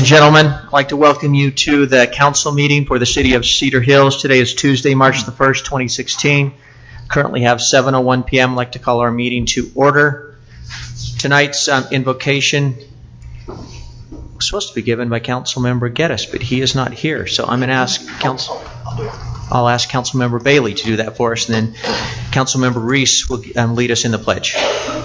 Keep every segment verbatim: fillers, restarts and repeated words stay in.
and gentlemen, I'd like to welcome you to the council meeting for the City of Cedar Hills. Today is Tuesday, March the first, twenty sixteen. Currently have seven oh one p.m. I'd like to call our meeting to order. Tonight's um, invocation was supposed to be given by Councilmember Geddes, but he is not here. So I'm going to ask Council. I'll ask Councilmember Bailey to do that for us, and then Councilmember Reese will um, lead us in the pledge.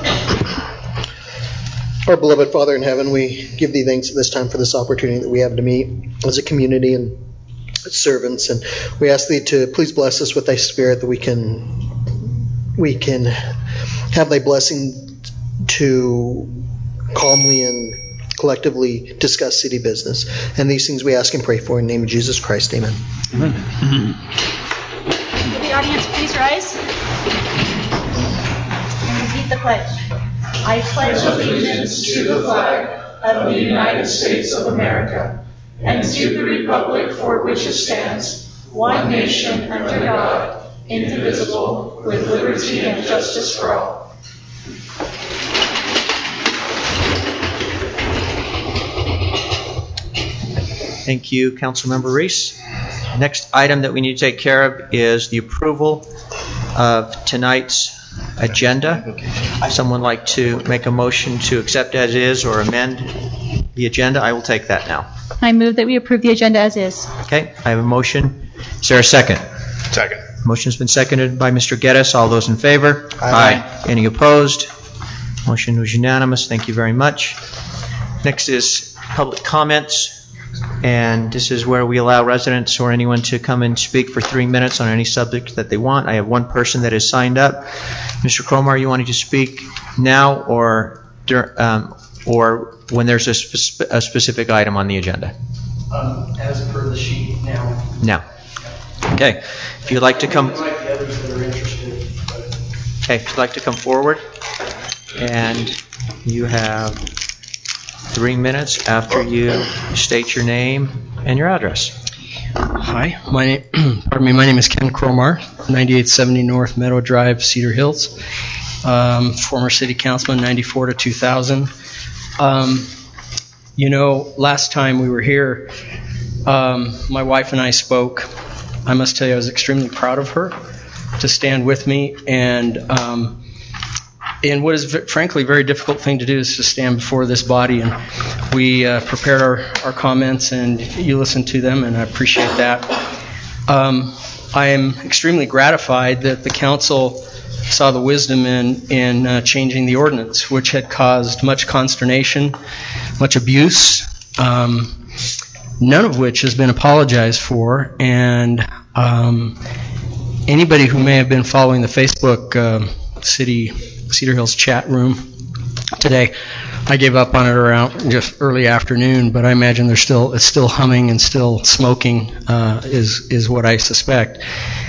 Our beloved Father in heaven, we give thee thanks at this time for this opportunity that we have to meet as a community and servants, and we ask thee to please bless us with thy Spirit that we can we can have thy blessing to calmly and collectively discuss city business. And these things we ask and pray for in the name of Jesus Christ. Amen. Amen. Will the audience please rise and repeat the pledge. I pledge allegiance to the flag of the United States of America and to the republic for which it stands, one nation under God, indivisible, with liberty and justice for all. Thank you, Councilmember Reese. Next item that we need to take care of is the approval of tonight's agenda. Someone like to make a motion to accept as is or amend the agenda? I will take that now. I move that we approve the agenda as is. Okay, I have a motion. Is there a second? Second. Motion's been seconded by Mister Geddes. All those in favor? Aye. Aye. Any opposed? Motion was unanimous. Thank you very much. Next is public comments. And this is where we allow residents or anyone to come and speak for three minutes on any subject that they want. I have one person that has signed up. Mister Cromar, you wanted to speak now or um, or when there's a, spe- a specific item on the agenda? Um, as per the sheet now. Now. Okay. If you'd like to come. There might be others that are interested. But... Okay. If you'd like to come forward, and you have three minutes after you state your name and your address. Hi, my name, pardon me. My name is Ken Cromar, ninety-eight seventy North Meadow Drive, Cedar Hills. Um, former city councilman, ninety-four to two thousand. Um, you know, last time we were here, um, my wife and I spoke. I must tell you, I was extremely proud of her to stand with me, and um, and what is v- frankly a very difficult thing to do is to stand before this body, and we uh, prepared our, our comments, and you listened to them, and I appreciate that. Um, I am extremely gratified that the council saw the wisdom in, in uh, changing the ordinance, which had caused much consternation, much abuse, um, none of which has been apologized for, and um, anybody who may have been following the Facebook uh, city Cedar Hills chat room today, I gave up on it around just early afternoon, but I imagine there's still it's still humming and still smoking uh, is is what I suspect.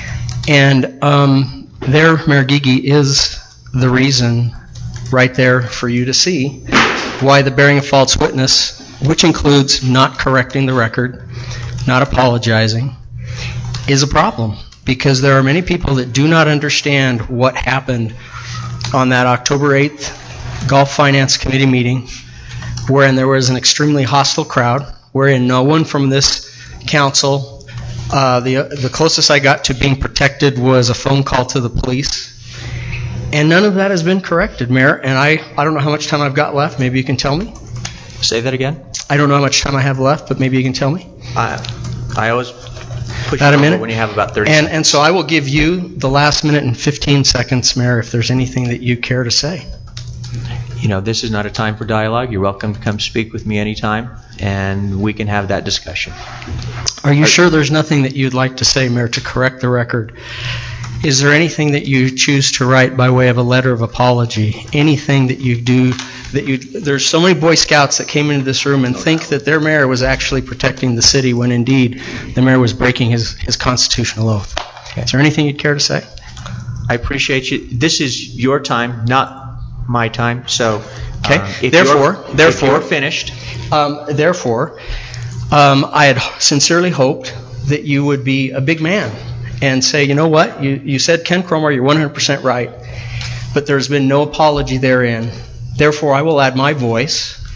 And um, there, Mayor Gigi, is the reason right there for you to see why the bearing of false witness, which includes not correcting the record, not apologizing, is a problem, because there are many people that do not understand what happened on that October eighth Golf Finance Committee meeting, wherein there was an extremely hostile crowd, wherein no one from this council, uh, the the closest I got to being protected was a phone call to the police, and none of that has been corrected, Mayor. And I, I don't know how much time I've got left. Maybe you can tell me. Say that again? I don't know how much time I have left, but maybe you can tell me. I, I always push About a you minute? when you have about thirty And seconds. and so I will give you the last minute and fifteen seconds, Mayor, if there's anything that you care to say. You know, this is not a time for dialogue. You're welcome to come speak with me anytime, and we can have that discussion. Are you sure there's nothing that you'd like to say, Mayor, to correct the record? Is there anything that you choose to write by way of a letter of apology? Anything that you do that you... There's so many Boy Scouts that came into this room and think that their mayor was actually protecting the city when indeed the mayor was breaking his, his constitutional oath. Okay. Is there anything you'd care to say? I appreciate you. This is your time, not my time. So, Okay. um, if Therefore- you're, therefore- if you're finished, Um, therefore, um, I had sincerely hoped that you would be a big man and say, you know what, you, you said, Ken Cromar, you're one hundred percent right, but there's been no apology therein. Therefore, I will add my voice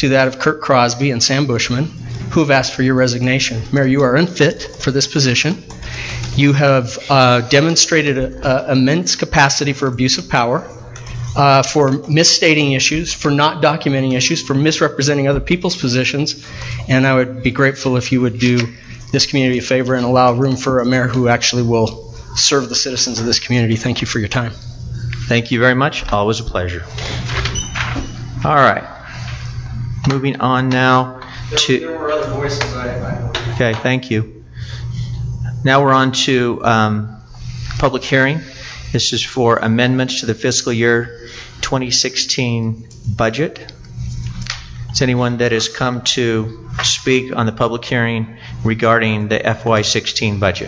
to that of Kirk Crosby and Sam Bushman, who have asked for your resignation. Mayor, you are unfit for this position. You have uh, demonstrated a, a immense capacity for abuse of power, uh, for misstating issues, for not documenting issues, for misrepresenting other people's positions, and I would be grateful if you would do this community a favor and allow room for a mayor who actually will serve the citizens of this community. Thank you for your time. Thank you very much. Always a pleasure. All right. Moving on now to... There were other voices. I, I... Okay, thank you. Now we're on to um, public hearing. This is for amendments to the fiscal year twenty sixteen budget. Is anyone that has come to speak on the public hearing regarding the F Y sixteen budget?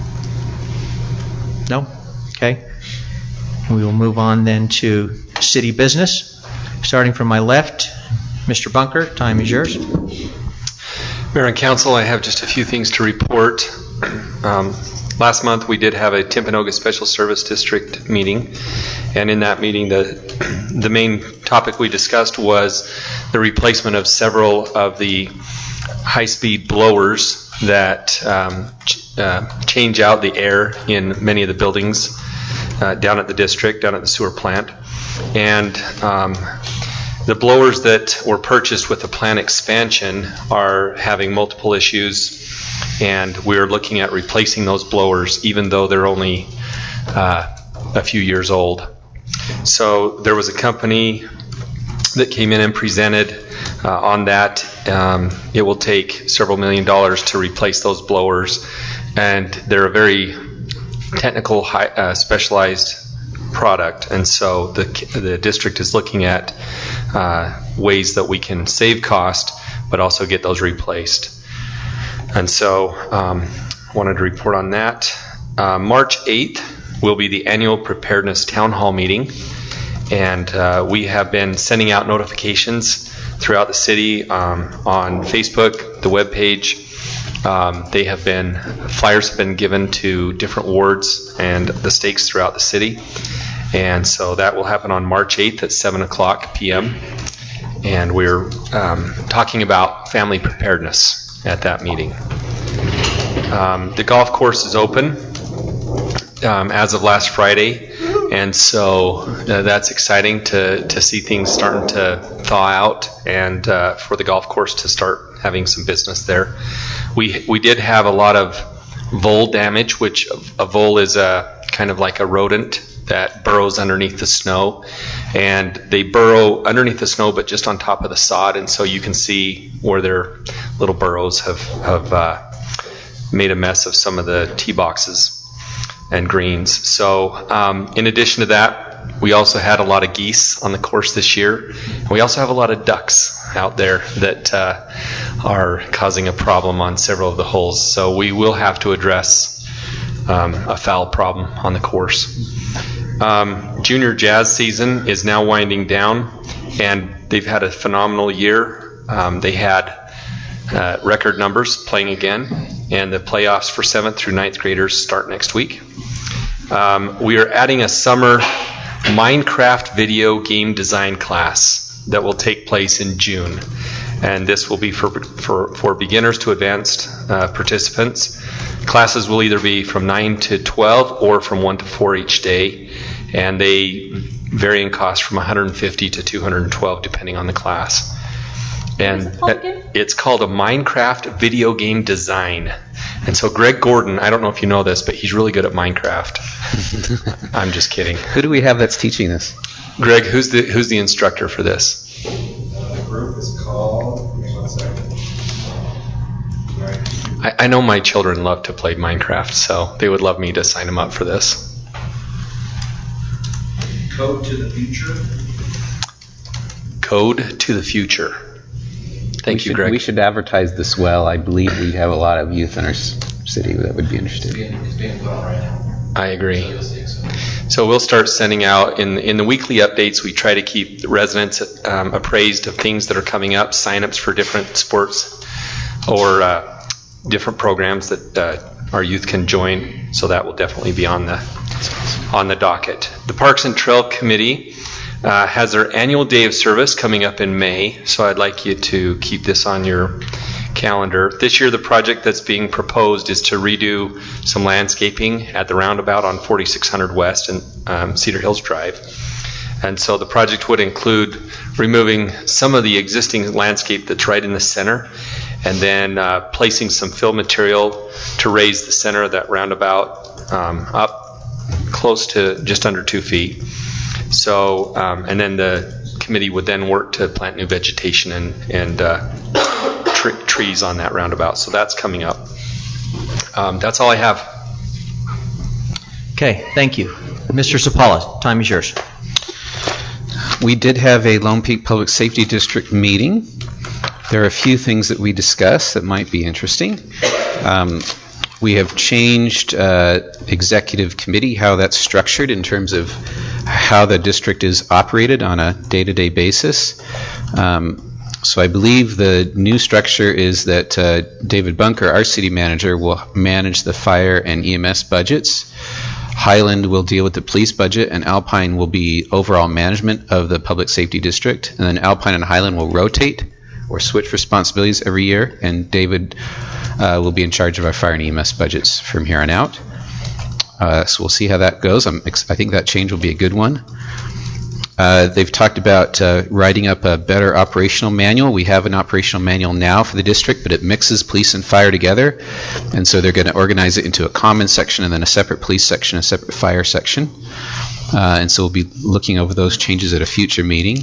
No? Okay. We will move on then to city business. Starting from my left, Mister Bunker, time is yours. Mayor and Council, I have just a few things to report. Um, last month we did have a Timpanogos Special Service District meeting, and in that meeting the the main topic we discussed was the replacement of several of the high-speed blowers that um, ch- uh, change out the air in many of the buildings uh, down at the district, down at the sewer plant. And um, the blowers that were purchased with the plant expansion are having multiple issues, and we're looking at replacing those blowers even though they're only uh, a few years old. So there was a company that came in and presented uh, on that. Um, it will take several million dollars to replace those blowers, and they're a very technical, high, uh, specialized product, and so the the district is looking at uh, ways that we can save cost but also get those replaced. And so um, wanted to report on that. Uh, March eighth will be the annual preparedness town hall meeting, and uh, we have been sending out notifications throughout the city um, on Facebook, the webpage. Um, they have been, flyers have been given to different wards and the stakes throughout the city. And so that will happen on March eighth at seven o'clock p.m. And we're um, talking about family preparedness at that meeting. Um, the golf course is open um, as of last Friday. And so uh, that's exciting to, to see things starting to thaw out and uh, for the golf course to start having some business there. We we did have a lot of vole damage, which a vole is a kind of like a rodent that burrows underneath the snow, and they burrow underneath the snow but just on top of the sod, and so you can see where their little burrows have, have uh, made a mess of some of the tee boxes and greens. So um, in addition to that, we also had a lot of geese on the course this year. And we also have a lot of ducks out there that uh, are causing a problem on several of the holes. So we will have to address um, a foul problem on the course. Um, junior jazz season is now winding down, and they've had a phenomenal year. Um, they had uh, record numbers playing again, and the playoffs for seventh through ninth graders start next week. Um, we are adding a summer Minecraft video game design class that will take place in June, and this will be for for, for beginners to advanced uh, participants. Classes will either be from nine to twelve or from one to four each day, and they vary in cost from one hundred fifty to two hundred twelve depending on the class. And it's called a Minecraft video game design. And so Greg Gordon, I don't know if you know this, but he's really good at Minecraft. I'm just kidding. Who do we have that's teaching this? Greg, who's the who's the instructor for this? The group is called, one second. I, I know my children love to play Minecraft, so they would love me to sign them up for this. Code to the Future. Code to the Future. Thank we you, should, Greg. We should advertise this well. I believe we have a lot of youth in our s- city that would be interested. It's being put on right now. I agree. So you'll see it soon. So we'll start sending out, in in the weekly updates, we try to keep the residents um, appraised of things that are coming up, sign-ups for different sports or uh, different programs that uh, our youth can join. So that will definitely be on the on the docket. The Parks and Trail Committee uh, has their annual day of service coming up in May, so I'd like you to keep this on your calendar. This year, the project that's being proposed is to redo some landscaping at the roundabout on forty-six hundred West and um, Cedar Hills Drive. And so the project would include removing some of the existing landscape that's right in the center, and then uh, placing some fill material to raise the center of that roundabout um, up close to just under two feet. So, um, and then the committee would then work to plant new vegetation and, and uh, tre- trees on that roundabout. So that's coming up. Um, that's all I have. Okay, thank you. Mister Sapala, time is yours. We did have a Lone Peak Public Safety District meeting. There are a few things that we discussed that might be interesting. Um, we have changed uh, executive committee, how that's structured in terms of how the district is operated on a day-to-day basis. Um, so I believe the new structure is that uh, David Bunker, our city manager, will manage the fire and E M S budgets. Highland will deal with the police budget, and Alpine will be overall management of the public safety district. And then Alpine and Highland will rotate or switch responsibilities every year, and David uh, will be in charge of our fire and E M S budgets from here on out. Uh, so we'll see how that goes. I'm ex- I think that change will be a good one. Uh, they've talked about uh, writing up a better operational manual. We have an operational manual now for the district, but it mixes police and fire together. And so they're going to organize it into a common section and then a separate police section, a separate fire section. Uh, and so we'll be looking over those changes at a future meeting.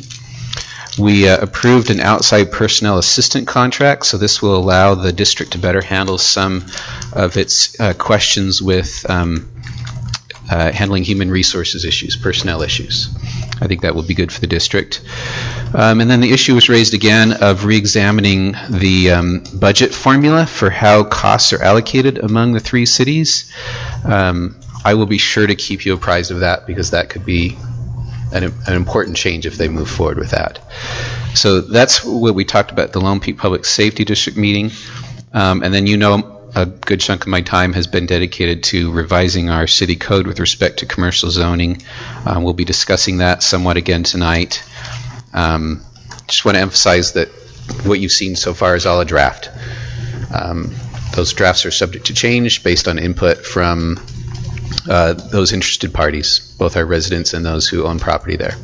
We uh, approved an outside personnel assistant contract, so this will allow the district to better handle some of its uh, questions with um, uh, handling human resources issues, personnel issues. I think that will be good for the district. Um, and then the issue was raised again of re-examining the um, budget formula for how costs are allocated among the three cities. Um, I will be sure to keep you apprised of that, because that could be an, an important change if they move forward with that. So that's what we talked about at the Lone Peak Public Safety District meeting. Um, and then you know a good chunk of my time has been dedicated to revising our city code with respect to commercial zoning. Uh, we'll be discussing that somewhat again tonight. Um, just want to emphasize that what you've seen so far is all a draft. Um, those drafts are subject to change based on input from uh, those interested parties, both our residents and those who own property there.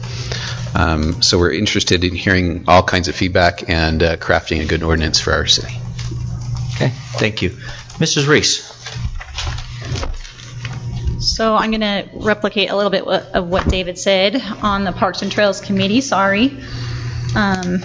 Um, so we're interested in hearing all kinds of feedback and uh, crafting a good ordinance for our city. Okay, thank you. Missus Reese. So I'm going to replicate a little bit of what David said on the Parks and Trails Committee. Sorry. Um,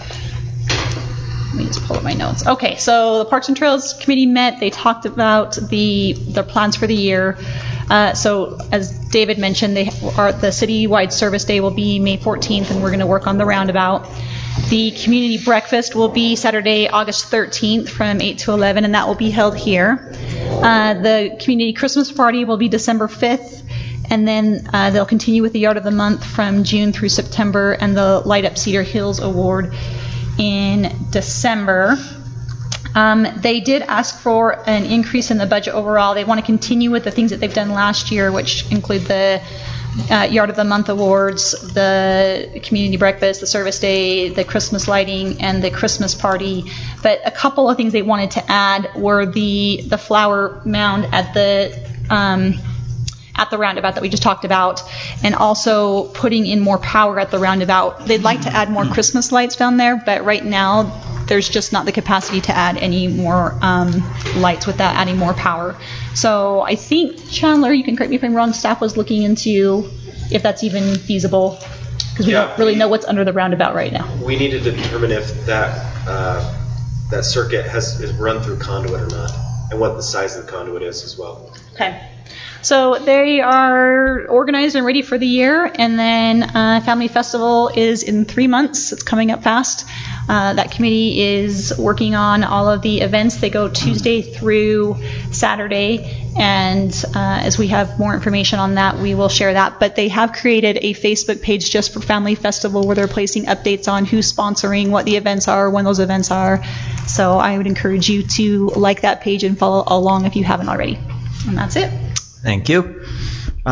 let me just pull up my notes. Okay, so the Parks and Trails Committee met. They talked about the their plans for the year. Uh, so as David mentioned, they are, the citywide service day will be May fourteenth, and we're going to work on the roundabout. The community breakfast will be Saturday, August thirteenth from eight to eleven, and that will be held here. Uh, the community Christmas party will be December fifth, and then uh, they'll continue with the Yard of the Month from June through September, and the Light Up Cedar Hills Award in December. Um, they did ask for an increase in the budget overall. They want to continue with the things that they've done last year, which include the Uh, Yard of the Month awards, the community breakfast, the service day, the Christmas lighting, and the Christmas party. But a couple of things they wanted to add were the the flower mound at the um, at the roundabout that we just talked about, and also putting in more power at the roundabout. They'd like to add more Christmas lights down there, but right now there's just not the capacity to add any more um, lights without adding more power. So I think, Chandler, you can correct me if I'm wrong, staff was looking into if that's even feasible, because we Yeah, don't really we- know what's under the roundabout right now. We needed to determine if that uh, that circuit has is run through conduit or not, and what the size of the conduit is as well. Okay. So they are organized and ready for the year, and then uh, Family Festival is in three months. It's coming up fast. Uh, that committee is working on all of the events. They go Tuesday through Saturday, and uh, as we have more information on that, we will share that. But they have created a Facebook page just for Family Festival where they're placing updates on who's sponsoring, what the events are, when those events are. So I would encourage you to like that page and follow along if you haven't already. And that's it. Thank you. Um,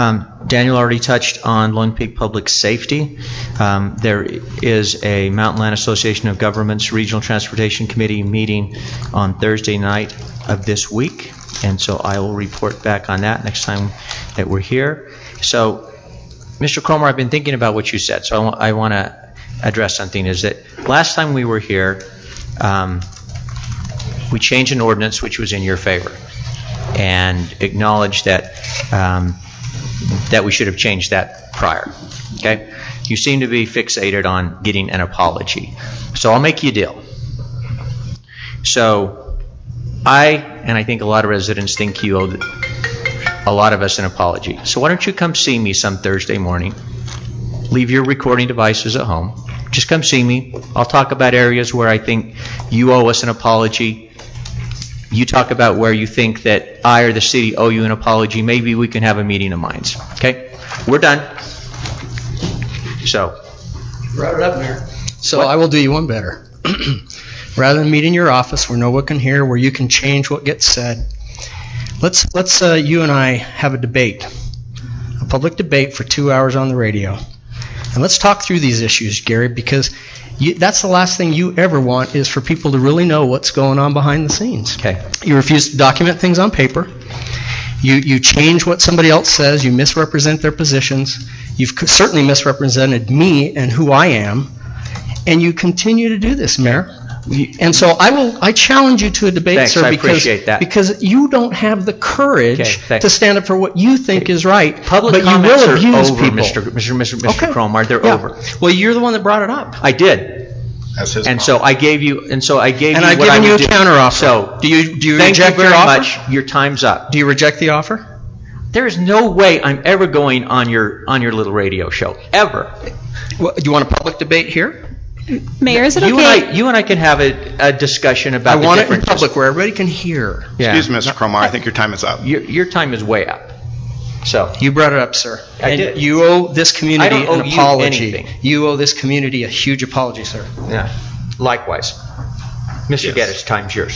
Daniel already touched on Lone Peak Public Safety. Um, There is a Mountain Land Association of Governments Regional Transportation Committee meeting on Thursday night of this week, and so I will report back on that next time that we're here. So, Mister Cromer, I've been thinking about what you said, so I want to address something. Is that last time we were here, um, we changed an ordinance which was in your favor, and acknowledged that um, that we should have changed that prior. Okay? You seem to be fixated on getting an apology, so I'll make you a deal. So, I and I think a lot of residents think you owe a lot of us an apology. So why don't you come see me some Thursday morning? Leave your recording devices at home. Just come see me. I'll talk about areas where I think you owe us an apology. You talk about where you think that I or the city owe you an apology. Maybe we can have a meeting of minds. Okay? We're done. So. Brought it up, Mayor. So What? I will do you one better. Rather than meet in your office where no one can hear, where you can change what gets said, let's let's uh, you and I have a debate, a public debate for two hours on the radio, and let's talk through these issues, Gary, because you, that's the last thing you ever want is for people to really know what's going on behind the scenes. Okay. You refuse to document things on paper. You you change what somebody else says. You misrepresent their positions. You've certainly misrepresented me and who I am, and you continue to do this, Mayor. And so I will. I challenge you to a debate, Thanks, sir, I because appreciate that. because you don't have the courage Okay, thanks. to stand up for what you think is right. Public but you comments will are abuse over, people. Mister Mister Mister Mister Okay. Cromer. They're Yeah. over. Well, you're the one that brought it up, I did. That's his And problem. so I gave you, and so I gave and you I've what I given you a would do. counteroffer. So, do you do you thank you reject very your offer? much. Your time's up. Do you reject the offer? There is no way I'm ever going on your on your little radio show ever. Well, do you want a public debate here? Mayor, is it You okay? and I, you and I can have a, a discussion about I the want it in differences. public where everybody can hear. Yeah. Excuse me, Mister Cromer, I think your time is up. Your your time is way up. So You brought it up, sir. I and did. You owe this community I don't owe an you apology. anything. You owe this community a huge apology, sir. yeah, likewise, Mister Yes. Geddes, time's yours.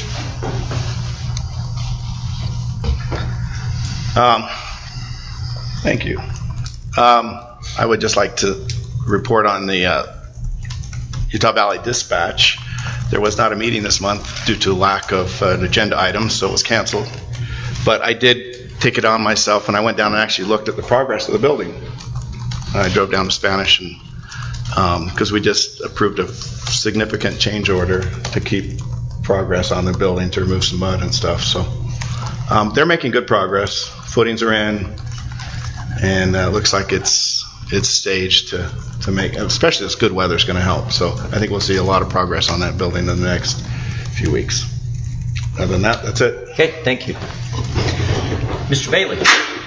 Um, Thank you. Um, I would just like to report on the uh, Utah Valley Dispatch. There was not a meeting this month due to lack of uh, an agenda item, so it was canceled. But I did take it on myself, and I went down and actually looked at the progress of the building. I drove down to Spanish, and because we just approved a significant change order to keep progress on the building to remove some mud and stuff. So um, they're making good progress. Footings are in, and uh, looks like it's it's staged to, to make, especially this good weather is going to help. So I think we'll see a lot of progress on that building in the next few weeks. Other than that, that's it. Okay, thank you, Mister Bailey.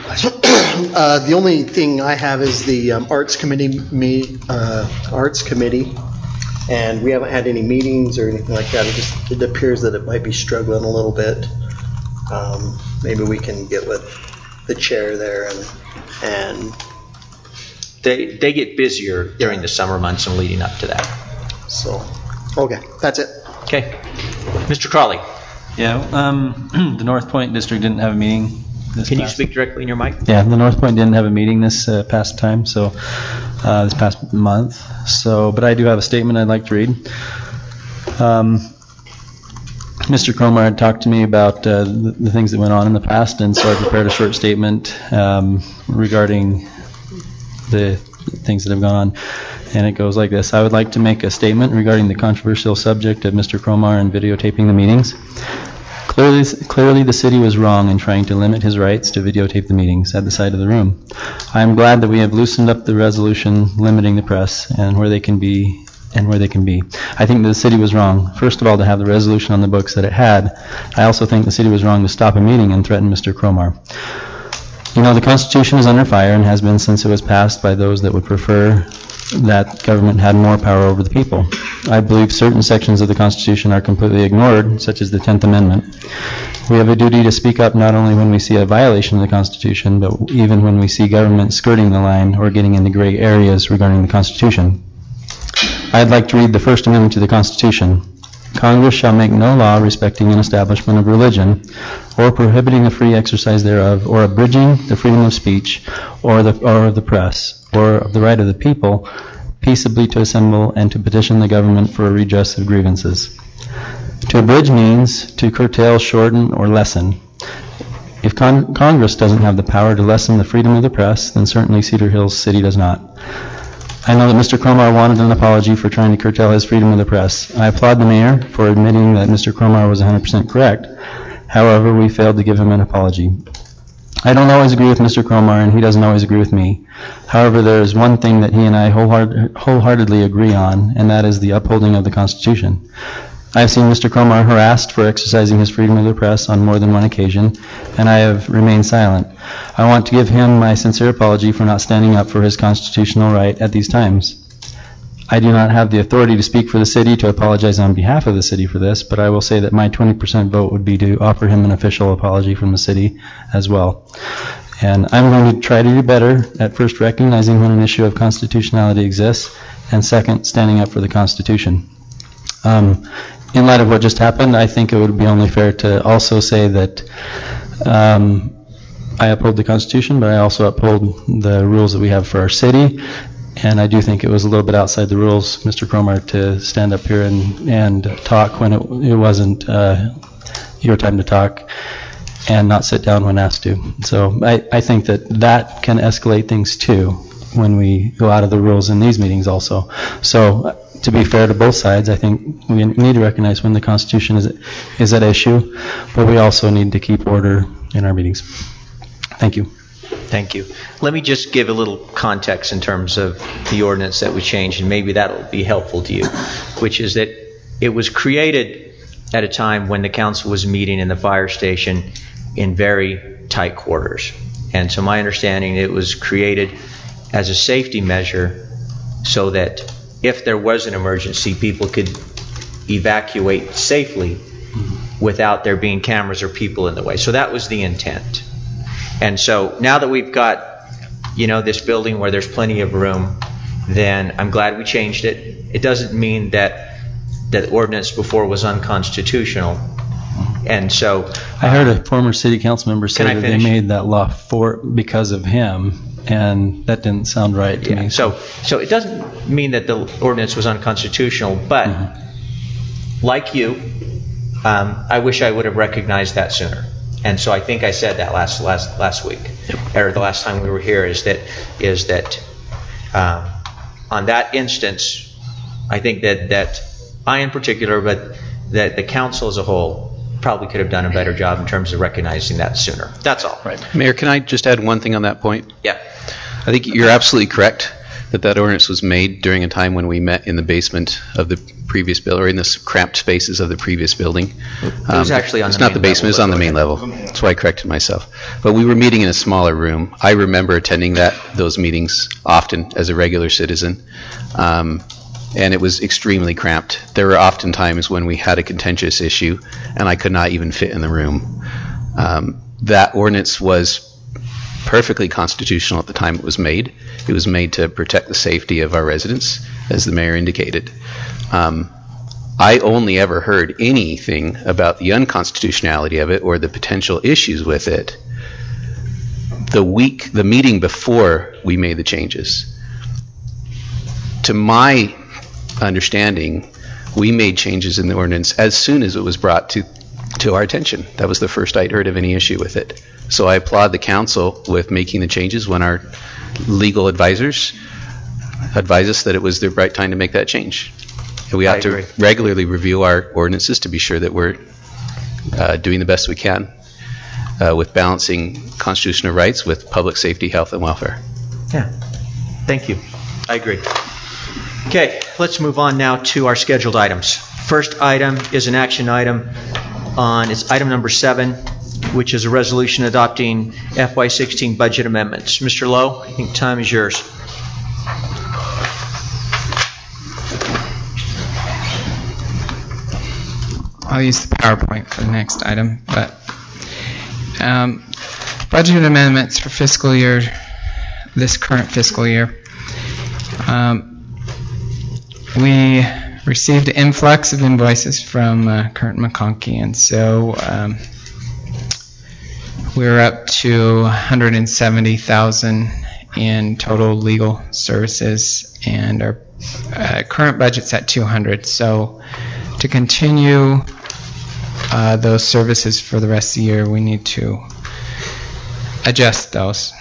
Uh, the only thing I have is the um, Arts Committee, me, uh, Arts Committee, and we haven't had any meetings or anything like that. It just, it appears that it might be struggling a little bit. Um, maybe we can get with the chair there and, and They they get busier during the summer months and leading up to that. so, okay, that's it. Okay, Mister Crawley, Yeah, um, the North Point District didn't have a meeting this can you past- speak directly in your mic? Yeah, the North Point didn't have a meeting this uh, past time, so, uh, this past month. So, but I do have a statement I'd like to read. Um, Mister Cromer had talked to me about uh, the, the things that went on in the past, and so I prepared a short statement um, regarding the things that have gone on. And it goes like this. I would like to make a statement regarding the controversial subject of Mister Cromer and videotaping the meetings. Clearly, clearly the city was wrong in trying to limit his rights to videotape the meetings at the side of the room. I am glad that we have loosened up the resolution limiting the press and where they can be and where they can be. I think that the city was wrong, first of all, to have the resolution on the books that it had. I also think the city was wrong to stop a meeting and threaten Mister Cromer. You know, the Constitution is under fire and has been since it was passed by those that would prefer that government had more power over the people. I believe certain sections of the Constitution are completely ignored, such as the tenth Amendment. We have a duty to speak up not only when we see a violation of the Constitution, but even when we see government skirting the line or getting into gray areas regarding the Constitution. I'd like to read the First Amendment to the Constitution. Congress shall make no law respecting an establishment of religion, or prohibiting the free exercise thereof, or abridging the freedom of speech, or the or of the press, or of the right of the people, peaceably to assemble and to petition the government for a redress of grievances. To abridge means to curtail, shorten, or lessen. If con- Congress doesn't have the power to lessen the freedom of the press, then certainly Cedar Hills City does not. I know that Mister Cromar wanted an apology for trying to curtail his freedom of the press. I applaud the mayor for admitting that Mister Cromar was one hundred percent correct. However, we failed to give him an apology. I don't always agree with Mister Cromar, and he doesn't always agree with me. However, there is one thing that he and I wholeheart- wholeheartedly agree on, and that is the upholding of the Constitution. I have seen Mister Cromar harassed for exercising his freedom of the press on more than one occasion, and I have remained silent. I want to give him my sincere apology for not standing up for his constitutional right at these times. I do not have the authority to speak for the city to apologize on behalf of the city for this, but I will say that my twenty percent vote would be to offer him an official apology from the city as well. And I'm going to try to do better at first recognizing when an issue of constitutionality exists, and second, standing up for the Constitution. Um, in light of what just happened, I think it would be only fair to also say that um, I uphold the Constitution, but I also uphold the rules that we have for our city. And I do think it was a little bit outside the rules, Mister Cromar, to stand up here and, and talk when it, it wasn't uh, your time to talk, and not sit down when asked to. So I, I think that that can escalate things too when we go out of the rules in these meetings also. So to be fair to both sides, I think we need to recognize when the Constitution is, is at issue, but we also need to keep order in our meetings. Thank you. Thank you. Let me just give a little context in terms of the ordinance that we changed, and maybe that will be helpful to you, which is that it was created at a time when the council was meeting in the fire station in very tight quarters. And so my understanding, it was created as a safety measure so that if there was an emergency, people could evacuate safely without there being cameras or people in the way. So that was the intent. And so now that we've got, you know, this building where there's plenty of room, then I'm glad we changed it. It doesn't mean that that ordinance before was unconstitutional. And so I heard a former city council member say Can I that finish? they made that law for because of him, and that didn't sound right to Yeah, me. so so it doesn't mean that the ordinance was unconstitutional, but mm-hmm. like you, um, I wish I would have recognized that sooner. And so I think I said that last last last week, yep. or the last time we were here, is that is that um, on that instance, I think that that I in particular, but that the council as a whole probably could have done a better job in terms of recognizing that sooner. That's all. Right. Mayor, can I just add one thing on that point? Yeah. I think you're absolutely correct that that ordinance was made during a time when we met in the basement of the previous building, or in the cramped spaces of the previous building. It was um, actually on it's the not main the basement, level, it was on the but main go level. That's why I corrected myself. But we were meeting in a smaller room. I remember attending that those meetings often as a regular citizen. Um, and it was extremely cramped. There were often times when we had a contentious issue and I could not even fit in the room. Um, that ordinance was perfectly constitutional at the time it was made. It was made to protect the safety of our residents, as the mayor indicated. Um, I only ever heard anything about the unconstitutionality of it or the potential issues with it the week, the meeting before we made the changes. To my understanding, we made changes in the ordinance as soon as it was brought to, to our attention. That was the first I'd heard of any issue with it. So I applaud the council with making the changes when our legal advisors advised us that it was the right time to make that change. And we ought to regularly review our ordinances to be sure that we're uh, doing the best we can uh, with balancing constitutional rights with public safety, health, and welfare. Yeah. Thank you. I agree. Okay, let's move on now to our scheduled items. First item is an action item on, it's item number seven, which is a resolution adopting F Y sixteen budget amendments. Mister Lowe, I think time is yours. I'll use the PowerPoint for the next item, but um, budget amendments for fiscal year, this current fiscal year. Um, we received an influx of invoices from uh, Kurt McConkey, and so um, we're up to one hundred seventy thousand dollars in total legal services, and our uh, current budget's at two hundred. So to continue uh, those services for the rest of the year, we need to adjust those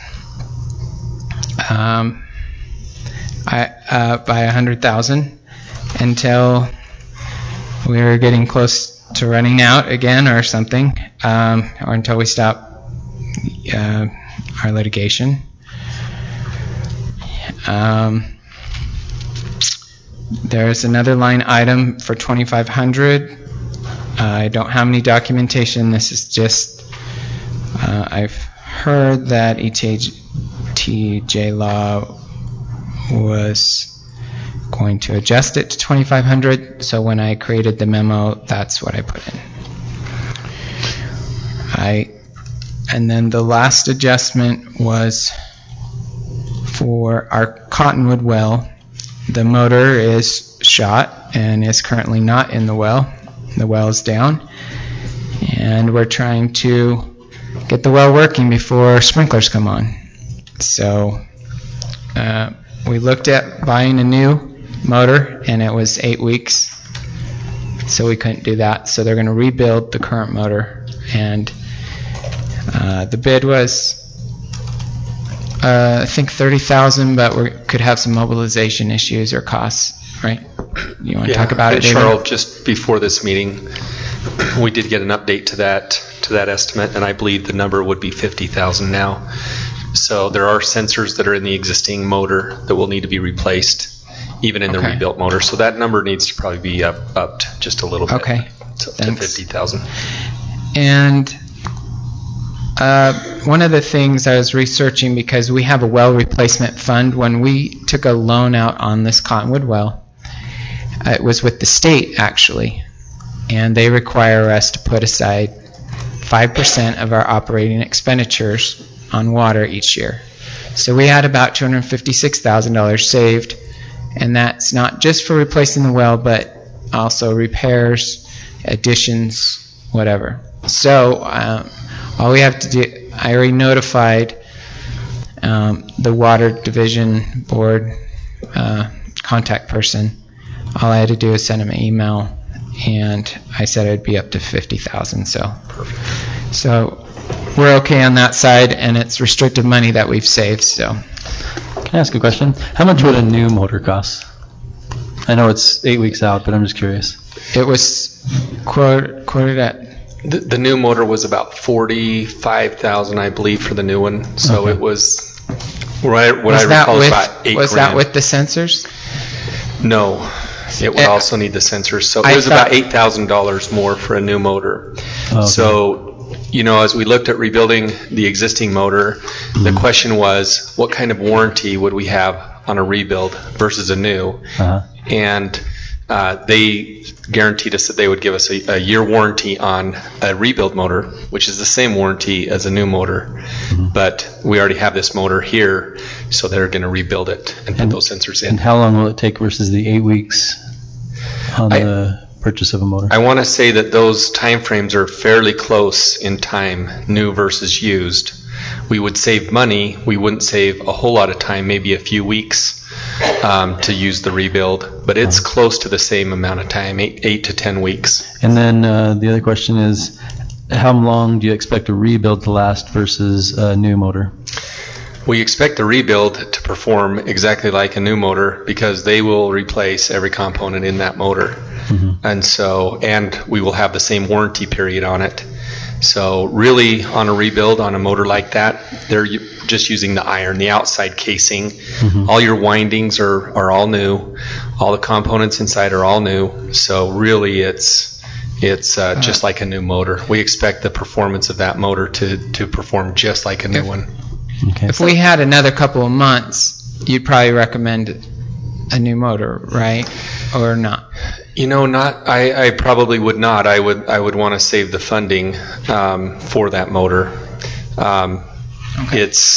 um, I, uh, by one hundred thousand dollars until we're getting close to running out again or something, um, or until we stop uh, our litigation. Um, there's another line item for twenty-five hundred dollars. Uh, I don't have any documentation. This is just, uh, I've heard that E T J Law was going to adjust it to twenty-five hundred dollars, so when I created the memo, that's what I put in. I, and then the last adjustment was for our Cottonwood well. The motor is shot and is currently not in the well. The well is down, and we're trying to get the well working before sprinklers come on. So uh, we looked at buying a new motor, and it was eight weeks, so we couldn't do that. So they're going to rebuild the current motor, and uh, the bid was Uh, I think thirty thousand, but we could have some mobilization issues or costs, right? You want to Yeah, talk about it, and David? Charles, just before this meeting, we did get an update to that to that estimate, and I believe the number would be fifty thousand now. So there are sensors that are in the existing motor that will need to be replaced, even in the Okay. rebuilt motor. So that number needs to probably be up upped just a little bit. Okay, to, to thanks. fifty thousand. And uh, one of the things I was researching, because we have a well replacement fund, when we took a loan out on this Cottonwood well, uh, it was with the state actually, and they require us to put aside five percent of our operating expenditures on water each year. So we had about two hundred fifty-six thousand dollars saved, and that's not just for replacing the well, but also repairs, additions, whatever. So um, all we have to do, I already notified um, the Water Division Board uh, contact person. All I had to do is send him an email, and I said it'd be up to fifty thousand dollars. So, so we're okay on that side, and it's restricted money that we've saved. So, Can I ask a question? How much would a new motor cost? I know it's eight weeks out, but I'm just curious. it was quoted, quoted at The, the new motor was about forty-five thousand, I believe, for the new one. So Okay. it was, right, what was I that recall, with, is about eight was grand. that with the sensors? No, it would Eh, also need the sensors. So I it was thought- about eight thousand dollars more for a new motor. Okay. So, you know, as we looked at rebuilding the existing motor, the question was, what kind of warranty would we have on a rebuild versus a new? Uh-huh. And uh, they guaranteed us that they would give us a, a year warranty on a rebuild motor, which is the same warranty as a new motor. But we already have this motor here, so they're going to rebuild it and put And- those sensors And in. how long will it take versus the eight weeks on I- the purchase of a motor? I want to say that those timeframes are fairly close in time, new versus used. We would save money. We wouldn't save a whole lot of time, maybe a few weeks um, to use the rebuild, but it's close to the same amount of time, eight, eight to ten weeks. And then uh, the other question is, how long do you expect a rebuild to last versus a new motor? We expect the rebuild to perform exactly like a new motor because they will replace every component in that motor. And so, and we will have the same warranty period on it. So really, on a rebuild on a motor like that, they're u- just using the iron, the outside casing. All your windings are, are all new. All the components inside are all new. So really, it's it's uh, just like a new motor. We expect the performance of that motor to, to perform just like a new one. Okay. If we had another couple of months, you'd probably recommend a new motor, right? Or not? You know, not. I, I probably would not. I would. I would want to save the funding um, for that motor. Um, It's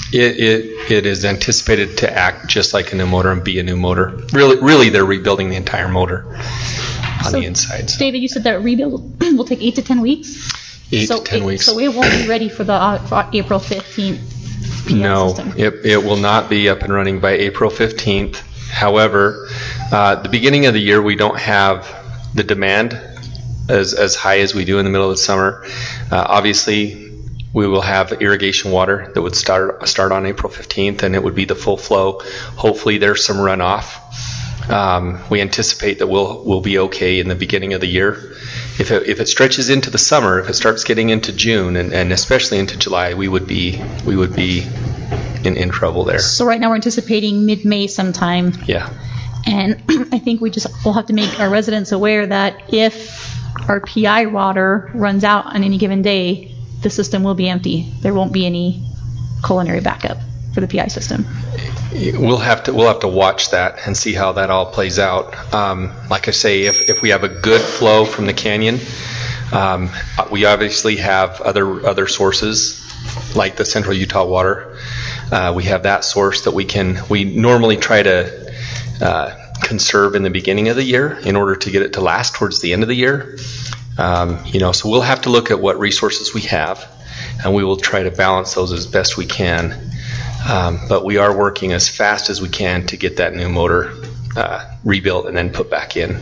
It, it it is anticipated to act just like a new motor and be a new motor. Really, really, they're rebuilding the entire motor on So, the insides. David, you said that rebuild will take eight to ten weeks? Eight So to ten it- weeks. So it won't be ready for the uh, for April fifteenth P M No, system? it, it will not be up and running by April fifteenth. However, uh, the beginning of the year, we don't have the demand as, as high as we do in the middle of the summer. Uh, obviously, we will have irrigation water that would start start on April fifteenth, and it would be the full flow. Hopefully, there's some runoff. Um, we anticipate that we'll we'll be okay in the beginning of the year. If it, if it stretches into the summer, if it starts getting into June and, and especially into July, we would be we would be in, in trouble there. So right now we're anticipating mid-May sometime. Yeah. And I think we just will have to make our residents aware that if our P I water runs out on any given day, the system will be empty. There won't be any culinary backup for the P I system. We'll have to we'll have to watch that and see how that all plays out. Um, like I say, if, if we have a good flow from the canyon, um, we obviously have other other sources like the Central Utah Water. Uh, we have that source that we can we normally try to uh, conserve in the beginning of the year in order to get it to last towards the end of the year. Um, you know, so we'll have to look at what resources we have, and we will try to balance those as best we can. Um, but we are working as fast as we can to get that new motor uh, rebuilt and then put back in.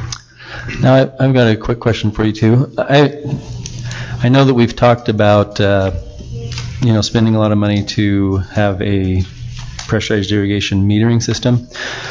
Now, I- I've got a quick question for you, too. I I know that we've talked about, uh, you know, spending a lot of money to have a pressurized irrigation metering system.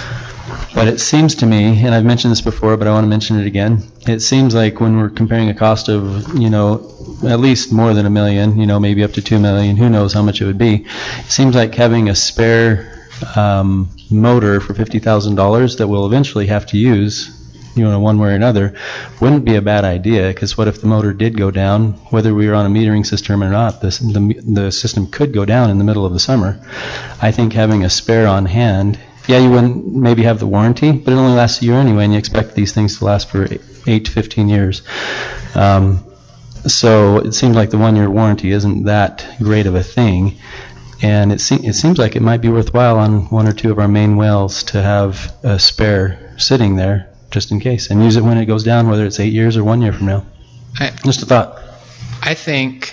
But it seems to me, and I've mentioned this before, but I want to mention it again, it seems like when we're comparing a cost of, you know, at least more than a million, you know, maybe up to two million, who knows how much it would be, it seems like having a spare um, motor for fifty thousand dollars that we'll eventually have to use, you know, one way or another, wouldn't be a bad idea, because what if the motor did go down, whether we were on a metering system or not, this, the, the system could go down in the middle of the summer. I think having a spare on hand, yeah, you wouldn't maybe have the warranty, but it only lasts a year anyway, and you expect these things to last for eight to fifteen years. Um, so it seems like the one-year warranty isn't that great of a thing, and it, se- it seems like it might be worthwhile on one or two of our main wells to have a spare sitting there just in case, and use it when it goes down, whether it's eight years or one year from now. I, Just a thought. I think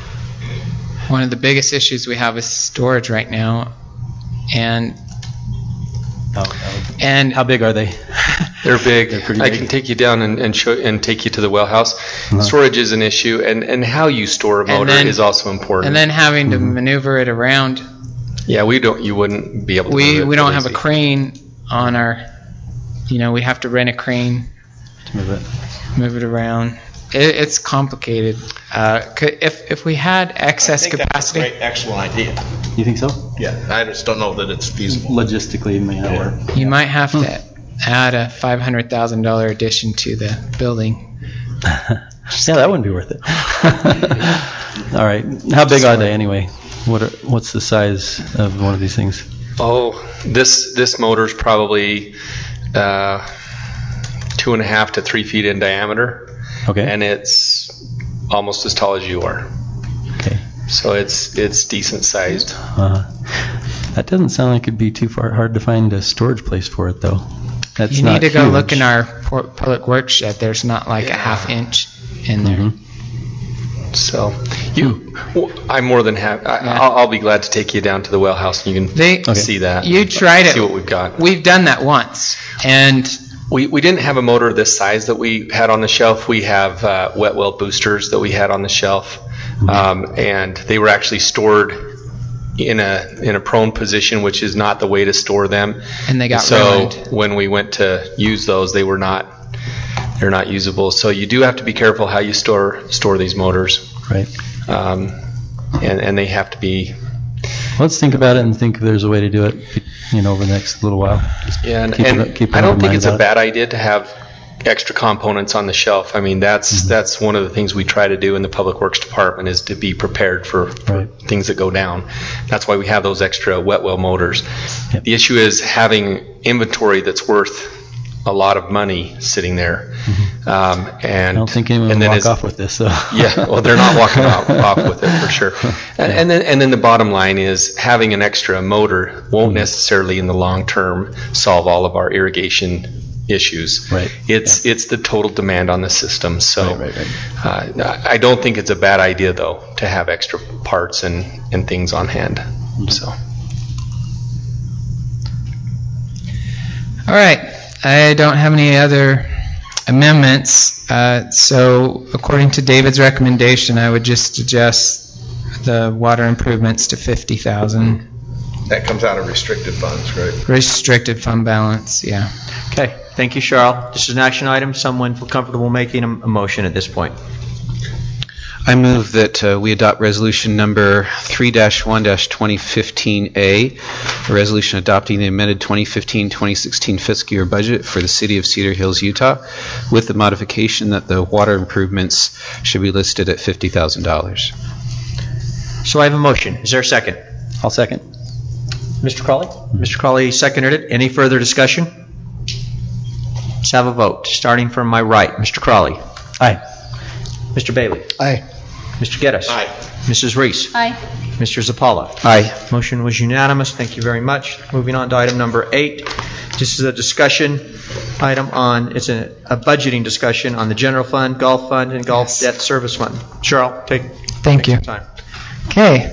one of the biggest issues we have is storage right now, and Oh, and how big are they? They're big. They're pretty I big. can take you down and, and show and take you to the well house. Uh-huh. Storage is an issue, and, and how you store a And motor then- is also important. and then having to Mm-hmm. maneuver it around. yeah, we don't. You wouldn't be able to. We move it we don't that have a easy. crane on our. You know, we have to rent a crane, To move it. move it around. It, it's complicated. Uh, c- if if we had excess I think that's a capacity, great, excellent idea. You think so? Yeah, I just don't know that it's feasible. Logistically, it may not work. you might have Hmm. to add a five hundred thousand dollar addition to the building. Yeah, that wouldn't be worth it. All right. How big are they anyway? What are, what's the size of one of these things? Oh, this this motor's probably uh, two and a half to three feet in diameter, Okay. and it's almost as tall as you are. Okay. So it's it's decent sized. Uh, that doesn't sound like it'd be too far hard to find a storage place for it, though. That's You not need to go huge. look in our por- public works shed. There's not like a half inch in there. Mhm. So you, well, I'm more than happy. I, Yeah. I'll, I'll be glad to take you down to the well house, and you can They- Okay. see that. You tried it. See what we've got. We've done that once, and We we didn't have a motor this size that we had on the shelf. We have uh, wet well boosters that we had on the shelf, um, and they were actually stored in a in a prone position, which is not the way to store them. and they got so ruined. when we went to use those, they were not they're not usable. So you do have to be careful how you store store these motors, Right. um, and and they have to be. Let's think about it and think if there's a way to do it, you know, over the next little while. Just Yeah, and, keep and it- keep I an don't open think mind it's a about it. bad idea to have extra components on the shelf. I mean, that's Mm-hmm. that's one of the things we try to do in the Public Works Department is to be prepared for, for Right. things that go down. That's why we have those extra wet well motors. Yep. The issue is having inventory that's worth a lot of money sitting there. Um, and I don't think anyone and will then walk as- off with this, though. Yeah, well, they're not walking off, off with it for sure. And, and then and then the bottom line is having an extra motor won't necessarily in the long term solve all of our irrigation issues. Right. It's it's the total demand on the system. So Right, right, right. Uh, I don't think it's a bad idea though to have extra parts and, and things on hand. So All right. I don't have any other amendments. Uh, so according to David's recommendation, I would just adjust the water improvements to fifty thousand. That comes out of restricted funds, right? Restricted fund balance, yeah. Okay, thank you, Cheryl. This is an action item. Someone feel comfortable making a a motion at this point? I move that uh, we adopt resolution number three dash one dash twenty fifteen A, a resolution adopting the amended twenty fifteen twenty sixteen fiscal year budget for the city of Cedar Hills, Utah, with the modification that the water improvements should be listed at fifty thousand dollars. So I have a motion. Is there a second? I'll second. Mister Crawley? Mister Crawley seconded it. Any further discussion? Let's have a vote. Starting from my right, Mister Crawley. Aye. Mister Bailey. Aye. Mister Geddes. Aye. Missus Reese. Aye. Mister Zapala. Aye. Motion was unanimous. Thank you very much. Moving on to item number eight. This is a discussion item on, it's a, a budgeting discussion on the general fund, golf fund, and golf Yes. debt service fund. Cheryl, take, Thank take you. some time. Okay.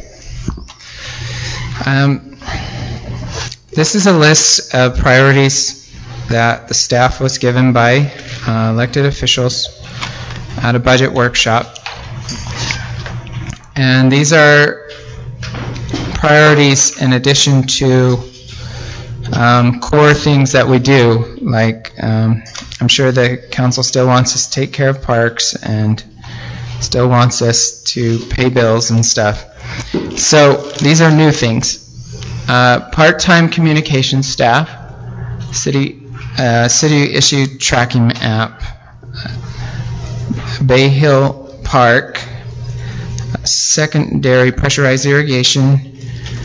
Um, this is a list of priorities that the staff was given by uh, elected officials at a budget workshop. And these are priorities in addition to um, core things that we do, like um, I'm sure the council still wants us to take care of parks and still wants us to pay bills and stuff. So these are new things. Uh, part-time communication staff, city uh, city issued tracking app, Bay Hill Park, secondary pressurized irrigation,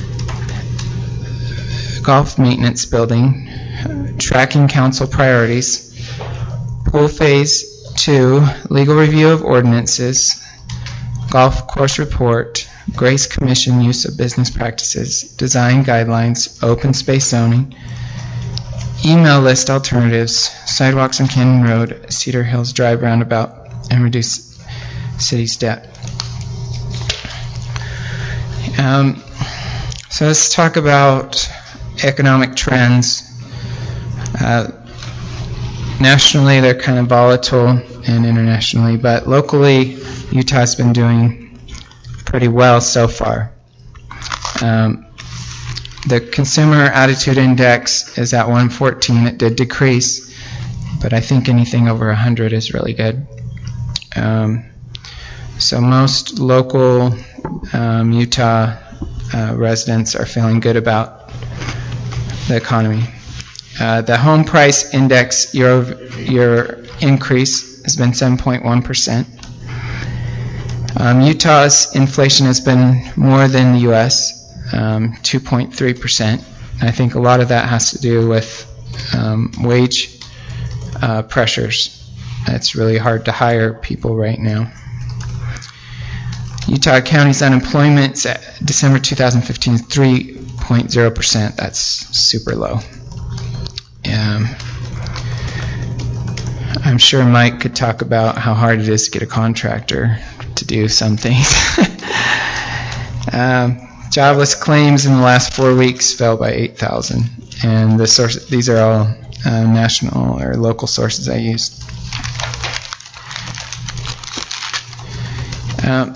golf maintenance building, tracking council priorities, pool phase two, legal review of ordinances, golf course report, Grace Commission use of business practices, design guidelines, open space zoning, email list alternatives, sidewalks on Canyon Road, Cedar Hills Drive roundabout, and reduce city's debt. Um, so let's talk about economic trends. Uh, nationally, they're kind of volatile, and internationally, but locally, Utah's been doing pretty well so far. Um, the Consumer Attitude Index is at one fourteen. It did decrease, but I think anything over one hundred is really good. Um, so most local um, Utah uh, residents are feeling good about the economy. Uh, the home price index year over year increase has been seven point one percent. Um, Utah's inflation has been more than the U S, um, two point three percent. I think a lot of that has to do with um, wage uh, pressures. It's really hard to hire people right now. Utah County's unemployment at December two thousand fifteen is three point zero percent. That's super low. Um, I'm sure Mike could talk about how hard it is to get a contractor to do some things. um, jobless claims in the last four weeks fell by eight thousand, and the source, these are all uh, national or local sources I used. Um,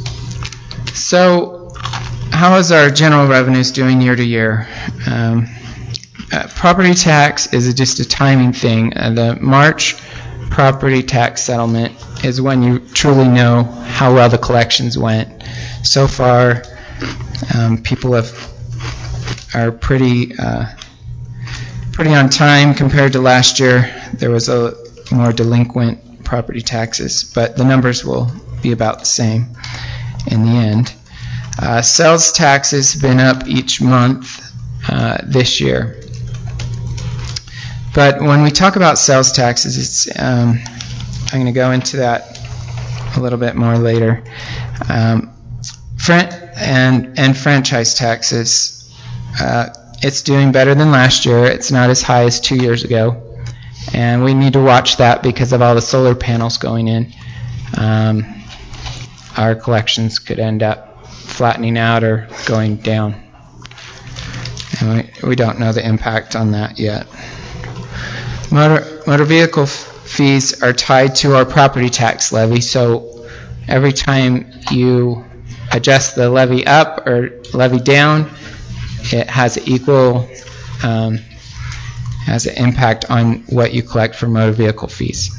so, how is our general revenues doing year to year? Um, uh, property tax is just a timing thing. Uh, the March property tax settlement is when you truly know how well the collections went. So far, um, people have are pretty uh, pretty on time compared to last year. There was a more delinquent property taxes, but the numbers will be about the same in the end. Uh, sales tax has been up each month uh, this year, But when we talk about sales taxes, it's um, I'm going to go into that a little bit more later. Um, fran- and and franchise taxes, uh, it's doing better than last year. It's not as high as two years ago, and we need to watch that because of all the solar panels going in. Um, our collections could end up flattening out or going down, and we, we don't know the impact on that yet. Motor, motor vehicle f- fees are tied to our property tax levy, so every time you adjust the levy up or levy down, it has equal um, has an impact on what you collect for motor vehicle fees.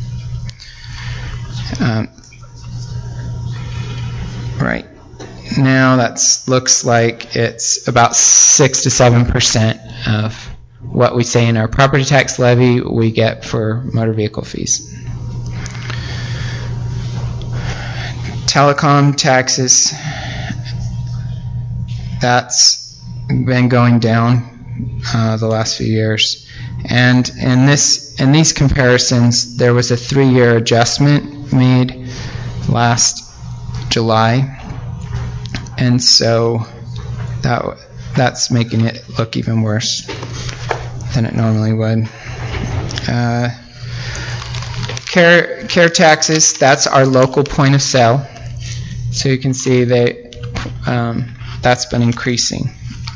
Um, right now, that looks like it's about six to seven percent of what we say in our property tax levy we get for motor vehicle fees. Telecom taxes, that's been going down uh, the last few years. And in this, in these comparisons, there was a three-year adjustment made last July, and so that that's making it look even worse than it normally would. Uh, care care taxes, that's our local point of sale. So you can see they um, that's been increasing.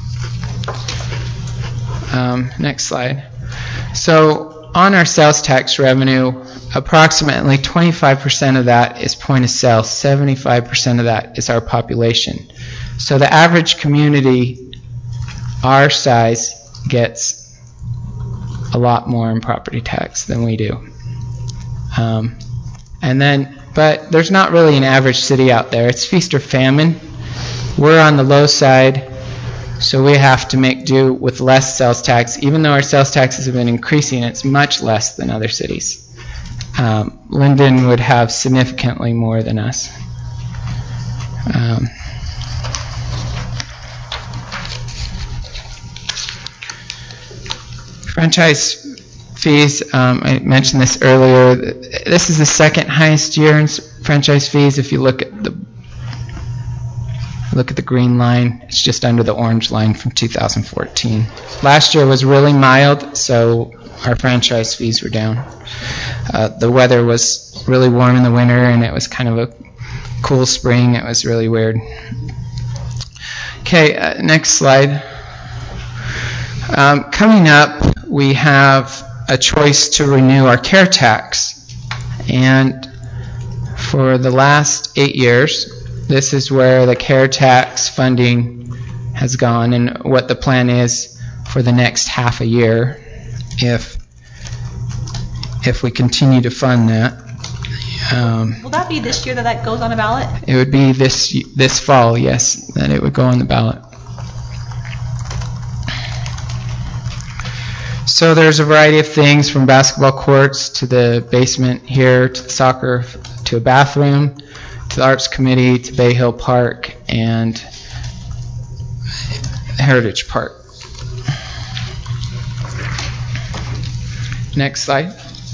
Um, next slide. So on our sales tax revenue, approximately twenty-five percent of that is point of sale, seventy-five percent of that is our population. So the average community our size gets a lot more in property tax than we do. Um, and then, but there's not really an average city out there. It's feast or famine. We're on the low side, so we have to make do with less sales tax. Even though our sales taxes have been increasing, it's much less than other cities. Um, Linden would have significantly more than us. Um, franchise fees, um, I mentioned this earlier. This is the second highest year in franchise fees. If you look at the look at the green line, it's just under the orange line from two thousand fourteen. Last year was really mild, so our franchise fees were down. Uh, the weather was really warm in the winter, and it was kind of a cool spring. It was really weird. Okay, uh, next slide. Um, coming up, we have a choice to renew our care tax. And for the last eight years, this is where the care tax funding has gone and what the plan is for the next half a year if if we continue to fund that. Um, Will that be this year that that goes on a ballot? it would be this this fall, yes, that it would go on the ballot. So there's a variety of things from basketball courts to the basement here to the soccer to a bathroom to the Arts Committee to Bay Hill Park and Heritage Park. Next slide.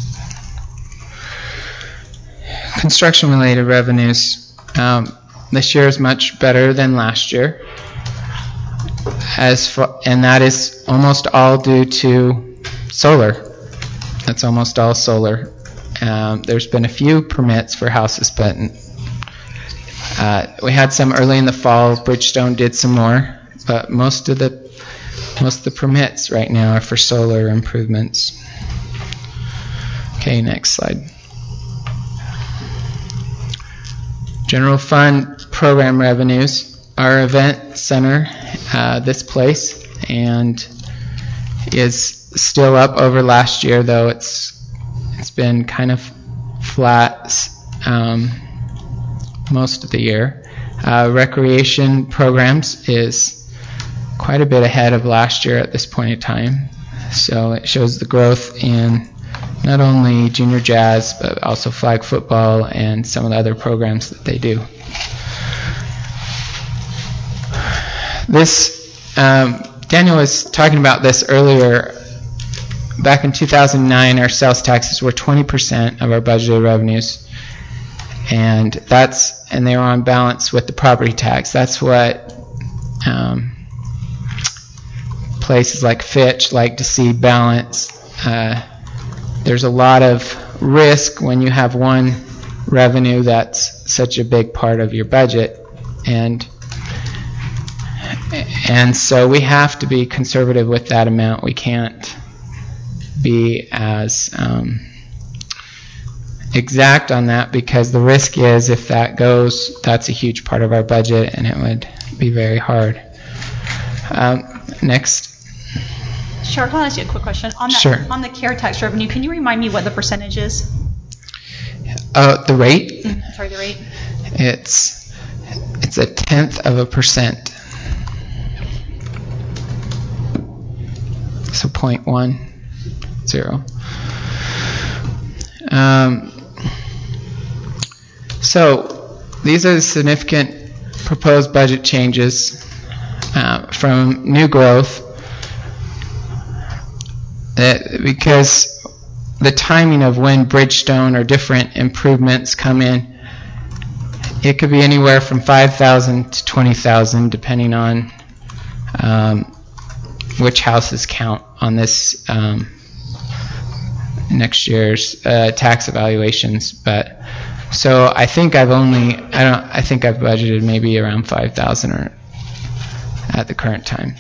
Construction-related revenues. Um, this year is much better than last year, as far, and that is almost all due to solar. That's almost all solar. Um, there's been a few permits for houses, but uh, we had some early in the fall. Bridgestone did some more, but most of the most of the permits right now are for solar improvements. Okay, next slide. General fund program revenues. Our event center, uh, this place, and is still up over last year, though it's it's been kind of flat um, most of the year. Uh, recreation programs is quite a bit ahead of last year at this point in time, so it shows the growth in not only junior jazz but also flag football and some of the other programs that they do. This um, Daniel was talking about this earlier. back in two thousand nine, our sales taxes were twenty percent of our budgeted revenues, and that's and they were on balance with the property tax. That's what um, places like Fitch like to see balance. Uh, there's a lot of risk when you have one revenue that's such a big part of your budget, and and so we have to be conservative with that amount. We can't be as um, exact on that, because the risk is if that goes, that's a huge part of our budget, and it would be very hard. Um, next. Sure, I'll ask you a quick question. On that, Sure. On the care tax revenue, can you remind me what the percentage is? Uh, the rate? Mm, Sorry, the rate? It's it's a tenth of a percent. So point one zero. Um, so these are the significant proposed budget changes uh, from new growth. That because the timing of when Bridgestone or different improvements come in, it could be anywhere from five thousand to twenty thousand, depending on um, which houses count on this um, next year's uh, tax evaluations. But so I think I've only I don't I think I've budgeted maybe around five thousand or at the current time.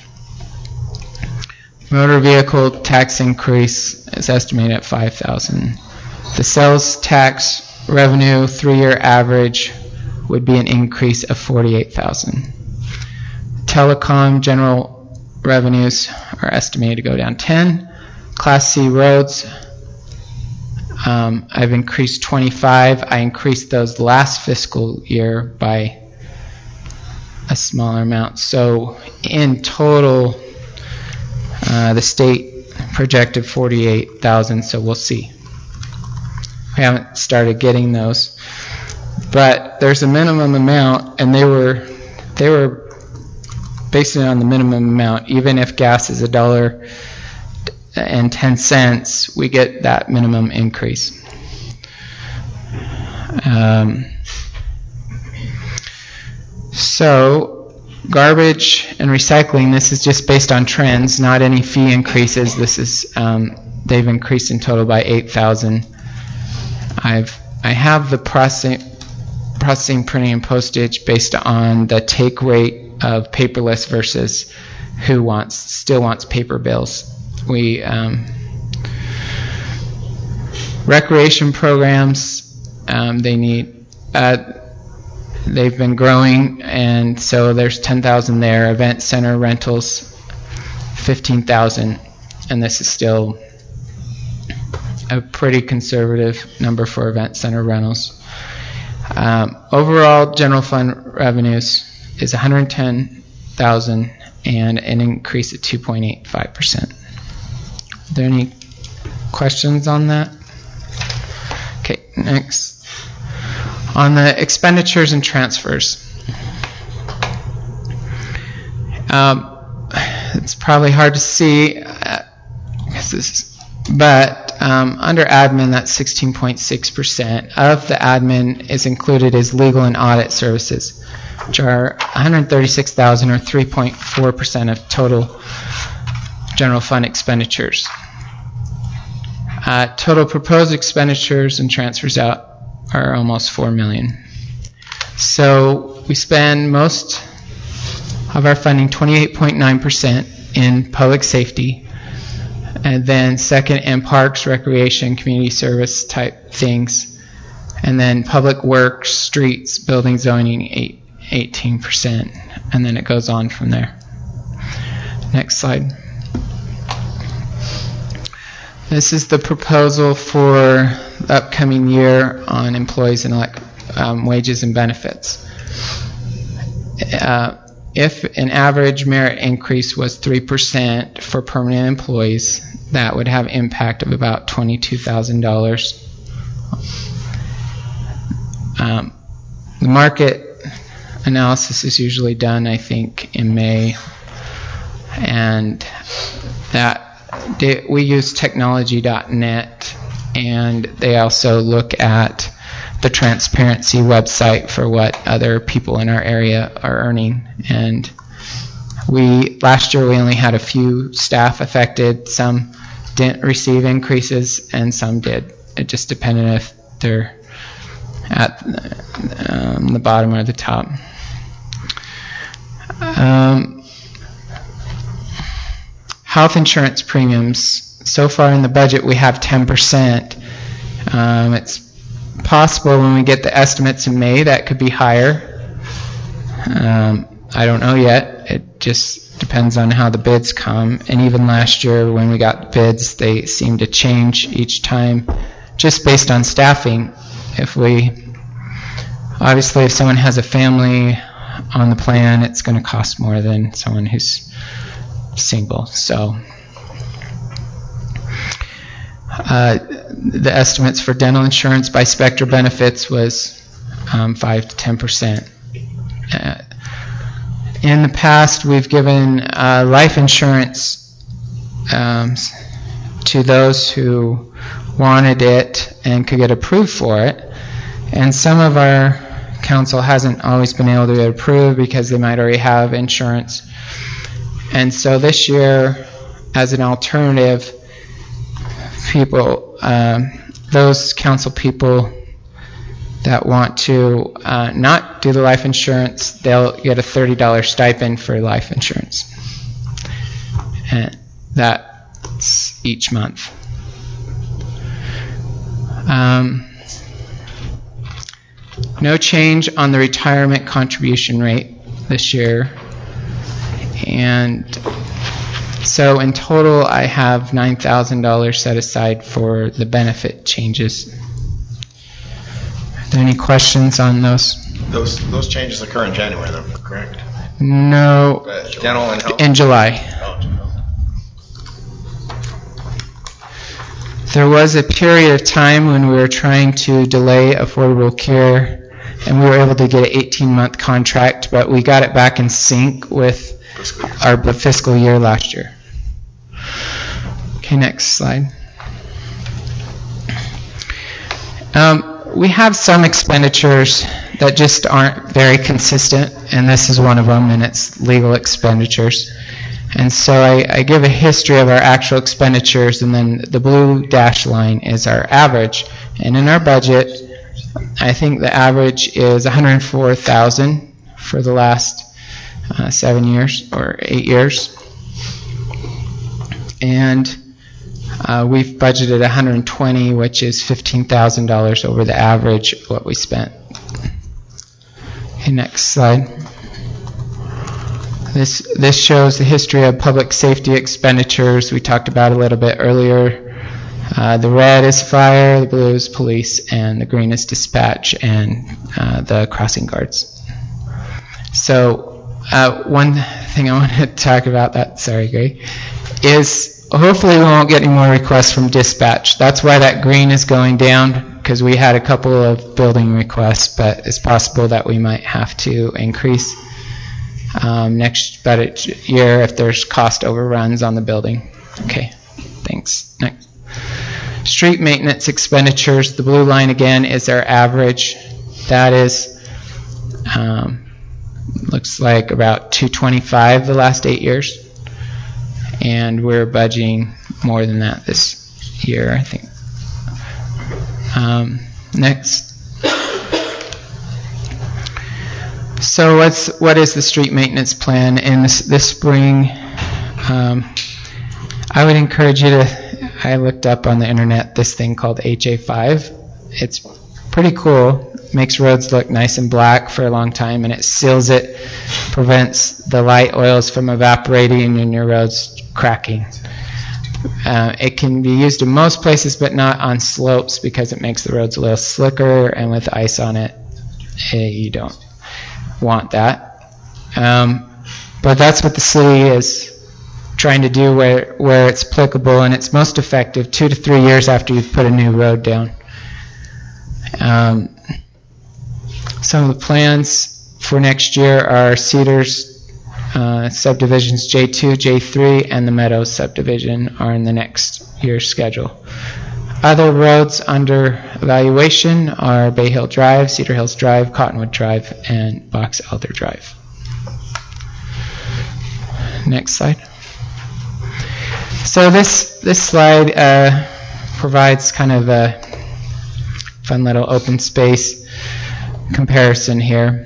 Motor vehicle tax increase is estimated at five thousand. The sales tax revenue three-year average would be an increase of forty-eight thousand. Telecom general revenues are estimated to go down ten. Class C roads, um, I've increased twenty-five. I increased those last fiscal year by a smaller amount. So in total, Uh, the state projected forty-eight thousand, so we'll see. We haven't started getting those, but there's a minimum amount, and they were they were basing it on the minimum amount. Even if gas is a dollar and ten cents, we get that minimum increase. Um, so. Garbage and recycling, this is just based on trends, not any fee increases. This is, um, they've increased in total by eight thousand. I've, I have the processing, processing, printing, and postage based on the take rate of paperless versus who wants, still wants paper bills. We, um, recreation programs, um, they need, uh, they've been growing, and so there's ten thousand there. Event center rentals, fifteen thousand, and this is still a pretty conservative number for event center rentals. Um, overall, general fund revenues is one hundred ten thousand and an increase of two point eight five percent. Are there any questions on that? Okay, next. On the expenditures and transfers, um, it's probably hard to see, uh, this, but um, under admin, that's sixteen point six percent. Of the admin is included is legal and audit services, which are one hundred thirty-six thousand or three point four percent of total general fund expenditures. Uh, total proposed expenditures and transfers out are almost four million. So we spend most of our funding, twenty-eight point nine percent, in public safety, and then second in parks, recreation, community service type things, and then public works, streets, building, zoning, eight, eighteen percent, and then it goes on from there. Next slide. This is the proposal for the upcoming year on employees and elect, um, wages and benefits. Uh, if an average merit increase was three percent for permanent employees, that would have impact of about twenty-two thousand dollars. Um, the market analysis is usually done, I think, in May, and that they, we use technology dot net, and they also look at the transparency website for what other people in our area are earning. And we last year we only had a few staff affected. Some didn't receive increases, and some did. It just depended if they're at um, the bottom or the top. Um, health insurance premiums. So far in the budget, we have ten percent. Um, it's possible when we get the estimates in May that could be higher. Um, I don't know yet. It just depends on how the bids come. And even last year when we got bids, they seem to change each time just based on staffing. If we, obviously if someone has a family on the plan, it's going to cost more than someone who's single. So uh, the estimates for dental insurance by Spectra Benefits was um, five to ten percent. Uh, in the past, we've given uh, life insurance um, to those who wanted it and could get approved for it. And some of our council hasn't always been able to get approved because they might already have insurance. And so this year, as an alternative, people, um, those council people that want to uh, not do the life insurance, they'll get a thirty dollars stipend for life insurance. And that's each month. Um, no change on the retirement contribution rate this year. And so in total, I have nine thousand dollars set aside for the benefit changes. Are there any questions on those? Those those changes occur in January, then, correct? No. Uh, dental and health? In July. Oh, There was a period of time when we were trying to delay Affordable Care, and we were able to get an eighteen-month contract, but we got it back in sync with our fiscal year last year. Okay, next slide. Um, we have some expenditures that just aren't very consistent, and this is one of them, and it's legal expenditures. And so I, I give a history of our actual expenditures, and then the blue dash line is our average. And in our budget, I think the average is one hundred four thousand dollars for the last uh, seven years or eight years. And uh, we've budgeted one hundred twenty, which is fifteen thousand dollars over the average of what we spent. Okay, next slide. This this shows the history of public safety expenditures. We talked about a little bit earlier. Uh, the red is fire, the blue is police, and the green is dispatch and uh, the crossing guards. So uh, one thing I want to talk about, that sorry, Gray, is hopefully we won't get any more requests from dispatch. That's why that green is going down, because we had a couple of building requests, but it's possible that we might have to increase Um, next budget year if there's cost overruns on the building. Okay, thanks. Next. Street maintenance expenditures. The blue line again is our average. That is, um, looks like about two twenty-five the last eight years. And we're budgeting more than that this year, I think. Um, next. So what's, what is the street maintenance plan in this, this spring? Um, I would encourage you to, I looked up on the internet this thing called H A five. It's pretty cool. It makes roads look nice and black for a long time, and it seals it, prevents the light oils from evaporating and your roads cracking. Uh, it can be used in most places, but not on slopes because it makes the roads a little slicker, and with ice on it, eh, you don't want that. Um, but that's what the city is trying to do where, where it's applicable, and it's most effective two to three years after you've put a new road down. Um, some of the plans for next year are Cedars Uh, subdivisions J two, J three, and the Meadows subdivision are in the next year's schedule. Other roads under evaluation are Bay Hill Drive, Cedar Hills Drive, Cottonwood Drive, and Box Elder Drive. Next slide. So this this slide uh, provides kind of a fun little open space comparison here.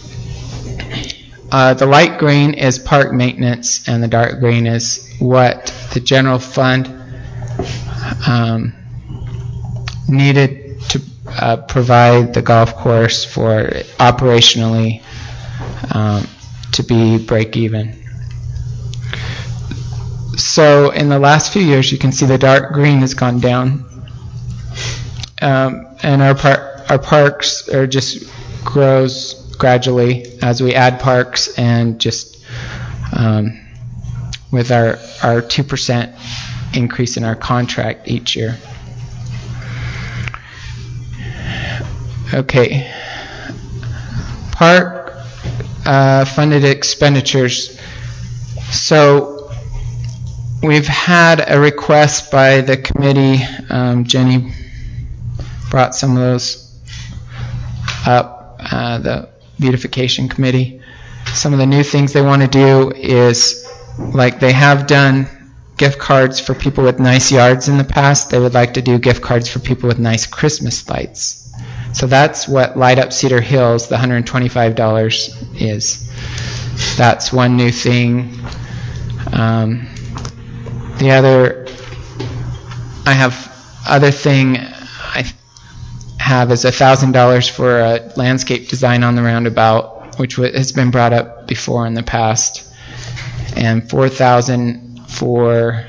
Uh, the light green is park maintenance, and the dark green is what the general fund um, needed to uh, provide the golf course for operationally um, to be break even. So in the last few years, you can see the dark green has gone down, um, and our par- our parks are just grows gradually as we add parks, and just um, with our our two percent increase in our contract each year. Okay, park uh, funded expenditures. So we've had a request by the committee. Um, Jenny brought some of those up, uh, the beautification committee. Some of the new things they want to do is, like they have done gift cards for people with nice yards in the past, they would like to do gift cards for people with nice Christmas lights. So that's what Light Up Cedar Hills, the one hundred twenty-five dollars is. That's one new thing. Um, the other, I have, other thing I have is one thousand dollars for a landscape design on the roundabout, which has been brought up before in the past, and four thousand dollars for,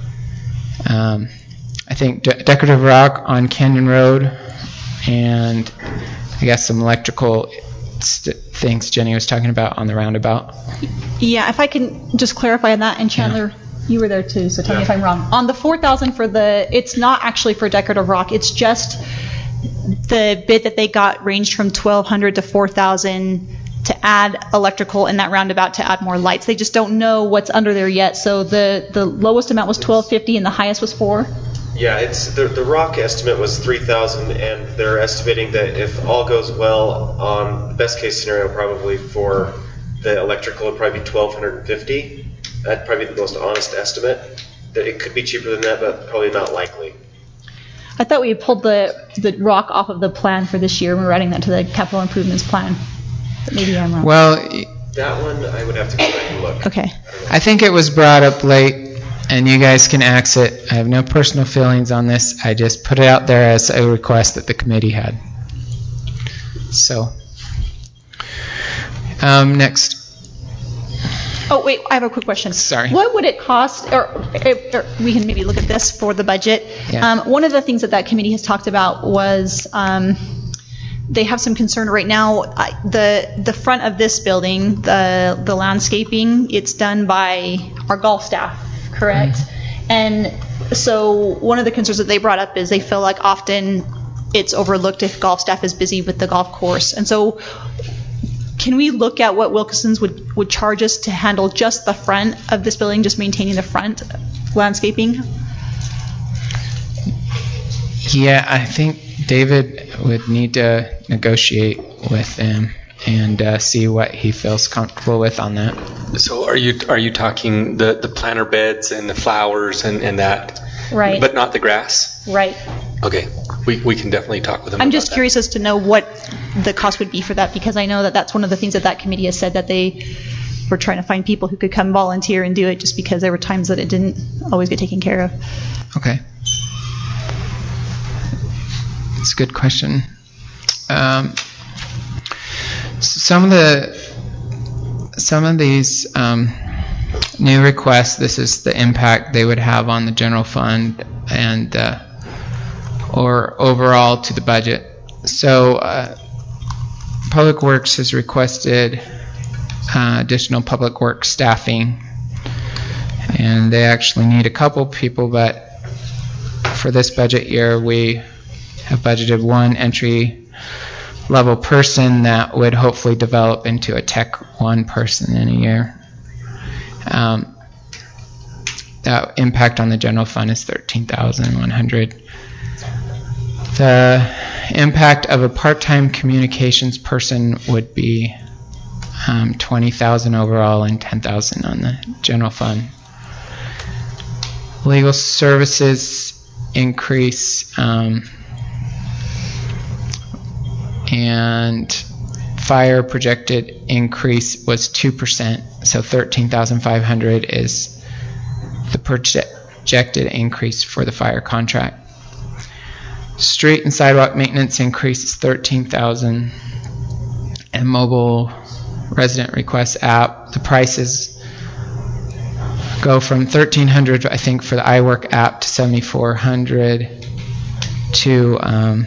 um, I think, de- decorative rock on Canyon Road, and I guess some electrical st- things Jenny was talking about on the roundabout. Yeah, if I can just clarify on that, and Chandler, yeah. You were there too, so tell yeah. me if I'm wrong. On the four thousand for the, it's not actually for decorative rock, it's just the bid that they got ranged from twelve hundred to four thousand to add electrical in that roundabout to add more lights. They just don't know what's under there yet. So the, the lowest amount was twelve fifty and the highest was four. Yeah, it's the the rock estimate was three thousand, and they're estimating that if all goes well, on the best case scenario, probably for the electrical, it'd probably be twelve fifty. That'd probably be the most honest estimate. That it could be cheaper than that, but probably not likely. I thought we had pulled the the rock off of the plan for this year. We're adding that to the capital improvements plan. But maybe I'm wrong. Well, that one I would have to go back and look. Okay. I, I think it was brought up late, and you guys can axe it. I have no personal feelings on this. I just put it out there as a request that the committee had. So, um, next. Oh, wait, I have a quick question. Sorry. What would it cost, or, or we can maybe look at this for the budget. Yeah. Um, one of the things that that committee has talked about was um, they have some concern right now. I, the the front of this building, the the landscaping, it's done by our golf staff, correct? Mm-hmm. And so one of the concerns that they brought up is they feel like often it's overlooked if golf staff is busy with the golf course. And so can we look at what Wilkinson's would, would charge us to handle just the front of this building, just maintaining the front landscaping? Yeah, I think David would need to negotiate with them and uh, see what he feels comfortable with on that. So are you are you talking the, the planter beds and the flowers and, and that? Right. But not the grass? Right. Okay. We we can definitely talk with them. I'm about just that. curious as to know what the cost would be for that, because I know that that's one of the things that that committee has said, that they were trying to find people who could come volunteer and do it, just because there were times that it didn't always get taken care of. Okay. That's a good question. Um, some of the some of these um, new requests, this is the impact they would have on the general fund and uh, or overall to the budget. So uh, Public Works has requested uh, additional Public Works staffing, and they actually need a couple people, but for this budget year we have budgeted one entry level person that would hopefully develop into a tech one person in a year. Um, the impact on the general fund is thirteen thousand one hundred. The impact of a part-time communications person would be um, twenty thousand overall and ten thousand on the general fund. Legal services increase um, and fire projected increase was two percent, so thirteen thousand five hundred is the projected increase for the fire contract. Street and sidewalk maintenance increase is thirteen thousand, and mobile resident request app, the prices go from thirteen hundred, I think, for the iWork app to seventy-four hundred to um,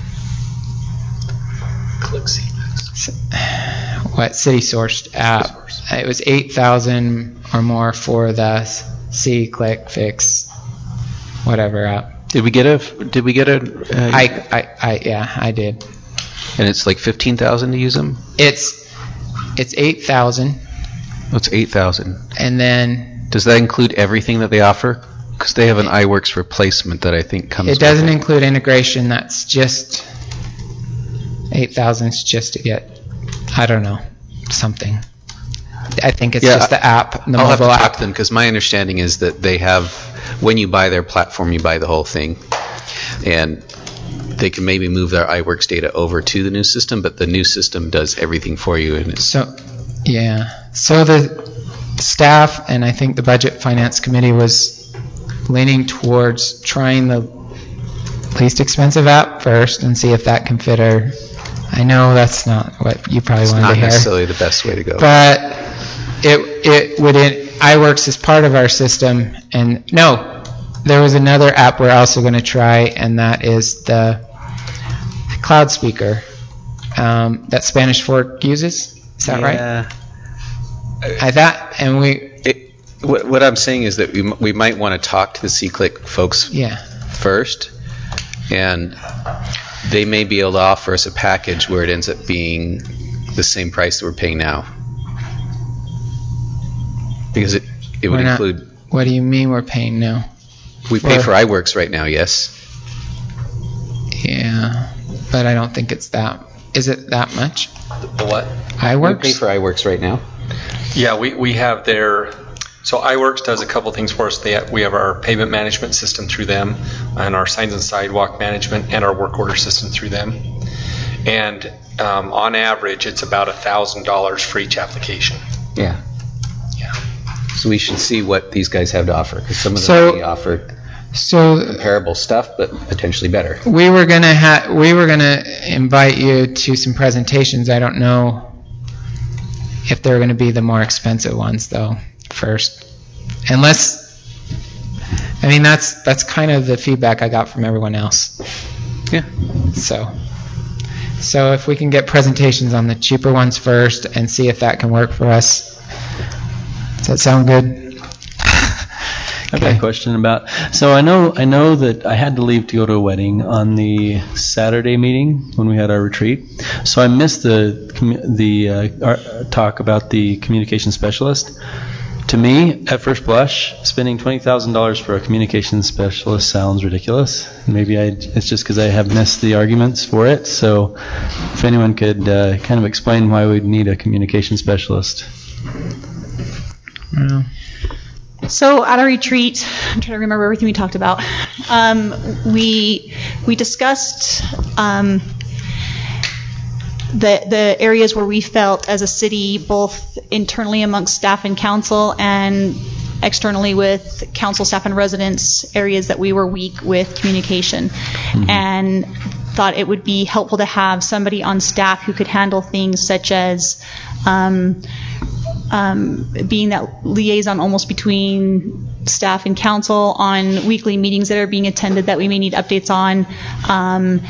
what City Sourced app. It was eight thousand or more for the C Click Fix whatever app. Did we get a? Did we get a? Uh, I, I, I, yeah, I did. And it's like fifteen thousand to use them. It's, it's eight thousand. Oh, it's eight thousand. And then does that include everything that they offer? Because they have an iWorks replacement that I think comes. It doesn't include integration. That's just eight thousand is just to get, I don't know, something. I think it's yeah, just the app, the I'll have to mobile talk app. to them because my understanding is that they have, when you buy their platform, you buy the whole thing, and they can maybe move their iWorks data over to the new system, but the new system does everything for you. And it's so, yeah. So the staff and I think the Budget Finance Committee was leaning towards trying the least expensive app first and see if that can fit our. I know that's not what you probably it's wanted not to hear. necessarily the best way to go. But it it would it, iWorks is part of our system, and no, there was another app we're also going to try, and that is the Cloud Speaker um, that Spanish Fork uses. Is that yeah. right? I thought, and we. It, what, what I'm saying is that we we might want to talk to the C-Click folks yeah. first, and they may be able to offer us a package where it ends up being the same price that we're paying now. Because it, it would We're not- include... What do you mean we're paying now? We pay For- for iWorks right now, yes? Yeah, but I don't think it's that. Is it that much? The what? iWorks? We pay for iWorks right now. Yeah, we, we have their, so iWorks does a couple things for us. They have, we have our payment management system through them, and our signs and sidewalk management, and our work order system through them. And um, on average, it's about one thousand dollars for each application. Yeah. Yeah. So we should see what these guys have to offer, because some of them So- may offer So comparable stuff, but potentially better. we were gonna ha- we were gonna invite you to some presentations. I don't know if they're gonna be the more expensive ones though. First, unless I mean that's that's kind of the feedback I got from everyone else. Yeah. So, so if we can get presentations on the cheaper ones first and see if that can work for us. Does that sound good? I've got a question about, so I know I know that I had to leave to go to a wedding on the Saturday meeting when we had our retreat. So I missed the commu- the uh, our, talk about the communication specialist. To me, at first blush, spending twenty thousand dollars for a communication specialist sounds ridiculous. Maybe I, it's just because I have missed the arguments for it. So if anyone could uh, kind of explain why we'd need a communication specialist. Well, So at our retreat, I'm trying to remember everything we talked about. Um, we we discussed um, the the areas where we felt as a city, both internally amongst staff and council, and externally with council staff and residents, areas that we were weak with communication, mm-hmm. and thought it would be helpful to have somebody on staff who could handle things such as um, um, being that liaison almost between staff and council on weekly meetings that are being attended that we may need updates on, um,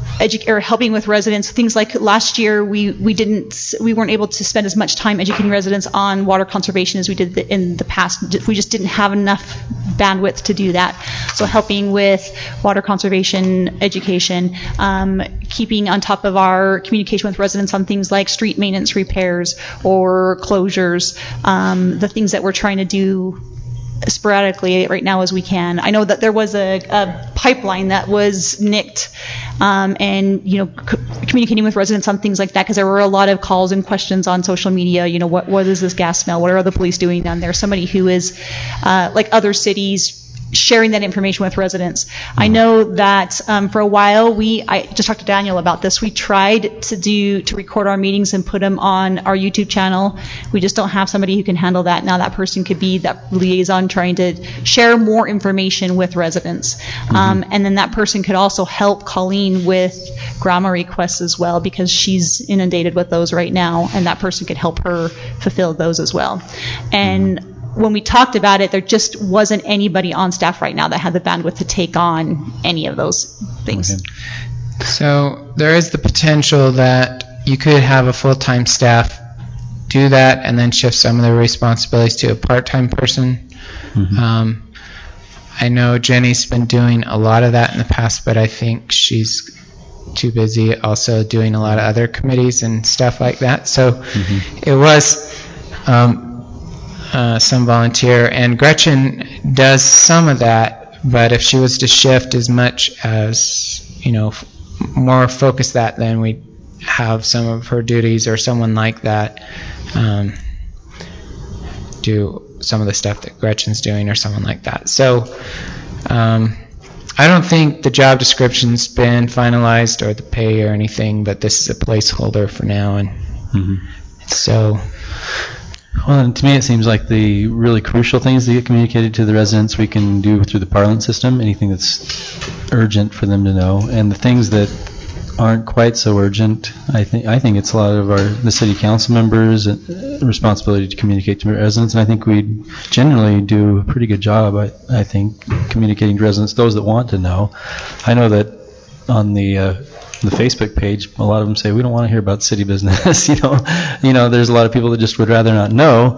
edu- or helping with residents. Things like last year, we, we didn't, we weren't able to spend as much time educating residents on water conservation as we did the, in the past. We just didn't have enough bandwidth to do that. So helping with water conservation education, um, keeping on top of our communication with residents on things like street maintenance repairs or closures, um, the things that we're trying to do sporadically right now as we can. I know that there was a, a pipeline that was nicked, um, and you know, c- communicating with residents on things like that, because there were a lot of calls and questions on social media. You know, what what is this gas smell? What are the police doing down there? Somebody who is uh, like other cities, sharing that information with residents. I know that um, for a while we, I just talked to Daniel about this, we tried to do, to record our meetings and put them on our YouTube channel. We just don't have somebody who can handle that. Now that person could be that liaison trying to share more information with residents. Mm-hmm. Um, and then that person could also help Colleen with grandma requests as well, because she's inundated with those right now, and that person could help her fulfill those as well. And mm-hmm. when we talked about it, there just wasn't anybody on staff right now that had the bandwidth to take on any of those things. Okay. So there is the potential that you could have a full-time staff do that and then shift some of the responsibilities to a part-time person. Mm-hmm. Um, I know Jenny's been doing a lot of that in the past, but I think she's too busy also doing a lot of other committees and stuff like that. So mm-hmm. it was... Um, Uh, some volunteer, and Gretchen does some of that, but if she was to shift as much as, you know, f- more focus that, then we'd have some of her duties or someone like that um, do some of the stuff that Gretchen's doing or someone like that. So um, I don't think the job description's been finalized or the pay or anything, but this is a placeholder for now, and mm-hmm. so... Well, and to me, it seems like the really crucial things that get communicated to the residents we can do through the Parliament system, anything that's urgent for them to know, and the things that aren't quite so urgent, I think I think it's a lot of our the city council members' responsibility to communicate to residents, and I think we generally do a pretty good job, I, I think, communicating to residents, those that want to know. I know that on the uh, the Facebook page, a lot of them say we don't want to hear about city business. you know, you know, there's a lot of people that just would rather not know.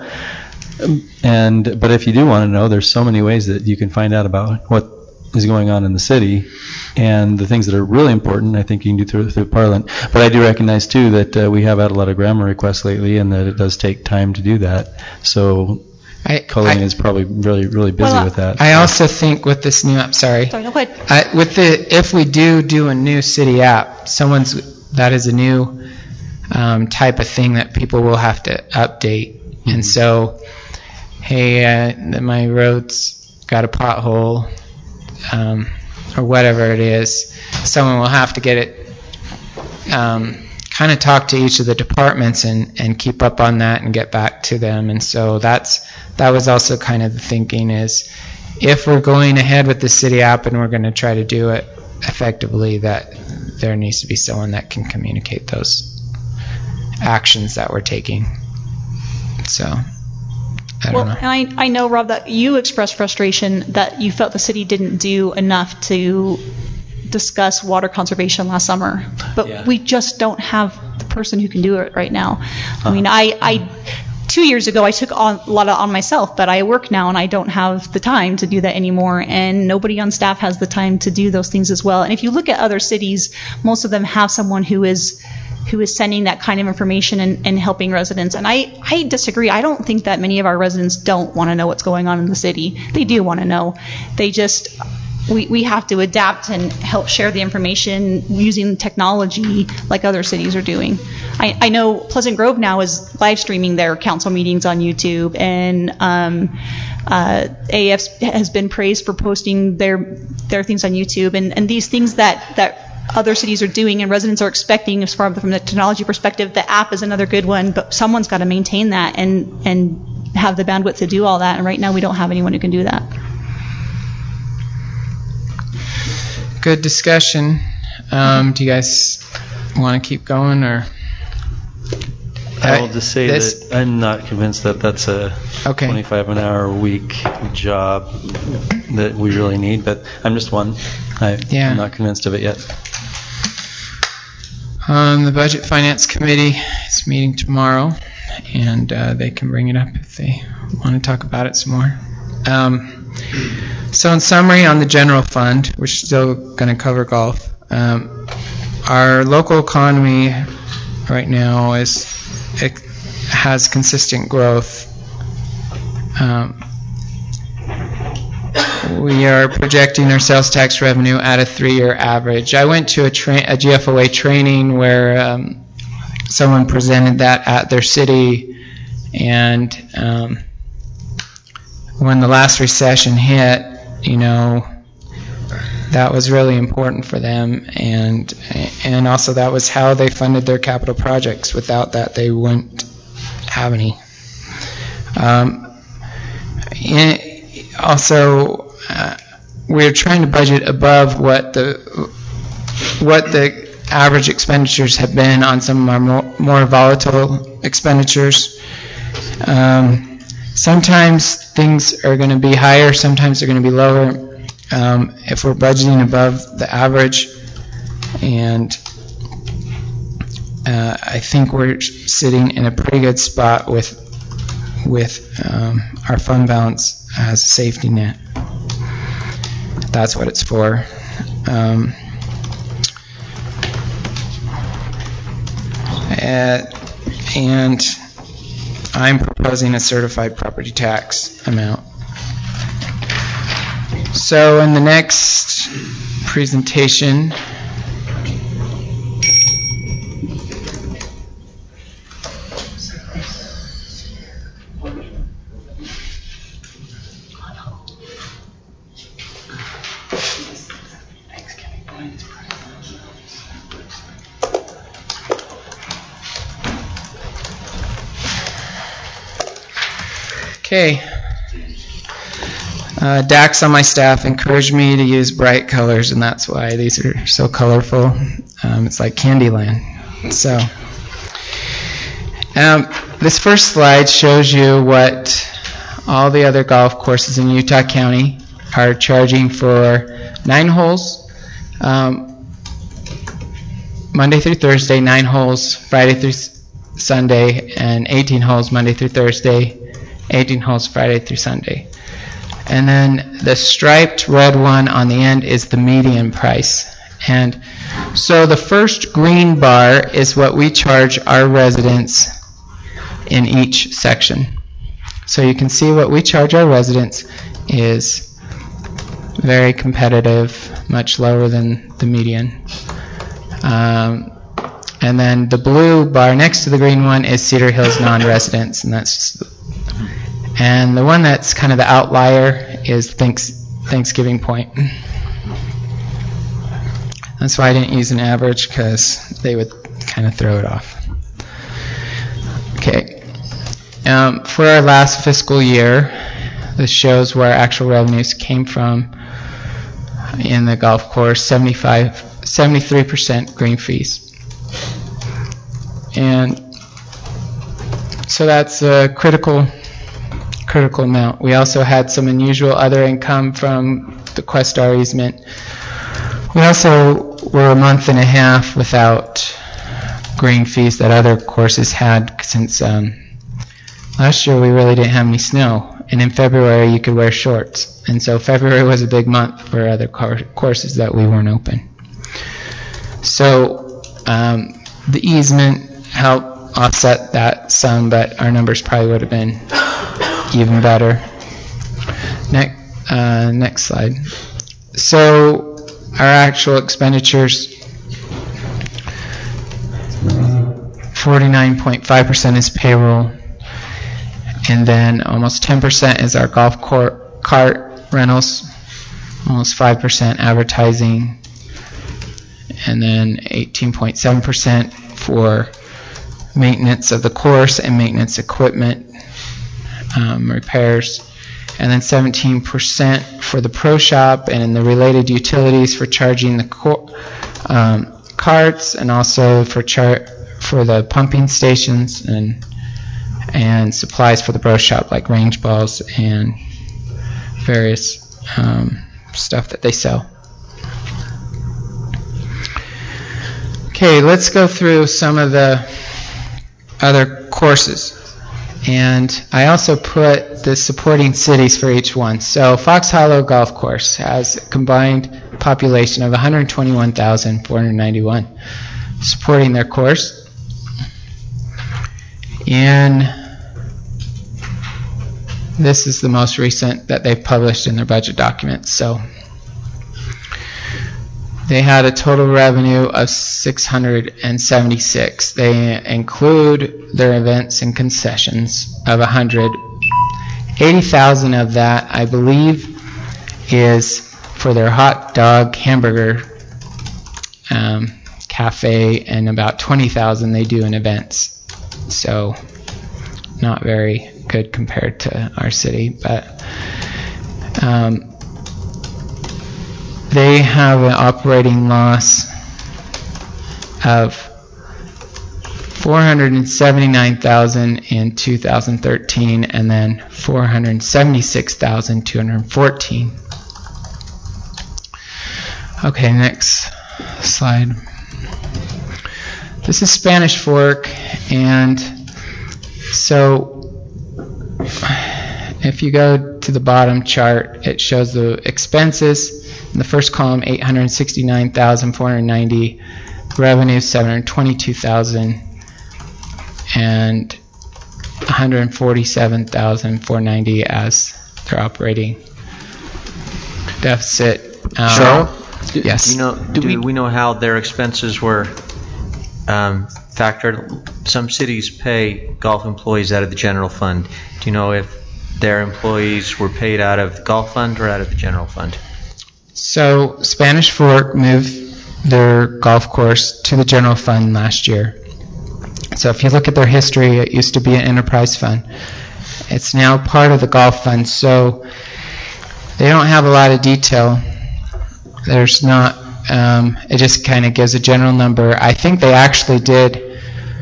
And but if you do want to know, there's so many ways that you can find out about what is going on in the city, and the things that are really important, I think you can do through, through Parliament. But I do recognize too that uh, we have had a lot of grammar requests lately, and that it does take time to do that. So. I, Colleen I, is probably really, really busy well, with that. I also think with this new app, sorry, sorry no, go ahead. I, with the if we do do a new city app, someone's that is a new um, type of thing that people will have to update, mm-hmm. and so, hey, uh, my road's got a pothole, um, or whatever it is, someone will have to get it. Um, kind of talk to each of the departments and, and keep up on that and get back to them. And so that's that was also kind of the thinking is if we're going ahead with the city app and we're going to try to do it effectively, that there needs to be someone that can communicate those actions that we're taking. So I don't well, know. And I, I know, Rob, that you expressed frustration that you felt the city didn't do enough to discuss water conservation last summer, but yeah. we just don't have the person who can do it right now. Uh-huh. I mean, I, I two years ago I took on a lot of on myself, but I work now and I don't have the time to do that anymore, and nobody on staff has the time to do those things as well. And if you look at other cities, most of them have someone who is who is sending that kind of information and, and helping residents. And I, I disagree. I don't think that many of our residents don't want to know what's going on in the city. They do want to know. They just We, we have to adapt and help share the information using technology like other cities are doing. I, I know Pleasant Grove now is live streaming their council meetings on YouTube, and um, uh, A F has been praised for posting their their things on YouTube. And, and these things that, that other cities are doing and residents are expecting as far from the technology perspective, the app is another good one, but someone's got to maintain that and, and have the bandwidth to do all that. And right now we don't have anyone who can do that. Good discussion. Um, do you guys want to keep going, or? I will just say this, that I'm not convinced that that's a okay. twenty-five an hour a week job that we really need, but I'm just one. I, yeah. I'm not convinced of it yet. Um, the Budget Finance Committee is meeting tomorrow, and uh, they can bring it up if they want to talk about it some more. Um, so in summary, on the general fund, we're still going to cover golf. Um, our local economy right now is it has consistent growth. Um, we are projecting our sales tax revenue at a three-year average. I went to a, tra- a G F O A training where um, someone presented that at their city, and um, when the last recession hit, you know, that was really important for them, and and also that was how they funded their capital projects. Without that, they wouldn't have any. Um, also, uh, we're trying to budget above what the what the average expenditures have been on some of our more, more volatile expenditures. Um, sometimes things are going to be higher, sometimes they're going to be lower. Um, if we're budgeting above the average, and uh, I think we're sitting in a pretty good spot with with um, our fund balance as a safety net. That's what it's for. Um, uh, and I'm proposing a certified property tax amount. So in the next presentation, okay. Uh, Dax on my staff encouraged me to use bright colors, and that's why these are so colorful. Um, it's like Candyland. So, um, this first slide shows you what all the other golf courses in Utah County are charging for nine holes, um, Monday through Thursday, nine holes, Friday through Sunday, and eighteen holes Monday through Thursday, eighteen holes Friday through Sunday. And then the striped red one on the end is the median price. And so the first green bar is what we charge our residents in each section. So you can see what we charge our residents is very competitive, much lower than the median. Um, and then the blue bar next to the green one is Cedar Hills non-residents, and that's And the one that's kind of the outlier is Thanks, Thanksgiving Point. That's why I didn't use an average, because they would kind of throw it off. Okay. Um, for our last fiscal year, this shows where actual revenues came from in the golf course, seventy-five, seventy-three percent green fees. And so that's a critical critical amount. We also had some unusual other income from the Questar easement. We also were a month and a half without green fees that other courses had, since um, last year we really didn't have any snow, and in February you could wear shorts, and so February was a big month for other car- courses that we weren't open. So um, the easement helped offset that some, but our numbers probably would have been even better. Next, uh, next slide. So our actual expenditures, forty-nine point five percent is payroll, and then almost ten percent is our golf court cart rentals, almost five percent advertising, and then eighteen point seven percent for maintenance of the course and maintenance equipment, Um, repairs, and then seventeen percent for the pro shop and the related utilities for charging the co- um, carts, and also for char- for the pumping stations and and supplies for the pro shop, like range balls and various um, stuff that they sell. Okay, let's go through some of the other courses. And I also put the supporting cities for each one. So Fox Hollow Golf Course has a combined population of one hundred twenty-one thousand four hundred ninety-one supporting their course. And this is the most recent that they've published in their budget documents. So they had a total revenue of six hundred seventy-six. They include their events and concessions of one hundred. eighty thousand of that, I believe, is for their hot dog hamburger um, cafe, and about twenty thousand they do in events. So not very good compared to our city, but um, they have an operating loss of four hundred seventy-nine thousand in two thousand thirteen, and then four hundred seventy-six thousand two hundred fourteen. Okay, next slide. This is Spanish Fork, and so if you go to the bottom chart, it shows the expenses. In the first column, eight hundred sixty-nine thousand four hundred ninety, revenue seven hundred twenty-two thousand, and one hundred forty-seven thousand four hundred ninety as their operating deficit. Um, Cheryl? Do, yes. Do you know, do, do we, we know how their expenses were um, factored? Some cities pay golf employees out of the general fund. Do you know if their employees were paid out of the golf fund or out of the general fund? So Spanish Fork moved their golf course to the general fund last year. So if you look at their history, it used to be an enterprise fund. It's now part of the golf fund, so they don't have a lot of detail. There's not, um, it just kind of gives a general number. I think they actually did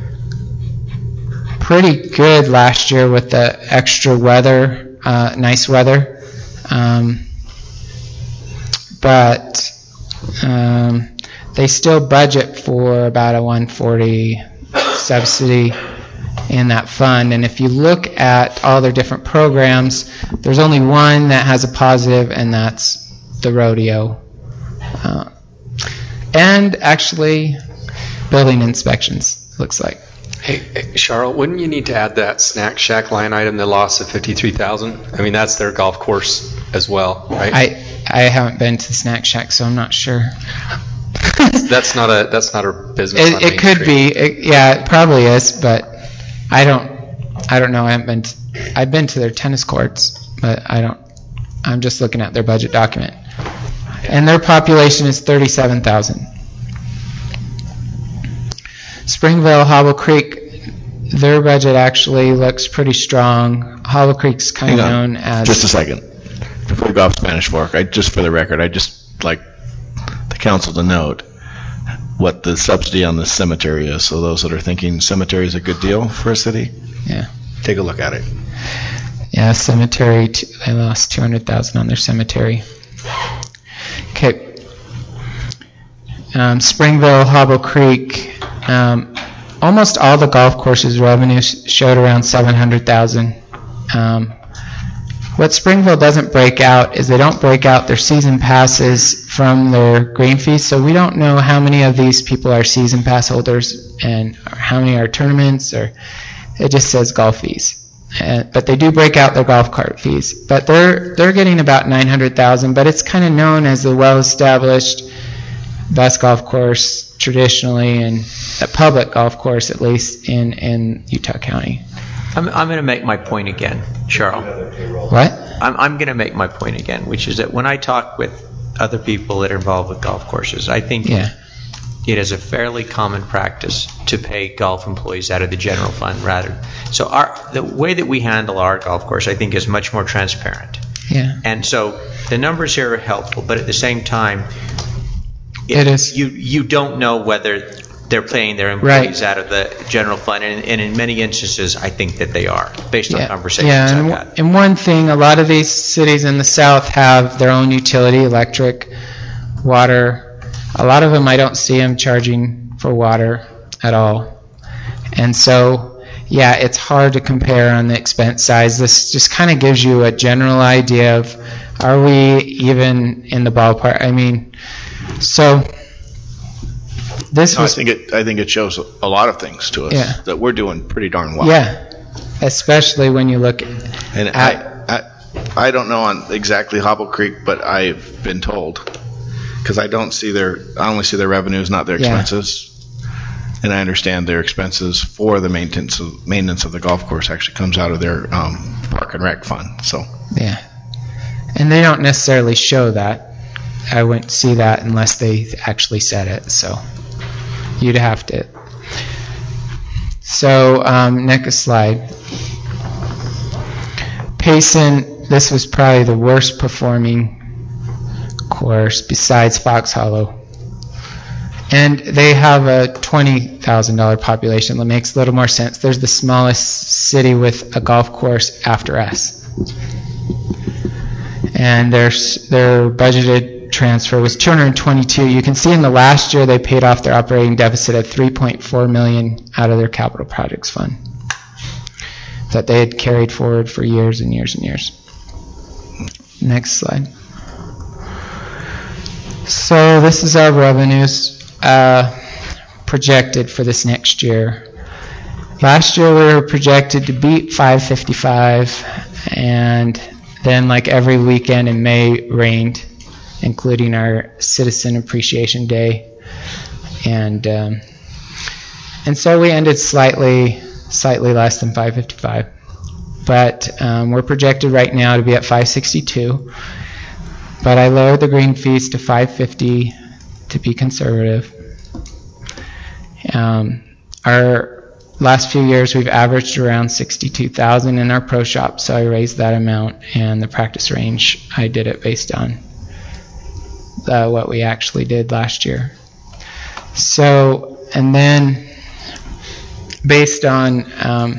pretty good last year with the extra weather, uh, nice weather. Um, but um, they still budget for about a one forty subsidy in that fund. And if you look at all their different programs, there's only one that has a positive, and that's the rodeo. Uh, and actually, building inspections, looks like. Hey, hey, Charlotte, wouldn't you need to add that Snack Shack line item, the loss of fifty-three thousand? I mean, that's their golf course as well, right? I I haven't been to the Snack Shack, so I'm not sure. That's not a that's not a business. It, it could be, it, yeah, it probably is, but I don't I don't know. I haven't been. To, I've been to their tennis courts, but I don't. I'm just looking at their budget document, and their population is thirty-seven thousand. Springville, Hobble Creek, their budget actually looks pretty strong. Hobble Creek's kind of known as... Just a second. Before we go off Spanish Fork, I just for the record, I just like the council to note what the subsidy on the cemetery is. So those that are thinking cemetery is a good deal for a city, yeah, take a look at it. Yeah, cemetery, they lost two hundred thousand on their cemetery. Okay. Um, Springville, Hobble Creek, um, almost all the golf courses' revenue showed around seven hundred thousand. Um, what Springville doesn't break out is they don't break out their season passes from their green fees, so we don't know how many of these people are season pass holders and how many are tournaments, or it just says golf fees. Uh, but they do break out their golf cart fees. But they're they're getting about nine hundred thousand, but it's kind of known as the well-established best golf course traditionally, and a public golf course at least in, in Utah County. I'm, I'm going to make my point again, Cheryl. What? I'm, I'm going to make my point again, which is that when I talk with other people that are involved with golf courses, I think yeah. it is a fairly common practice to pay golf employees out of the general fund rather. So our the way that we handle our golf course, I think, is much more transparent. Yeah. And so the numbers here are helpful, but at the same time, it is. You you don't know whether they're paying their employees right. out of the general fund, and, and in many instances, I think that they are, based yeah. on conversations yeah, I've and, had. And one thing, a lot of these cities in the south have their own utility, electric, water. A lot of them, I don't see them charging for water at all. And so, yeah, it's hard to compare on the expense size. This just kind of gives you a general idea of, are we even in the ballpark? I mean, so this No, I was, think it, I think it shows a lot of things to us, Yeah. that we're doing pretty darn well. yeah, especially when you look And at, I, I, I don't know on exactly Hobble Creek, but I've been told, because I don't see their, I only see their revenues, not their Yeah. expenses. And I understand their expenses for the maintenance of, maintenance of the golf course actually comes out of their um, park and rec fund, so. yeah. And they don't necessarily show that. I wouldn't see that unless they actually said it, so you'd have to. So, um, next slide. Payson, this was probably the worst performing course besides Fox Hollow. And they have a twenty thousand dollars population. That makes a little more sense. There's the smallest city with a golf course after us. And their, their budgeted transfer was two hundred twenty-two. You can see in the last year they paid off their operating deficit at three point four million dollars out of their capital projects fund that they had carried forward for years and years and years. Next slide. So this is our revenues uh, projected for this next year. Last year we were projected to beat five fifty-five, and then like every weekend in May rained, including our Citizen Appreciation Day, and um, and so we ended slightly slightly less than five fifty-five, but um, we're projected right now to be at five sixty-two. But I lowered the green fees to five fifty to be conservative. Um, our last few years we've averaged around sixty-two thousand in our pro shop, so I raised that amount, and the practice range I did it based on uh, what we actually did last year. So, and then based on um,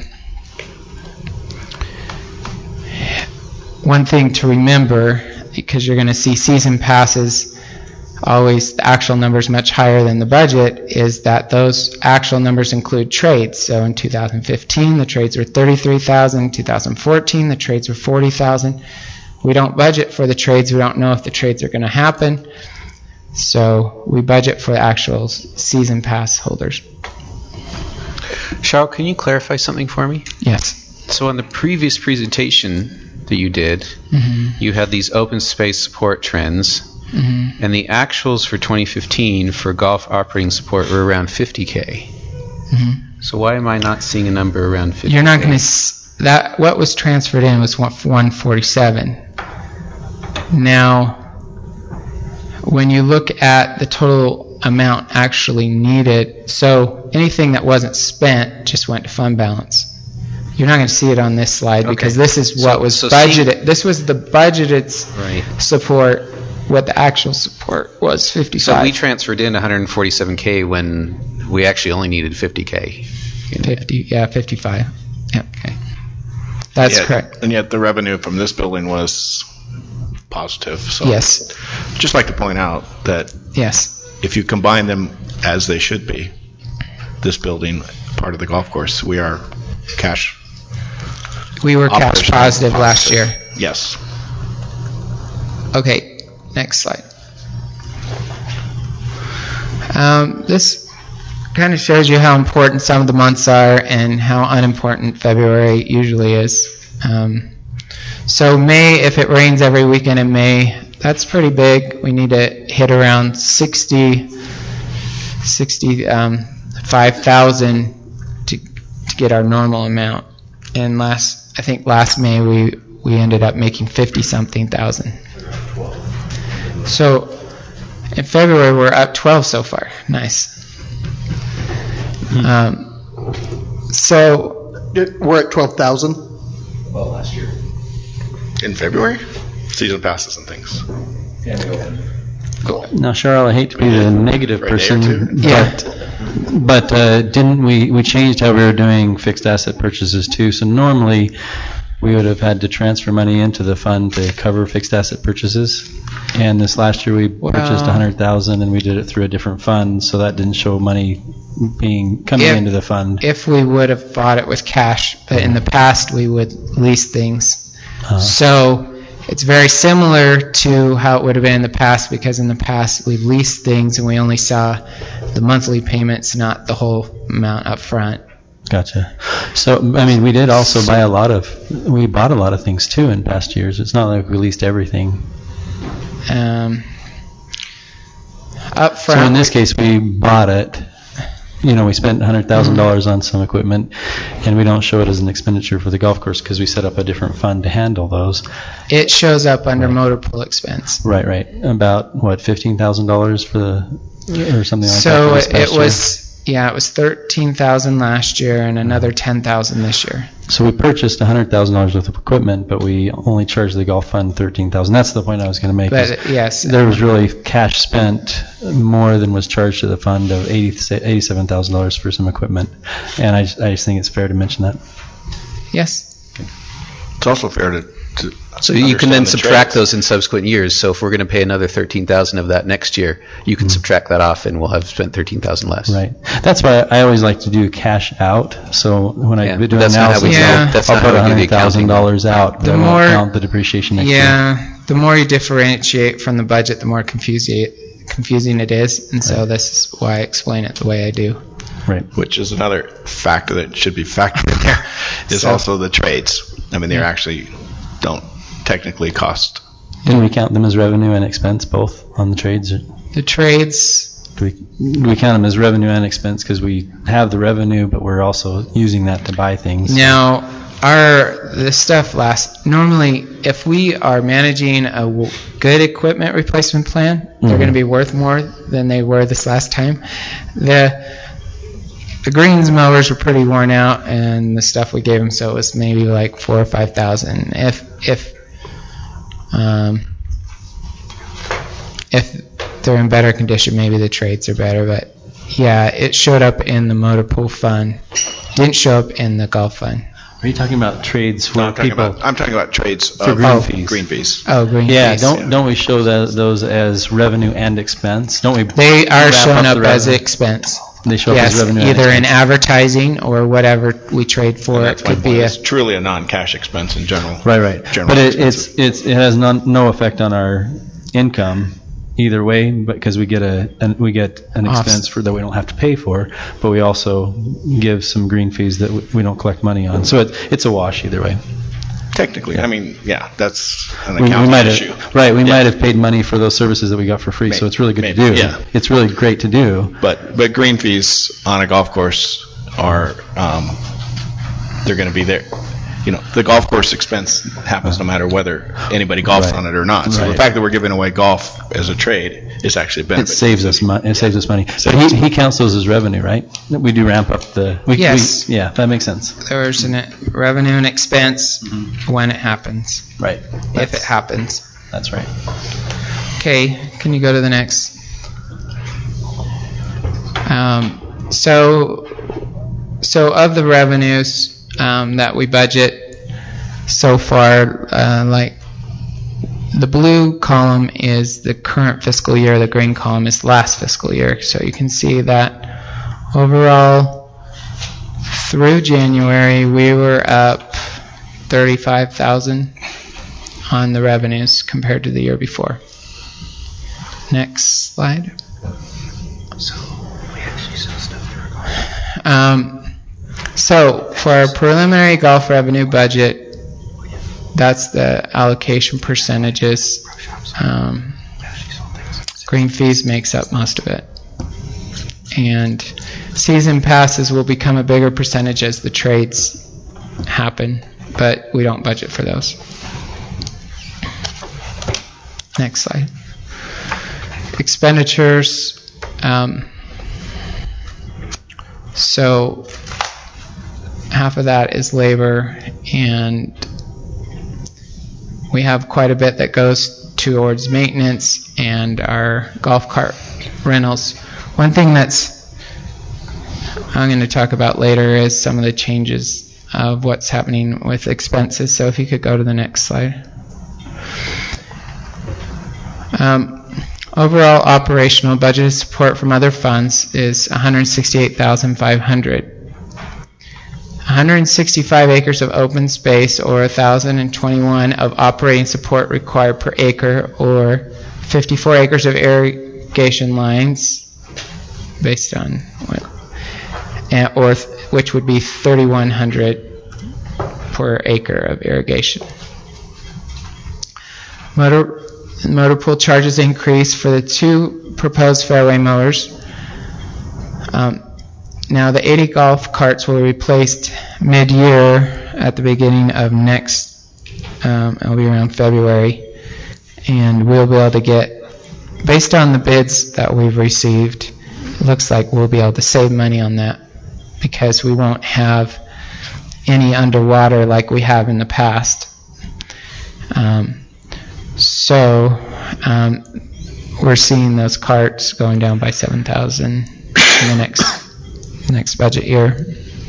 one thing to remember, because you're going to see season passes always, the actual numbers much higher than the budget, is that those actual numbers include trades. So in two thousand fifteen the trades were thirty-three thousand, in two thousand fourteen the trades were forty thousand. We don't budget for the trades, we don't know if the trades are going to happen, so we budget for the actual season pass holders. Cheryl, can you clarify something for me? Yes. So on the previous presentation that you did, Mm-hmm. you had these open space support trends, Mm-hmm. and the actuals for twenty fifteen for golf operating support were around fifty K. Mm-hmm. So why am I not seeing a number around fifty K? You're not going to, that, what was transferred in was one forty-seven. Now, when you look at the total amount actually needed, so anything that wasn't spent just went to fund balance. You're not going to see it on this slide because Okay. this is what So- was so budgeted. This was the budgeted s- Right. support. What the actual support was So fifty-five. we transferred in one hundred forty-seven K when we actually only needed fifty K. fifty, yeah, fifty-five. Yeah, okay. That's Yet- correct. And yet the revenue from this building was positive, so. Yes, Just like to point out that yes. if you combine them as they should be, this building, part of the golf course, we are cash. We were cash operational positive last year. Yes. Okay, next slide. Um, this kind of shows you how important some of the months are and how unimportant February usually is. Um, so May, if it rains every weekend in May, that's pretty big. We need to hit around sixty, sixty-five thousand to, to get our normal amount. And last, I think last May we, we ended up making fifty-something thousand. So in February we're up twelve so far. Nice. Um, so We're at twelve thousand. In February? Season passes and things. Now, Cheryl, I hate to be the negative For a day or person, two? Yeah. but but uh, didn't we we changed how we were doing fixed asset purchases too? So normally we would have had to transfer money into the fund to cover fixed asset purchases. And this last year, we purchased one hundred thousand dollars, and we did it through a different fund, so that didn't show money being coming If- into the fund. If we would have bought it with cash, but in the past, we would lease things. Uh, So it's very similar to how it would have been in the past, because in the past, we've leased things and we only saw the monthly payments, not the whole amount up front. Gotcha. So, I mean, we did also buy a lot of, we bought a lot of things too in past years. It's not like we leased everything. Um, Up So in front, this case, we bought it, you know, we spent one hundred thousand dollars on some equipment, and we don't show it as an expenditure for the golf course because we set up a different fund to handle those. it shows up under motor pool expense. Right, right. About, what, fifteen thousand dollars for the, or something like that? So for this it past year? was, yeah, it was thirteen thousand last year and another ten thousand this year. So we purchased one hundred thousand dollars worth of equipment, but we only charged the golf fund thirteen thousand dollars. That's the point I was going to make. is But yes, There was really cash spent more than was charged to the fund of eighty eighty-seven thousand dollars for some equipment. And I just, I just think it's fair to mention that. yes. It's also fair to, to So you can then understand the subtract trades. those in subsequent years. So if we're going to pay another thirteen thousand of that next year, you can subtract that off and we'll have spent thirteen thousand less. Right. That's why I always like to do cash out. So when Yeah, I but do that's not how we analysis, do- I'll- that's I'll not how put we do the one hundred thousand dollars out, but The I won't more- count the depreciation next year. Yeah, the more you differentiate from the budget, the more confusing confusing it is, and so this is why I explain it the way I do. Right. Which is another factor that should be factored in there, is So- also the trades. I mean, they actually don't technically cost. Didn't we count them as revenue and expense both on the trades? Or The trades, do we, do we count them as revenue and expense because we have the revenue, but we're also using that to buy things? now, our, the stuff lasts, normally, if we are managing a w- good equipment replacement plan, they're Mhm. going to be worth more than they were this last time. The, the greens mowers were pretty worn out, and the stuff we gave them, so it was maybe like four or five thousand. If, if, um, if they're in better condition, maybe the trades are better, but yeah, it showed up in the motor pool fund, didn't show up in the golf fund. Are you talking about trades No, where I'm talking people? about, I'm talking about trades For of green fees. green fees. Oh, green Yeah, fees. don't don't we show tho- those as revenue and expense? Don't we? They are wrap showing up up the as revenue? expense. They show up as Yes, revenue and either in expense. advertising or whatever we trade for. And It that's my could point. be a, It's truly a non-cash expense in general. Right, right. General But it, expenses. it's, it's, it has no, no effect on our income either way, but because we get a, an, we get an Offs- expense for, that we don't have to pay for, but we also give some green fees that we, we don't collect money on. So it, it's a wash either way. Technically, I mean, yeah, that's an We, we accounting might issue. have, right, we might have paid money for those services that we got for free, so Maybe, it's really good to maybe, do. yeah. It's really great to do. But, but green fees on a golf course are, um, they're going to be there. You know, the golf course expense happens no matter whether anybody golfs Right. on it or not. So the Right. fact that we're giving away golf as a trade is actually a It benefit. saves us money, it saves us money. But he, he counts those as revenue, right? We do ramp up the, we, we, Yes. yeah, that makes sense. there's an revenue and expense when it happens, Right. if it happens. That's right. Okay, can you go to the next? Um, so, so of the revenues um, that we budget so far, uh, like the blue column is the current fiscal year, the green column is last fiscal year. So you can see that overall through January we were up thirty-five thousand on the revenues compared to the year before. Next slide. Um, so for our preliminary golf revenue budget, that's the allocation percentages. Um, green fees makes up most of it. And season passes will become a bigger percentage as the trades happen, but we don't budget for those. Next slide. Expenditures. Um, so half of that is labor, and we have quite a bit that goes towards maintenance and our golf cart rentals. One thing that's I'm going to talk about later is some of the changes of what's happening with expenses. So if you could go to the next slide. Um, overall operational budgeted support from other funds is one hundred sixty-eight thousand five hundred dollars. one hundred sixty-five acres of open space, or one thousand twenty-one of operating support required per acre, or fifty-four acres of irrigation lines, based on what, and, or th- which would be thirty-one hundred per acre of irrigation. Motor motor pool charges increase for the two proposed fairway mowers. Um, Now, the eighty golf carts will be replaced mid-year at the beginning of next, um, it'll be around February, and we'll be able to get, based on the bids that we've received, it looks like we'll be able to save money on that because we won't have any underwater like we have in the past. Um, so, um, we're seeing those carts going down by seven thousand in the next next budget year.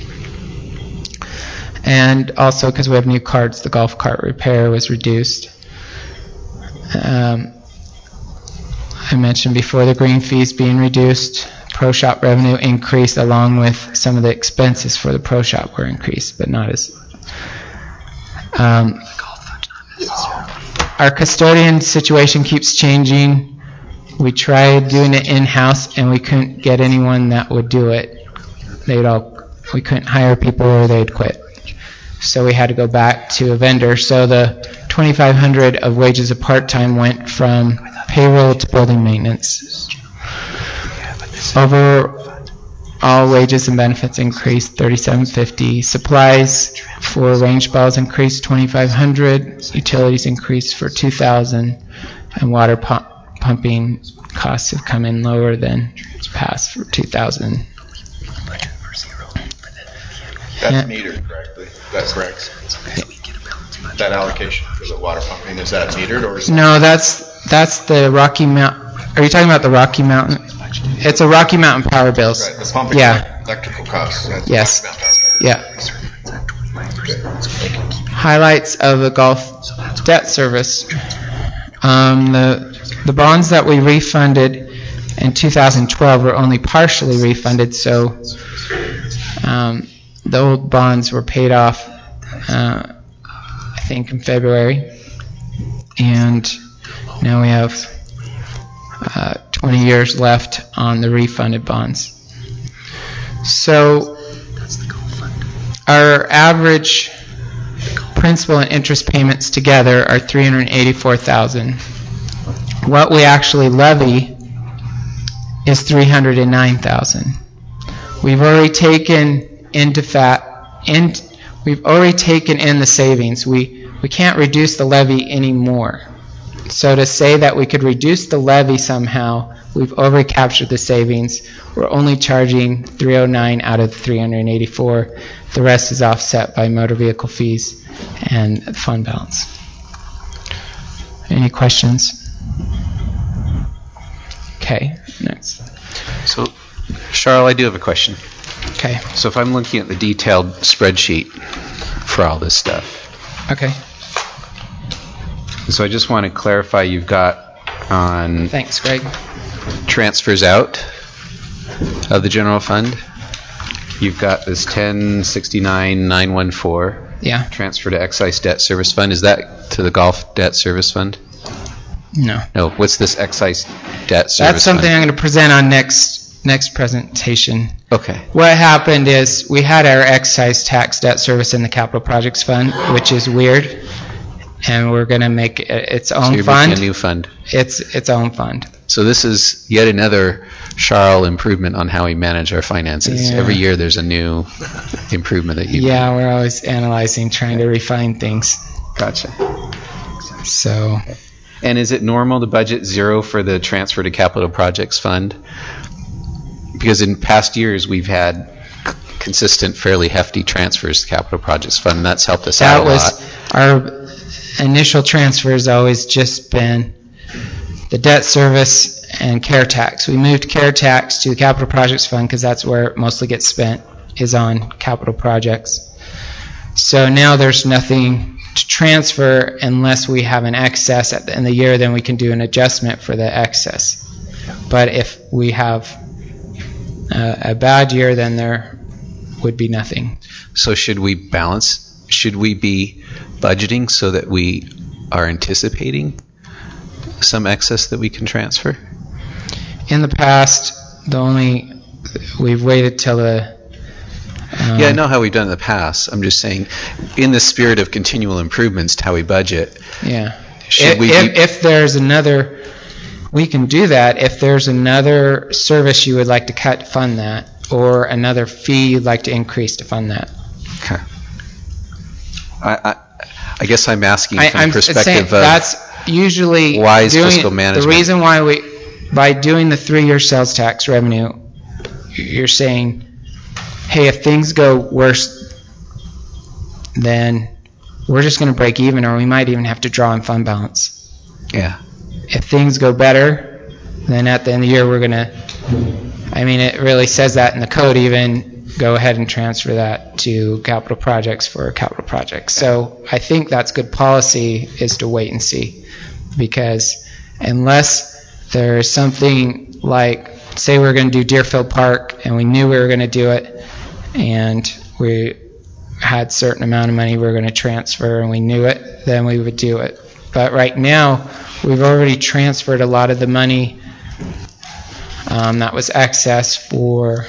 And also because we have new carts, the golf cart repair was reduced. Um, I mentioned before the green fees being reduced. Pro shop revenue increased along with some of the expenses for the pro shop were increased, but not as. Um, our custodian situation keeps changing. We tried doing it in-house and we couldn't get anyone that would do it. They'd all, we couldn't hire people or they'd quit. So we had to go back to a vendor. So the twenty-five hundred of wages of part-time went from payroll to building maintenance. Overall wages and benefits increased thirty-seven fifty. Supplies for range balls increased twenty-five hundred. Utilities increased for two thousand. And water pump, pumping costs have come in lower than past for two thousand. That's Yeah. metered correctly. That's correct. That allocation for the water pumping, is that metered or is No, that's that's the Rocky Mountain. Are you talking about the Rocky Mountain? It's a Rocky Mountain power bills. right, the pumping Yeah. electrical costs? That's Yes. Rocky Mountain. Yeah. Highlights of the Gulf debt service. Um, the the bonds that we refunded in two thousand twelve were only partially refunded, so um, the old bonds were paid off, uh, I think, in February, and now we have uh, twenty years left on the refunded bonds. So our average principal and interest payments together are three hundred eighty-four thousand dollars. What we actually levy is three hundred nine thousand dollars. We've already taken into fat, in, we've already taken in the savings. We we can't reduce the levy anymore. So to say that we could reduce the levy somehow, we've already captured the savings. We're only charging three hundred nine out of the three hundred eighty-four. The rest is offset by motor vehicle fees and fund balance. Any questions? Okay, next. So, Charles, I do have a question. Okay, So if I'm looking at the detailed spreadsheet for all this stuff, okay. so I just want to clarify, you've got on Thanks, Greg. transfers out of the general fund, you've got this ten sixty-nine nine one four Yeah, transfer to excise debt service fund. Is that to the golf debt service fund? no. No, what's this excise debt service That's something fund? I'm going to present on next next presentation. Okay. What happened is we had our excise tax debt service in the capital projects fund, which is weird, and we're going to make it its So own you're fund. making a new fund. It's its own fund. So this is yet another Charles improvement on how we manage our finances. Yeah. Every year there's a new improvement that you Yeah, we're always analyzing, trying to refine things. Gotcha. So And is it normal to budget zero for the transfer to capital projects fund? Because in past years we've had consistent, fairly hefty transfers to capital projects fund, and that's helped us that out a was lot. our initial transfer has always just been the debt service and care tax. We moved care tax to the capital projects fund because that's where it mostly gets spent, is on capital projects. So now there's nothing to transfer unless we have an excess at the end of the year, then we can do an adjustment for the excess. But if we have a, a bad year, then there would be nothing. So should we balance, should we be budgeting so that we are anticipating some excess that we can transfer? In the past, the only, we've waited till the... Um, yeah, I know how we've done in the past. I'm just saying, in the spirit of continual improvements to how we budget, yeah. should if, we if, be... if there's another, we can do that. If there's another service you would like to cut to fund that, or another fee you'd like to increase to fund that. Okay. I, I, I guess I'm asking I, from I'm the perspective saying of that's usually wise doing, fiscal management. The reason why we, by doing the three-year sales tax revenue, you're saying, hey, if things go worse, then we're just going to break even, or we might even have to draw on fund balance. Yeah. If things go better, then at the end of the year we're going to, I mean, it really says that in the code even, go ahead and transfer that to capital projects for capital projects. So I think that's good policy, is to wait and see. Because unless there's something like, say we're going to do Deerfield Park and we knew we were going to do it, and we had certain amount of money we were going to transfer and we knew it, then we would do it. But right now, we've already transferred a lot of the money um, that was excess for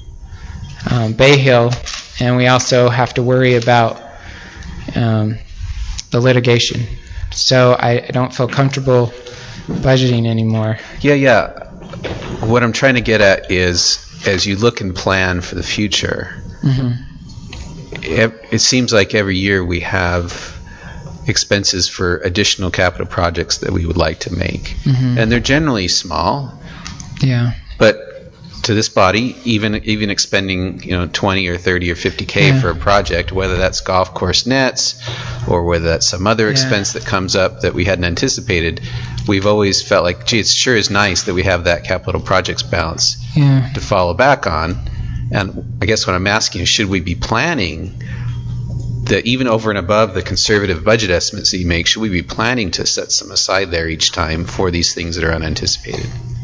um, Bay Hill, and we also have to worry about um, the litigation. So I, I don't feel comfortable budgeting anymore. Yeah, yeah. What I'm trying to get at is, as you look and plan for the future, mm-hmm. it, it seems like every year we have expenses for additional capital projects that we would like to make. Mm-hmm. And they're generally small. Yeah. But to this body, even even expending, you know, twenty or thirty or fifty K yeah. for a project, whether that's golf course nets or whether that's some other yeah. expense that comes up that we hadn't anticipated, we've always felt like, gee, it sure is nice that we have that capital projects balance yeah. to follow back on. And I guess what I'm asking is, should we be planning that even over and above the conservative budget estimates that you make, should we be planning to set some aside there each time for these things that are unanticipated?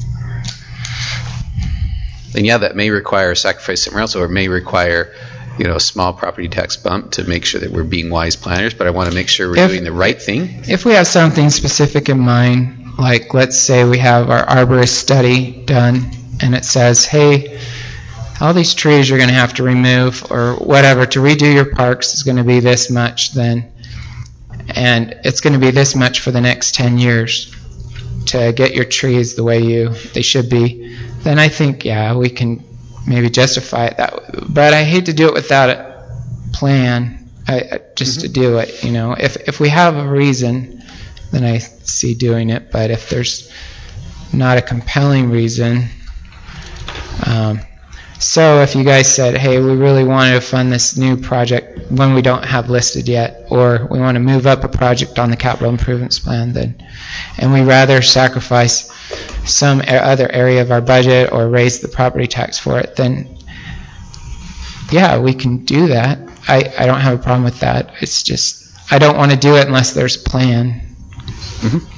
And yeah, that may require a sacrifice somewhere else, or it may require, you know, a small property tax bump to make sure that we're being wise planners, but I want to make sure we're if, doing the right thing. If we have something specific in mind, like let's say we have our arborist study done, and it says, hey, all these trees you're going to have to remove, or whatever, to redo your parks is going to be this much then, and it's going to be this much for the next ten years to get your trees the way you they should be, then I think, yeah, we can maybe justify it that way. But I hate to do it without a plan, I, just mm-hmm. to do it, you know. If if we have a reason, then I see doing it, but if there's not a compelling reason, um, so if you guys said, hey, we really want to fund this new project when we don't have listed yet, or we want to move up a project on the capital improvements plan, then, and we rather sacrifice some other area of our budget or raise the property tax for it, then yeah, we can do that. I, I don't have a problem with that. It's just, I don't want to do it unless there's a plan. Mm-hmm.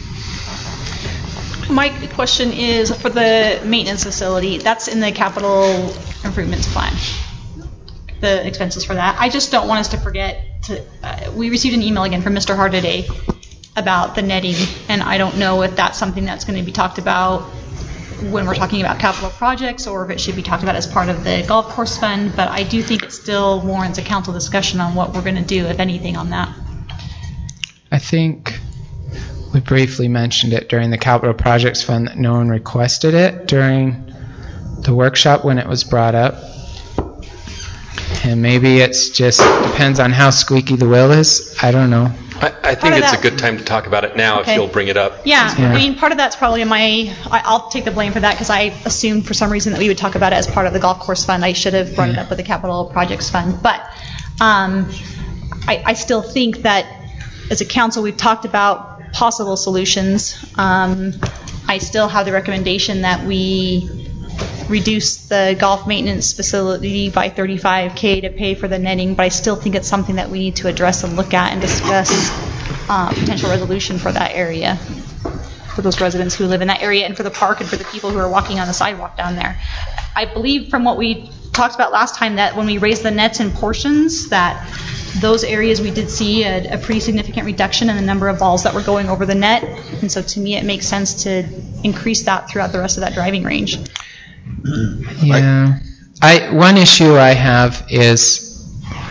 My question is for the maintenance facility, that's in the capital improvements plan, the expenses for that. I just don't want us to forget to, uh, we received an email again from Mister Hart today about the netting, and I don't know if that's something that's going to be talked about when we're talking about capital projects, or if it should be talked about as part of the golf course fund, but I do think it still warrants a council discussion on what we're going to do, if anything, on that. I think we briefly mentioned it during the capital projects fund that no one requested it during the workshop when it was brought up. And maybe it's just depends on how squeaky the wheel is. I don't know. I, I think it's a good time to talk about it now Okay. if you'll bring it up. Yeah, Yeah. I mean, part of that's probably my, I, I'll take the blame for that because I assumed for some reason that we would talk about it as part of the golf course fund. I should have brought it up with the capital projects fund. But um, I, I still think that as a council we've talked about possible solutions. Um, I still have the recommendation that we reduce the golf maintenance facility by thirty-five K to pay for the netting, but I still think it's something that we need to address and look at and discuss uh, potential resolution for that area, for those residents who live in that area, and for the park, and for the people who are walking on the sidewalk down there. I believe from what we talked about last time that when we raised the nets in portions, that those areas we did see a, a pretty significant reduction in the number of balls that were going over the net, and so to me it makes sense to increase that throughout the rest of that driving range. Yeah. I one issue I have is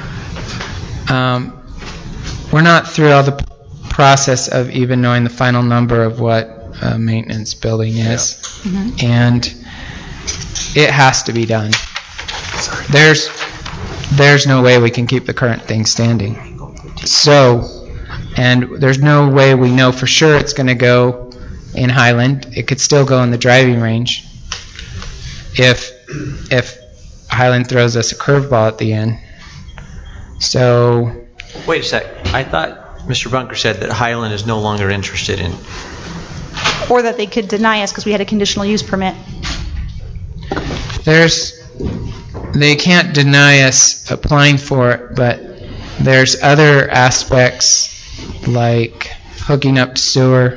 um, we're not through all the process of even knowing the final number of what a maintenance building is, mm-hmm. and it has to be done. There's there's no way we can keep the current thing standing. So, and there's no way we know for sure it's going to go in Highland. It could still go in the driving range if if Highland throws us a curveball at the end. So, wait a sec. I thought Mister Bunker said that Highland is no longer interested in, or that they could deny us because we had a conditional use permit. There's, they can't deny us applying for it, but there's other aspects like hooking up to sewer.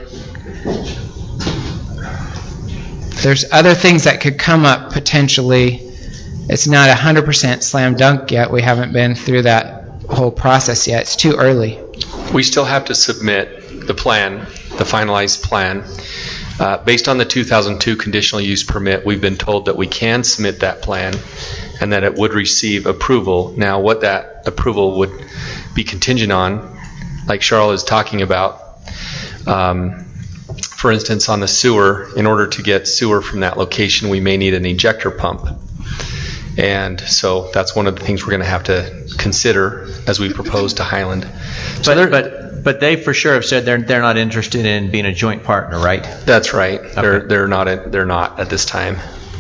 There's other things that could come up potentially. It's not one hundred percent slam dunk yet. We haven't been through that whole process yet. It's too early. We still have to submit the plan, the finalized plan. Uh, based on the two thousand two conditional use permit, we've been told that we can submit that plan and that it would receive approval. Now, what that approval would be contingent on, like Charles is talking about, um, for instance, on the sewer, in order to get sewer from that location, we may need an ejector pump. And so that's one of the things we're going to have to consider as we propose to Highland. So but, but but they for sure have said they're they're not interested in being a joint partner, right? That's right. Okay. They're they're not a, they're not at this time.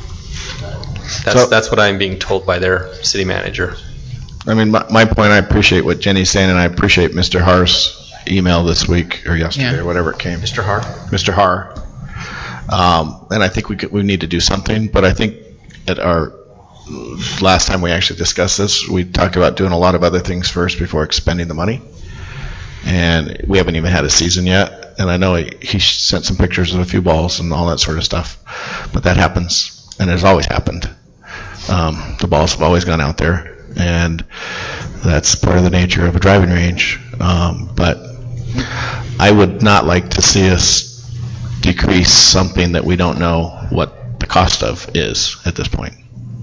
That's So- that's what I'm being told by their city manager. I mean, my, my point, I appreciate what Jenny's saying, and I appreciate Mister Har's email this week, or yesterday, Yeah. or whatever it came. Mister Har? Mister Har. Um, and I think we could, we need to do something, but I think at our last time we actually discussed this, we talked about doing a lot of other things first before expending the money. And we haven't even had a season yet. And I know he, he sent some pictures of a few balls and all that sort of stuff. But that happens, and it has always happened. Um, the balls have always gone out there, and that's part of the nature of a driving range. Um, but I would not like to see us decrease something that we don't know what the cost of is at this point.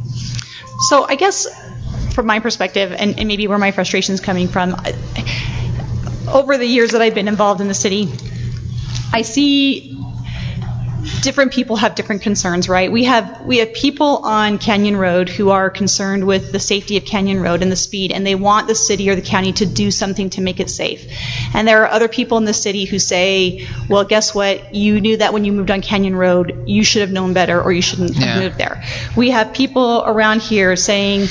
So I guess from my perspective, and, and maybe where my frustration is coming from, I, over the years that I've been involved in the city, I see different people have different concerns, right? We have we have people on Canyon Road who are concerned with the safety of Canyon Road and the speed, and they want the city or the county to do something to make it safe. And there are other people in the city who say, well, guess what? You knew that when you moved on Canyon Road, you should have known better, or you shouldn't have Yeah. moved there. We have people around here saying,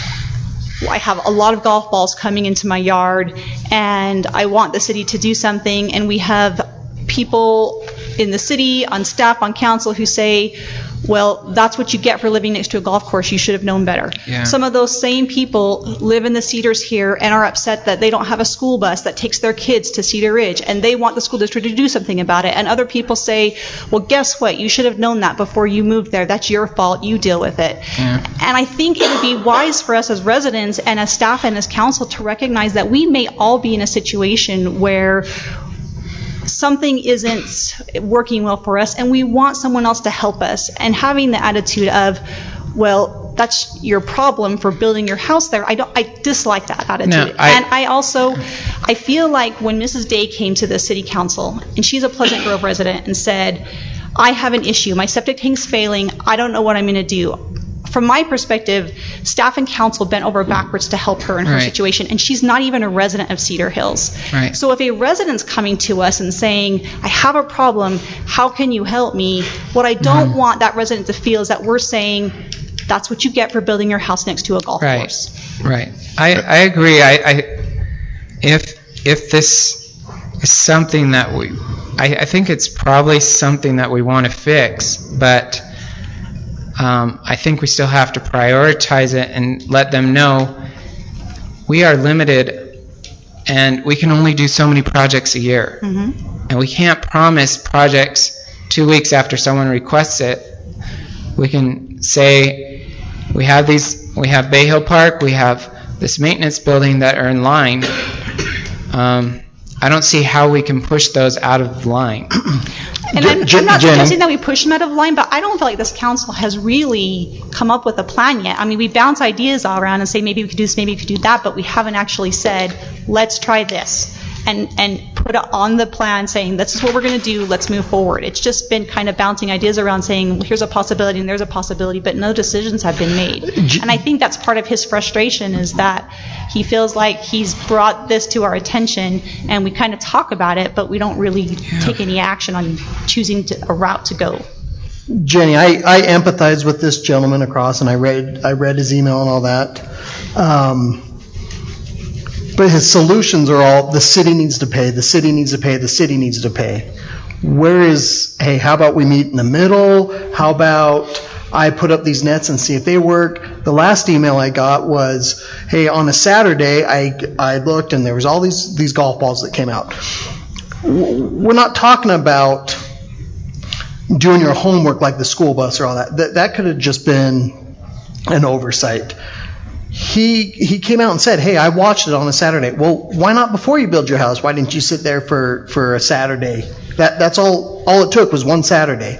I have a lot of golf balls coming into my yard, and I want the city to do something. And we have people in the city, on staff, on council, who say, well, that's what you get for living next to a golf course. You should have known better. Yeah. Some of those same people live in the Cedars here and are upset that they don't have a school bus that takes their kids to Cedar Ridge, and they want the school district to do something about it. And other people say, well, guess what? You should have known that before you moved there. That's your fault. You deal with it. Yeah. And I think it would be wise for us as residents and as staff and as council to recognize that we may all be in a situation where something isn't working well for us, and we want someone else to help us. And having the attitude of, well, that's your problem for building your house there, I don't. I dislike that attitude. No, I- and I also, I feel like when Missus Day came to the city council, and she's a Pleasant Grove resident, and said, I have an issue. My septic tank's failing. I don't know what I'm going to do. From my perspective, staff and council bent over backwards to help her in her Right. situation, and she's not even a resident of Cedar Hills. Right. So if a resident's coming to us and saying, I have a problem, how can you help me? What I don't Mm-hmm. want that resident to feel is that we're saying, that's what you get for building your house next to a golf Right. course. Right. I, I agree. I, I if if this is something that we, I, I think it's probably something that we want to fix, but um, I think we still have to prioritize it and let them know we are limited and we can only do so many projects a year. Mm-hmm. And we can't promise projects two weeks after someone requests it. We can say we have these, we have Bay Hill Park, we have this maintenance building that are in line. Um, I don't see how we can push those out of line. And I'm, I'm not suggesting that we push them out of line, but I don't feel like this council has really come up with a plan yet. I mean, we bounce ideas all around and say maybe we could do this, maybe we could do that, but we haven't actually said, let's try this. And, and put it on the plan saying, this is what we're going to do, let's move forward. It's just been kind of bouncing ideas around saying, here's a possibility and there's a possibility, but no decisions have been made. And I think that's part of his frustration, is that he feels like he's brought this to our attention and we kind of talk about it, but we don't really yeah. take any action on choosing to, a route to go. Jenny, I, I empathize with this gentleman across, and I read I read his email and all that. Um, But his solutions are all, the city needs to pay, the city needs to pay, the city needs to pay. Where is, hey, how about we meet in the middle? How about I put up these nets and see if they work? The last email I got was, hey, on a Saturday, I, I looked and there was all these, these golf balls that came out. We're not talking about doing your homework like the school bus or all that. That, that could have just been an oversight. He he came out and said, hey, I watched it on a Saturday. Well, why not before you build your house? Why didn't you sit there for, for a Saturday? That That's all all it took was one Saturday.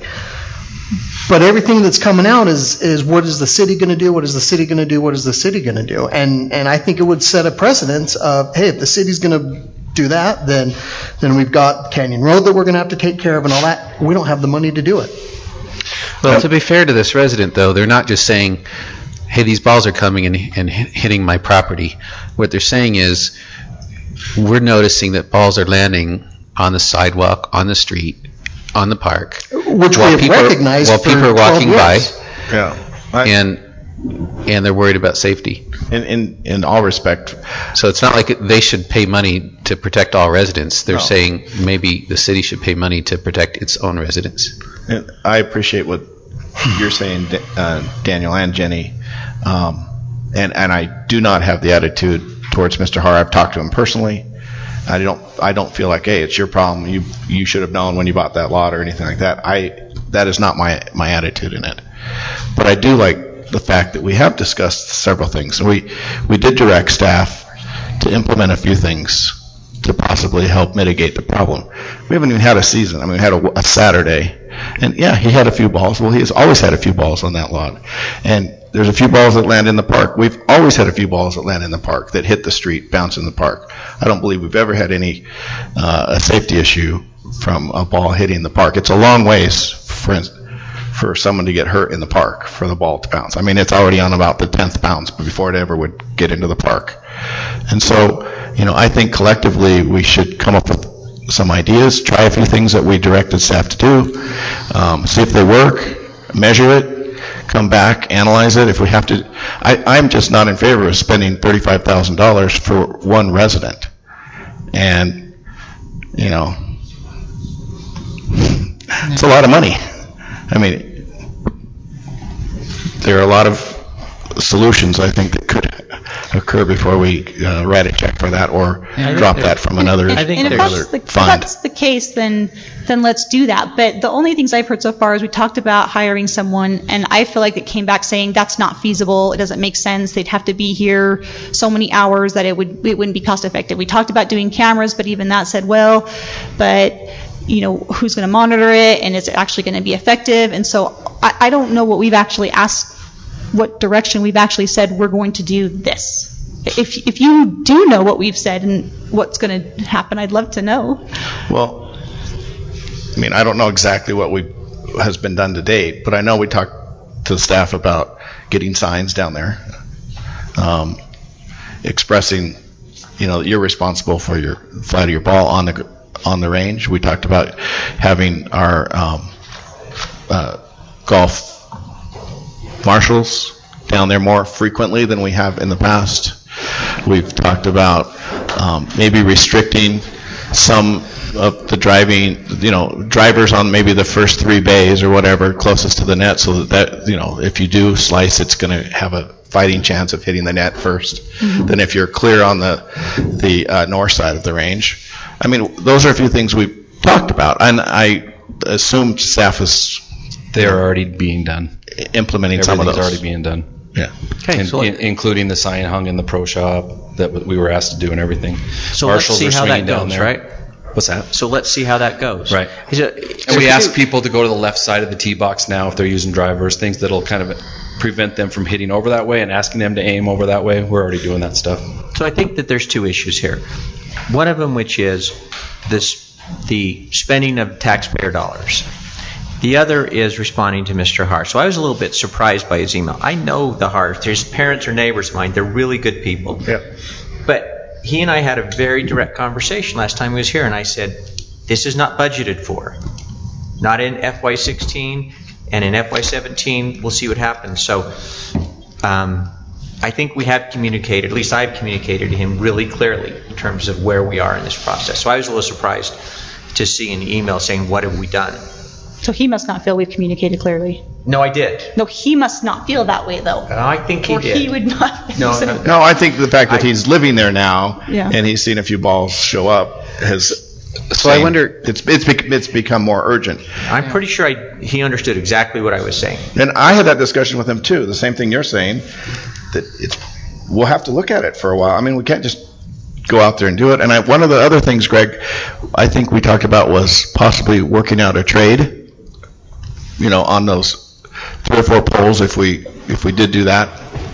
But everything that's coming out is, is what is the city going to do? What is the city going to do? What is the city going to do? And and I think it would set a precedence of, hey, if the city's going to do that, then then we've got Canyon Road that we're going to have to take care of and all that. We don't have the money to do it. Well, to be fair to this resident, though, they're not just saying, hey, these balls are coming and, and hitting my property. What they're saying is, we're noticing that balls are landing on the sidewalk, on the street, on the park, which while we have people, recognized while for people are walking by, Yeah. I- and and they're worried about safety. In, in, in all respect, So it's not like they should pay money to protect all residents. They're No. saying maybe the city should pay money to protect its own residents. and I appreciate what you're saying, uh, Daniel and Jenny. Um, and, and I do not have the attitude towards Mister Har. I've talked to him personally. I don't I don't feel like, hey, it's your problem. You you should have known when you bought that lot or anything like that. I that is not my my attitude in it. But I do like the fact that we have discussed several things. We we did direct staff to implement a few things to possibly help mitigate the problem. We haven't even had a season. I mean, we had a, a Saturday, and yeah, he had a few balls. Well, he has always had a few balls on that lot, and there's a few balls that land in the park. We've always had a few balls that land in the park that hit the street, bounce in the park. I don't believe we've ever had any uh, a safety issue from a ball hitting the park. It's a long ways for for someone to get hurt in the park for the ball to bounce. I mean, it's already on about the tenth bounce before it ever would get into the park. And so, you know, I think collectively we should come up with some ideas, try a few things that we directed staff to do, um, see if they work, measure it, come back, analyze it. If we have to, I, I'm just not in favor of spending thirty-five thousand dollars for one resident. And, you know, it's a lot of money. I mean, there are a lot of solutions, I think, that could occur before we uh, write a check for that or Yeah, drop that from another, And, and if another that's, the, if fund. that's the case, then then let's do that. But the only things I've heard so far is we talked about hiring someone, and I feel like it came back saying that's not feasible. It doesn't make sense. They'd have to be here so many hours that it would it wouldn't be cost effective. We talked about doing cameras, but even that said, well, but you know, who's going to monitor it, and is it actually going to be effective? And so I, I don't know what we've actually asked, what direction we've actually said we're going to do this. If if you do know what we've said and what's going to happen, I'd love to know. Well, I mean, I don't know exactly what we has been done to date, but I know we talked to the staff about getting signs down there, um, expressing, you know, that you're responsible for your flight of your ball on the on the range. We talked about having our um, uh, golf marshals down there more frequently than we have in the past. We've talked about um, maybe restricting some of the driving, you know, drivers on maybe the first three bays or whatever closest to the net, so that, that you know, if you do slice, it's going to have a fighting chance of hitting the net first. Mm-hmm. Than if you're clear on the the uh, north side of the range. I mean, those are a few things we've talked about, and I assume staff is they're already being done, implementing some of those. Everything's already being done. Yeah. Okay. In, so in, including the sign hung in the pro shop that we were asked to do and everything. So Marshals let's see are how that swinging down goes, there. right? What's that? So let's see how that goes. Right. Is it, And we could ask you- people to go to the left side of the tee box now if they're using drivers, things that'll kind of prevent them from hitting over that way and asking them to aim over that way. We're already doing that stuff. So I think that there's two issues here. One of them, which is this, the spending of taxpayer dollars. The other is responding to Mister Hart. So I was a little bit surprised by his email. I know the Hart. There's parents or neighbors of mine. They're really good people. Yeah. But he and I had a very direct conversation last time he was here, and I said, this is not budgeted for. Not in F Y sixteen, and in F Y seventeen, we'll see what happens. So um, I think we have communicated, at least I've communicated to him really clearly in terms of where we are in this process. So I was a little surprised to see an email saying, what have we done? So he must not feel we've communicated clearly. No, I did. No, he must not feel that way, though. I think he or did. he would not. No, no, No, I think the fact that he's living there now Yeah. and he's seen a few balls show up has. So I wonder- It's it's bec- it's become more urgent. I'm pretty sure I, he understood exactly what I was saying. And I had that discussion with him too. The same thing you're saying, that it's we'll have to look at it for a while. I mean, we can't just go out there and do it. And I, one of the other things, Greg, I think we talked about was possibly working out a trade. You know, on those three or four poles, if we if we did do that.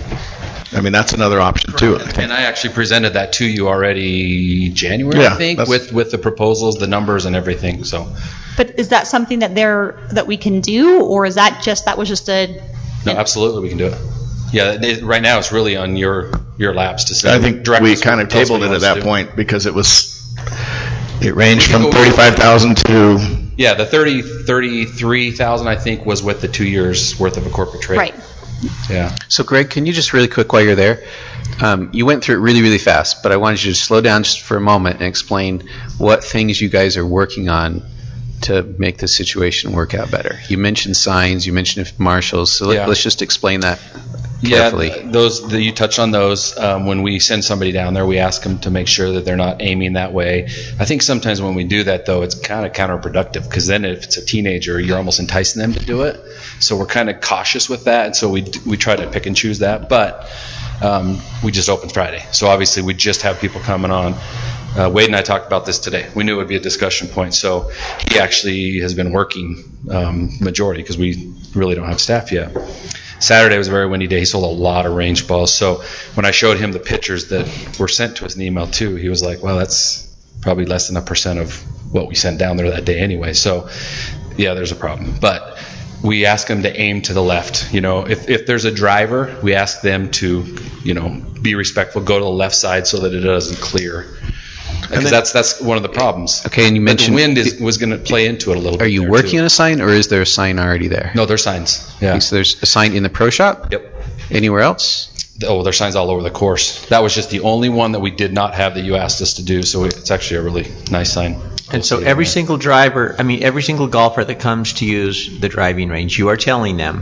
I mean, that's another option too, I think. And I actually presented that to you already January, Yeah, I think, that's- with, with the proposals, the numbers and everything, so. But is that something that they're that we can do, or is that just that was just a? No, absolutely, we can do it. Yeah, it, right now it's really on your, your laps to say. I think direct we us kind of what- tell us tabled what it you at want us that to do. point because it was, it ranged from go- thirty-five thousand to, Yeah, the thirty, thirty-three thousand, I think, was with the two years worth of a corporate trade. Right. Yeah. So Greg, can you just really quick while you're there, um, you went through it really, really fast, but I wanted you to slow down just for a moment and explain what things you guys are working on to make the situation work out better. You mentioned signs, you mentioned marshals, so let, Yeah. let's just explain that carefully. Yeah, th- those, the, you touched on those. Um, when we send somebody down there, we ask them to make sure that they're not aiming that way. I think sometimes when we do that, though, it's kind of counterproductive, because then if it's a teenager, you're almost enticing them to do it. So we're kind of cautious with that, and so we, d- we try to pick and choose that. But um, we just opened Friday, so obviously we just have people coming on. Uh, Wade and I talked about this today. We knew it would be a discussion point, so he actually has been working um, majority, because we really don't have staff yet. Saturday was a very windy day. He sold a lot of range balls. So when I showed him the pictures that were sent to us in the email too, he was like, well, that's probably less than a percent of what we sent down there that day anyway. So yeah, there's a problem. But we ask them to aim to the left. You know, if, if there's a driver, we ask them to, you know, be respectful, go to the left side so that it doesn't clear. Because then- that's that's one of the problems. Okay, and you But mentioned- the wind is, was going to play into it a little bit. Are you there, working too. on a sign, or is there a sign already there? No, there's signs. Yeah. Okay, so there's a sign in the pro shop? Yep. Anywhere else? Oh, there's signs all over the course. That was just the only one that we did not have that you asked us to do, so it's actually a really nice sign. And so every single driver, I mean, every single golfer that comes to use the driving range, you are telling them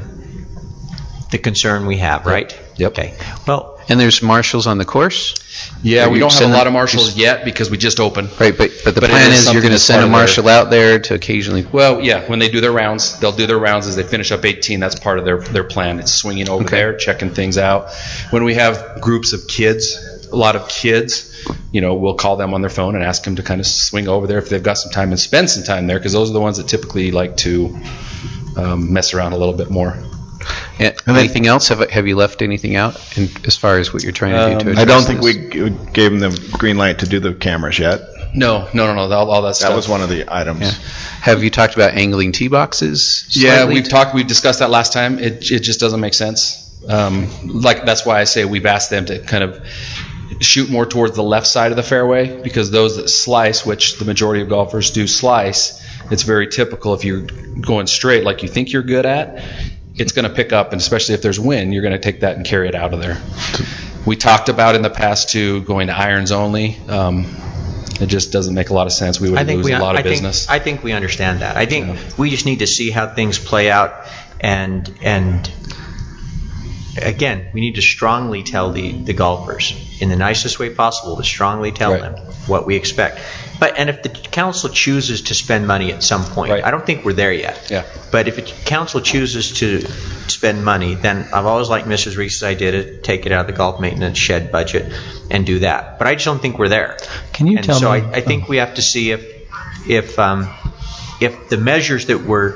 the concern we have, right? Yep. Okay. Well, And there's marshals on the course? Yeah, Or we you don't have send a lot them- of marshals yet because we just opened. Right, but, but the But it plan is is you're something going to that's send part a of their- marshal out there to occasionally... Well, yeah, when they do their rounds, they'll do their rounds as they finish up eighteen. That's part of their, their plan. It's swinging over Okay. there, checking things out. When we have groups of kids, a lot of kids, you know, we'll call them on their phone and ask them to kind of swing over there if they've got some time and spend some time there, because those are the ones that typically like to um, mess around a little bit more. Yeah, anything else? Have, have you left anything out in, as far as what you're trying to do to Um, address I don't think this? we g- gave them the green light to do the cameras yet. No, no, no, no, all, all that stuff. That was one of the items. Yeah. Have you talked about angling tee boxes? Yeah, slightly? we've talked, we've discussed that last time. It, it just doesn't make sense. Um, like, that's why I say we've asked them to kind of shoot more towards the left side of the fairway, because those that slice, which the majority of golfers do slice, it's very typical if you're going straight like you think you're good at, it's going to pick up, and especially if there's wind, you're going to take that and carry it out of there. We talked about in the past too going to irons only. Um, It just doesn't make a lot of sense. We I would think lose we, a lot I of think, business. I think we understand that. I think Yeah. we just need to see how things play out, and and again, we need to strongly tell the, the golfers in the nicest way possible to strongly tell Right. them what we expect. But and if the council chooses to spend money at some point, Right. I don't think we're there yet. Yeah. But if the council chooses to spend money, then I've always liked Missus Reese's idea to take it out of the golf maintenance shed budget and do that. But I just don't think we're there. Can you and tell so me? I, I think we have to see if if um, if the measures that we're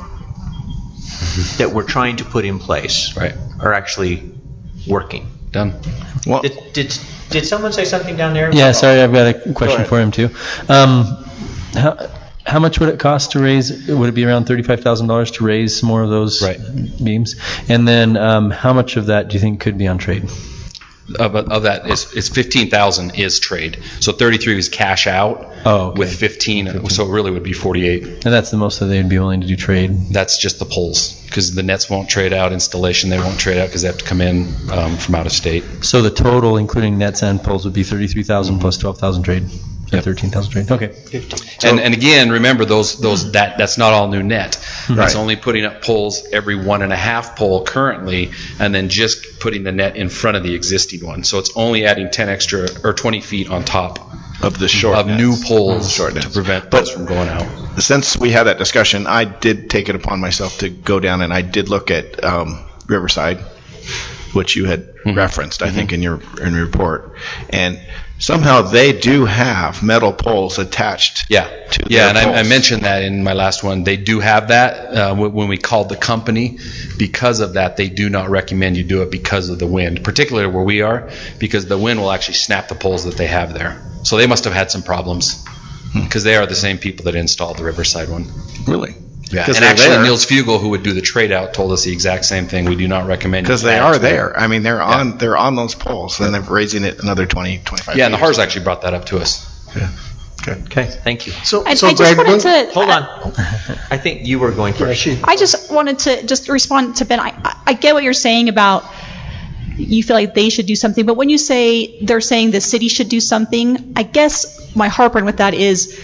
that we're trying to put in place Right. are actually working. Done. Well, Did, did did someone say something down there? Yeah, sorry, I've got a question ahead. for him too. Um, how, how much would it cost to raise, would it be around thirty-five thousand dollars to raise some more of those Right. beams? And then um, how much of that do you think could be on trade? Of, of that, is it's fifteen thousand is trade. So thirty-three is cash out. Oh, okay. With fifteen, so it really would be forty-eight. And that's the most that they'd be willing to do trade? That's just the poles, because the nets won't trade out, installation they won't trade out because they have to come in um, from out of state. So the total, including nets and poles, would be thirty-three thousand plus twelve thousand trade? Or Yep. thirteen thousand trade? Okay. And, and again, remember those those that that's not all new net. Right. That's only putting up poles every one and a half pole currently, and then just putting the net in front of the existing one. So it's only adding ten extra or twenty feet on top of the short of nets. new poles Short to nets. prevent But- those from going out. Since we had that discussion, I did take it upon myself to go down and I did look at um, Riverside, which you had Mm-hmm. referenced, I think, in your in your report, and somehow they do have metal poles attached. Yeah, to yeah, their and I, I poles. mentioned that in my last one. They do have that uh, wh- when we called the company. Because of that, they do not recommend you do it because of the wind, particularly where we are, because the wind will actually snap the poles that they have there. So they must have had some problems because they are the same people that installed the Riverside one. Really? Yeah, 'Cause and they're actually there. Niels Fugel, who would do the trade out, told us the exact same thing. We do not recommend Because you they add are to there. I mean, they're on they're on those poles, and they're raising it another twenty, twenty-five. Yeah, and the feet. H A R's actually brought that up to us. Okay, thank you. So, I, so I just Greg, wanted one- to. Hold on. I think you were going Yeah, first. she- I just wanted to just respond to Ben. I, I- I get what you're saying about you feel like they should do something, but when you say they're saying the city should do something, I guess my heartburn with that is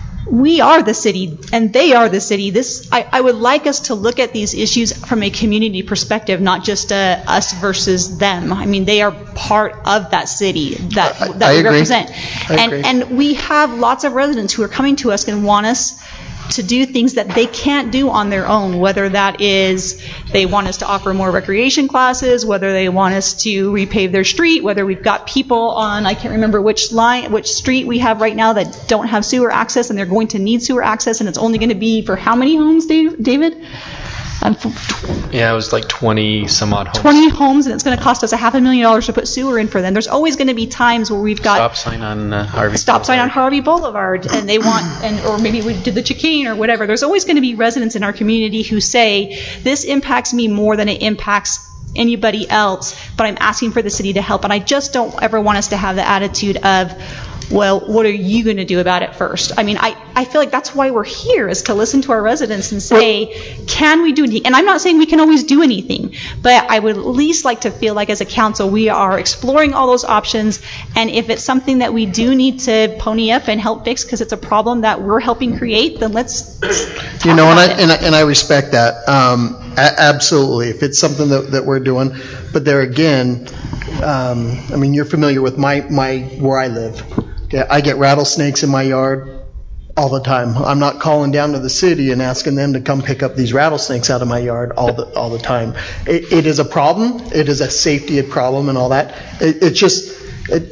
we are the city and they are the city. This I, I would like us to look at these issues from a community perspective, not just uh, us versus them. I mean, they are part of that city that I- that I we agree. represent, I and agree. and we have lots of residents who are coming to us and want us to do things that they can't do on their own, whether that is they want us to offer more recreation classes, whether they want us to repave their street, whether we've got people on, I can't remember which line, which street we have right now that don't have sewer access, and they're going to need sewer access, and it's only going to be for how many homes, Dave- David? Um, Yeah, it was like twenty some odd homes. twenty homes, and it's going to cost us a half a million dollars to put sewer in for them. There's always going to be times where we've got Stop sign on uh, Harvey. stop sign on Harvey Boulevard, and they want, and or maybe we did the chicane or whatever. There's always going to be residents in our community who say, this impacts me more than it impacts anybody else, but I'm asking for the city to help. And I just don't ever want us to have the attitude of, well, what are you going to do about it first? I mean, I, I feel like that's why we're here, is to listen to our residents and say, can we do anything? And I'm not saying we can always do anything, but I would at least like to feel like as a council, we are exploring all those options. And if it's something that we do need to pony up and help fix because it's a problem that we're helping create, then let's talk You know, and I, about it. and I, and I respect that. Um, a- absolutely. If it's something that, that we're doing, but there again, um, I mean, you're familiar with my, my, where I live. Okay, I get rattlesnakes in my yard all the time. I'm not calling down to the city and asking them to come pick up these rattlesnakes out of my yard all the, all the time. It, it is a problem. It is a safety problem and all that. It, it's just, it,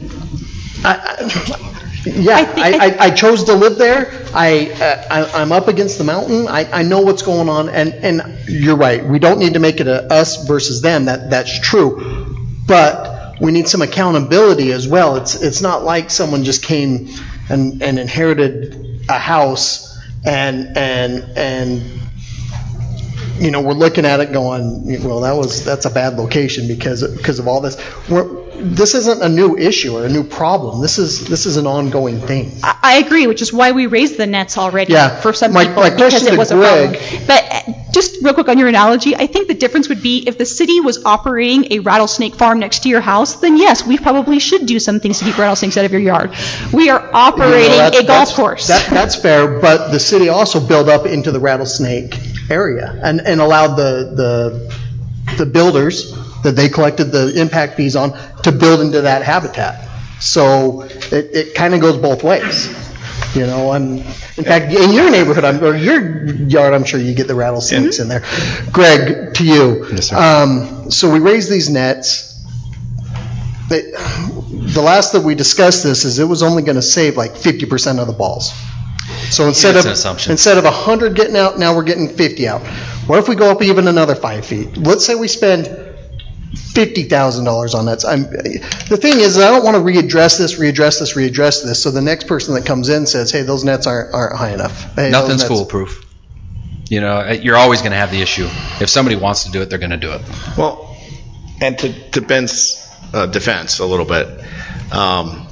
I, I, yeah, I, I, I chose to live there. I, uh, I, I'm up against the mountain. I, I know what's going on, and, and you're right. We don't need to make it a us versus them. That that's true, but we need some accountability as well. It's it's not like someone just came and, and inherited a house and and and you know, we're looking at it going, well, that was, that's a bad location because, because of all this. We're, this isn't a new issue or a new problem. This is, this is an ongoing thing. I I agree, which is why we raised the nets already Yeah. for some My- people my because question it to was a Greg- problem. But uh, just real quick on your analogy, I think the difference would be if the city was operating a rattlesnake farm next to your house, then yes, we probably should do some things to keep rattlesnakes out of your yard. We are operating You know, that's- a golf that's- course. That, that's fair, but the city also built up into the rattlesnake area and, and allowed the, the, the builders that they collected the impact fees on to build into that habitat. So it, it kind of goes both ways. You know, and in fact, in your neighborhood, I'm, or your yard, I'm sure you get the rattlesnakes in there. Greg, to you. Yes, sir. Um, so we raise these nets. They, the last that we discussed this is it was only going to save like fifty percent of the balls. So instead That's of an assumption. instead of one hundred getting out, now we're getting fifty out. What if we go up even another five feet? Let's say we spend fifty thousand dollars on nets. I'm, the thing is, I don't want to readdress this, readdress this, readdress this, so the next person that comes in says, hey, those nets aren't, aren't high enough. Hey, those Nothing's nets- foolproof. You know, you're always going to have the issue. If somebody wants to do it, they're going to do it. Well, and to, to Ben's uh, defense a little bit, um,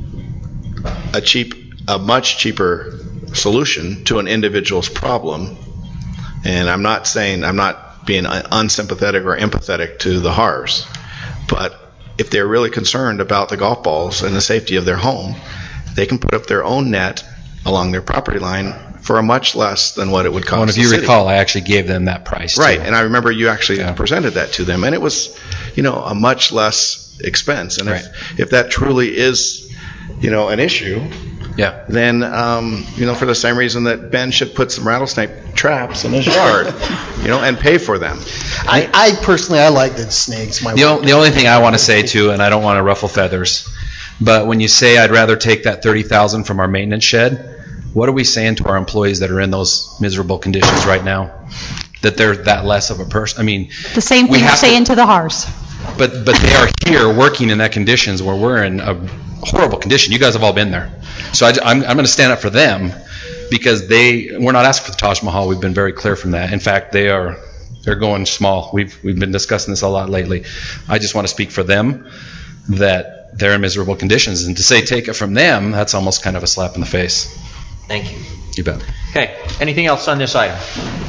a cheap, a much cheaper solution to an individual's problem, and I'm not saying, I'm not being un- unsympathetic or empathetic to the Haars, but if they're really concerned about the golf balls and the safety of their home, they can put up their own net along their property line for a much less than what it would cost Well, if the you city. recall, I actually gave them that price. Right, too. and I remember you actually presented that to them, and it was, you know, a much less expense. And if, if that truly is, you know, an issue, yeah, then, um, you know, for the same reason that Ben should put some rattlesnake traps in his yard, you know, and pay for them. I, I personally, I like the snakes. My The, o- the only thing I want to say too, and I don't want to ruffle feathers, but when you say I'd rather take that thirty thousand dollars from our maintenance shed, what are we saying to our employees that are in those miserable conditions right now? That they're that less of a person? I mean, The same we thing we're have to- saying to the Haars. but but they are here working in that conditions where we're in a horrible condition. You guys have all been there, so I, I'm I'm going to stand up for them because they we're not asking for the Taj Mahal. We've been very clear from that. In fact, they are they're going small. We've we've been discussing this a lot lately. I just want to speak for them that they're in miserable conditions, and to say take it from them, that's almost kind of a slap in the face. Thank you. You bet. Okay, anything else on this item?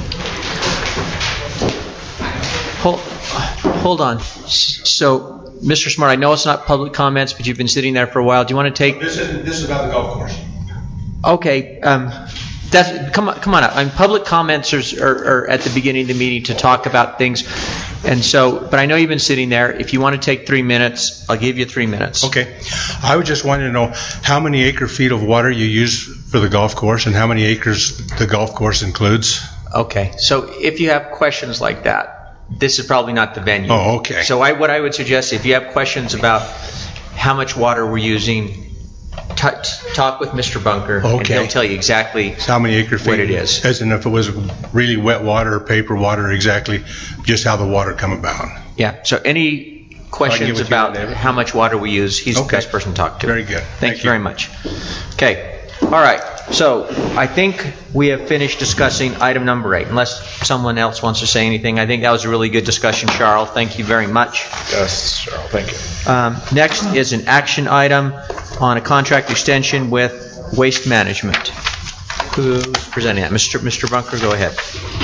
Hold, hold on. So, Mister Smart, I know it's not public comments, but you've been sitting there for a while. Do you want to take? This is this is about the golf course. Okay, um, that's, come on, come on up. I mean, public comments are, are, are at the beginning of the meeting to talk about things, and so. But I know you've been sitting there. If you want to take three minutes, I'll give you three minutes. Okay. I would just wanted to know how many acre feet of water you use for the golf course and how many acres the golf course includes. Okay, so if you have questions like that, this is probably not the venue. Oh, okay. So I, what I would suggest, if you have questions about how much water we're using, t- talk with Mister Bunker, and Okay. he'll tell you exactly How many acre feet? what it is. As in if it was really wet water or paper water, exactly just how the water come about. Yeah, so any questions with you, about David. how much water we use, he's the Okay. best person to talk to. Very good. Thank, Thank you you. very much. Okay, all right, so I think we have finished discussing item number eight, unless someone else wants to say anything. I think that was a really good discussion, Charles. Thank you very much. Yes, Cheryl, thank you. Um, Next is an action item on a contract extension with Waste Management. Who's presenting that? Mister Mister Bunker, go ahead.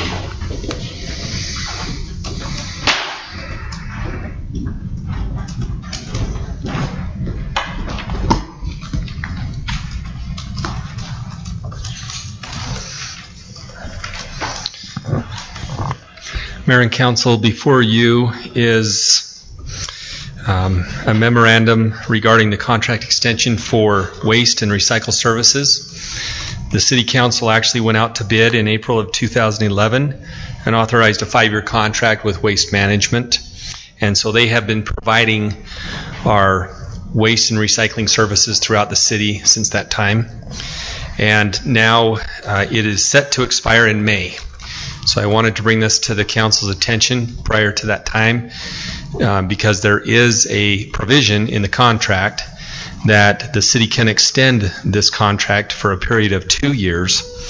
Mayor and Council, before you is um, a memorandum regarding the contract extension for waste and recycle services. The City Council actually went out to bid in April of two thousand eleven and authorized a five-year contract with Waste Management. And so they have been providing our waste and recycling services throughout the city since that time. And now uh, it is set to expire in May. So I wanted to bring this to the council's attention prior to that time uh, because there is a provision in the contract that the city can extend this contract for a period of two years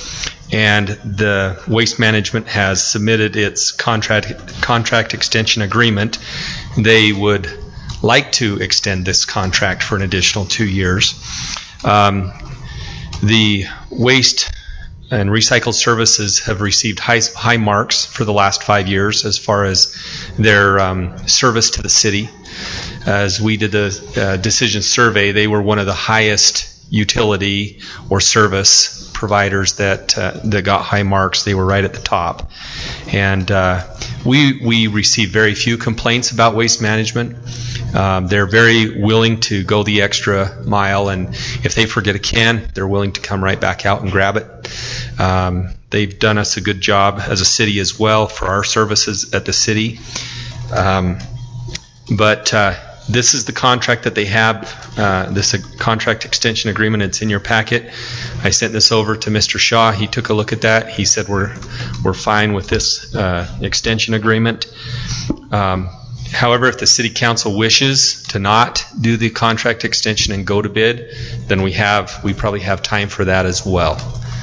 and the Waste Management has submitted its contract contract extension agreement. They would like to extend this contract for an additional two years. Um, the Waste and Recycle Services have received high, high marks for the last five years as far as their um, service to the city. As we did the uh, decision survey, they were one of the highest utility or service providers that uh, that got high marks. They were right at the top. And uh, we we receive very few complaints about Waste Management. Um, they're very willing to go the extra mile, and if they forget a can, they're willing to come right back out and grab it. Um, they've done us a good job as a city as well for our services at the city. Um, but uh, this is the contract that they have. Uh, this is a contract extension agreement. It's in your packet. I sent this over to Mister Shaw. He took a look at that. He said we're we're fine with this uh, extension agreement. Um, However, if the City Council wishes to not do the contract extension and go to bid, then we have we probably have time for that as well.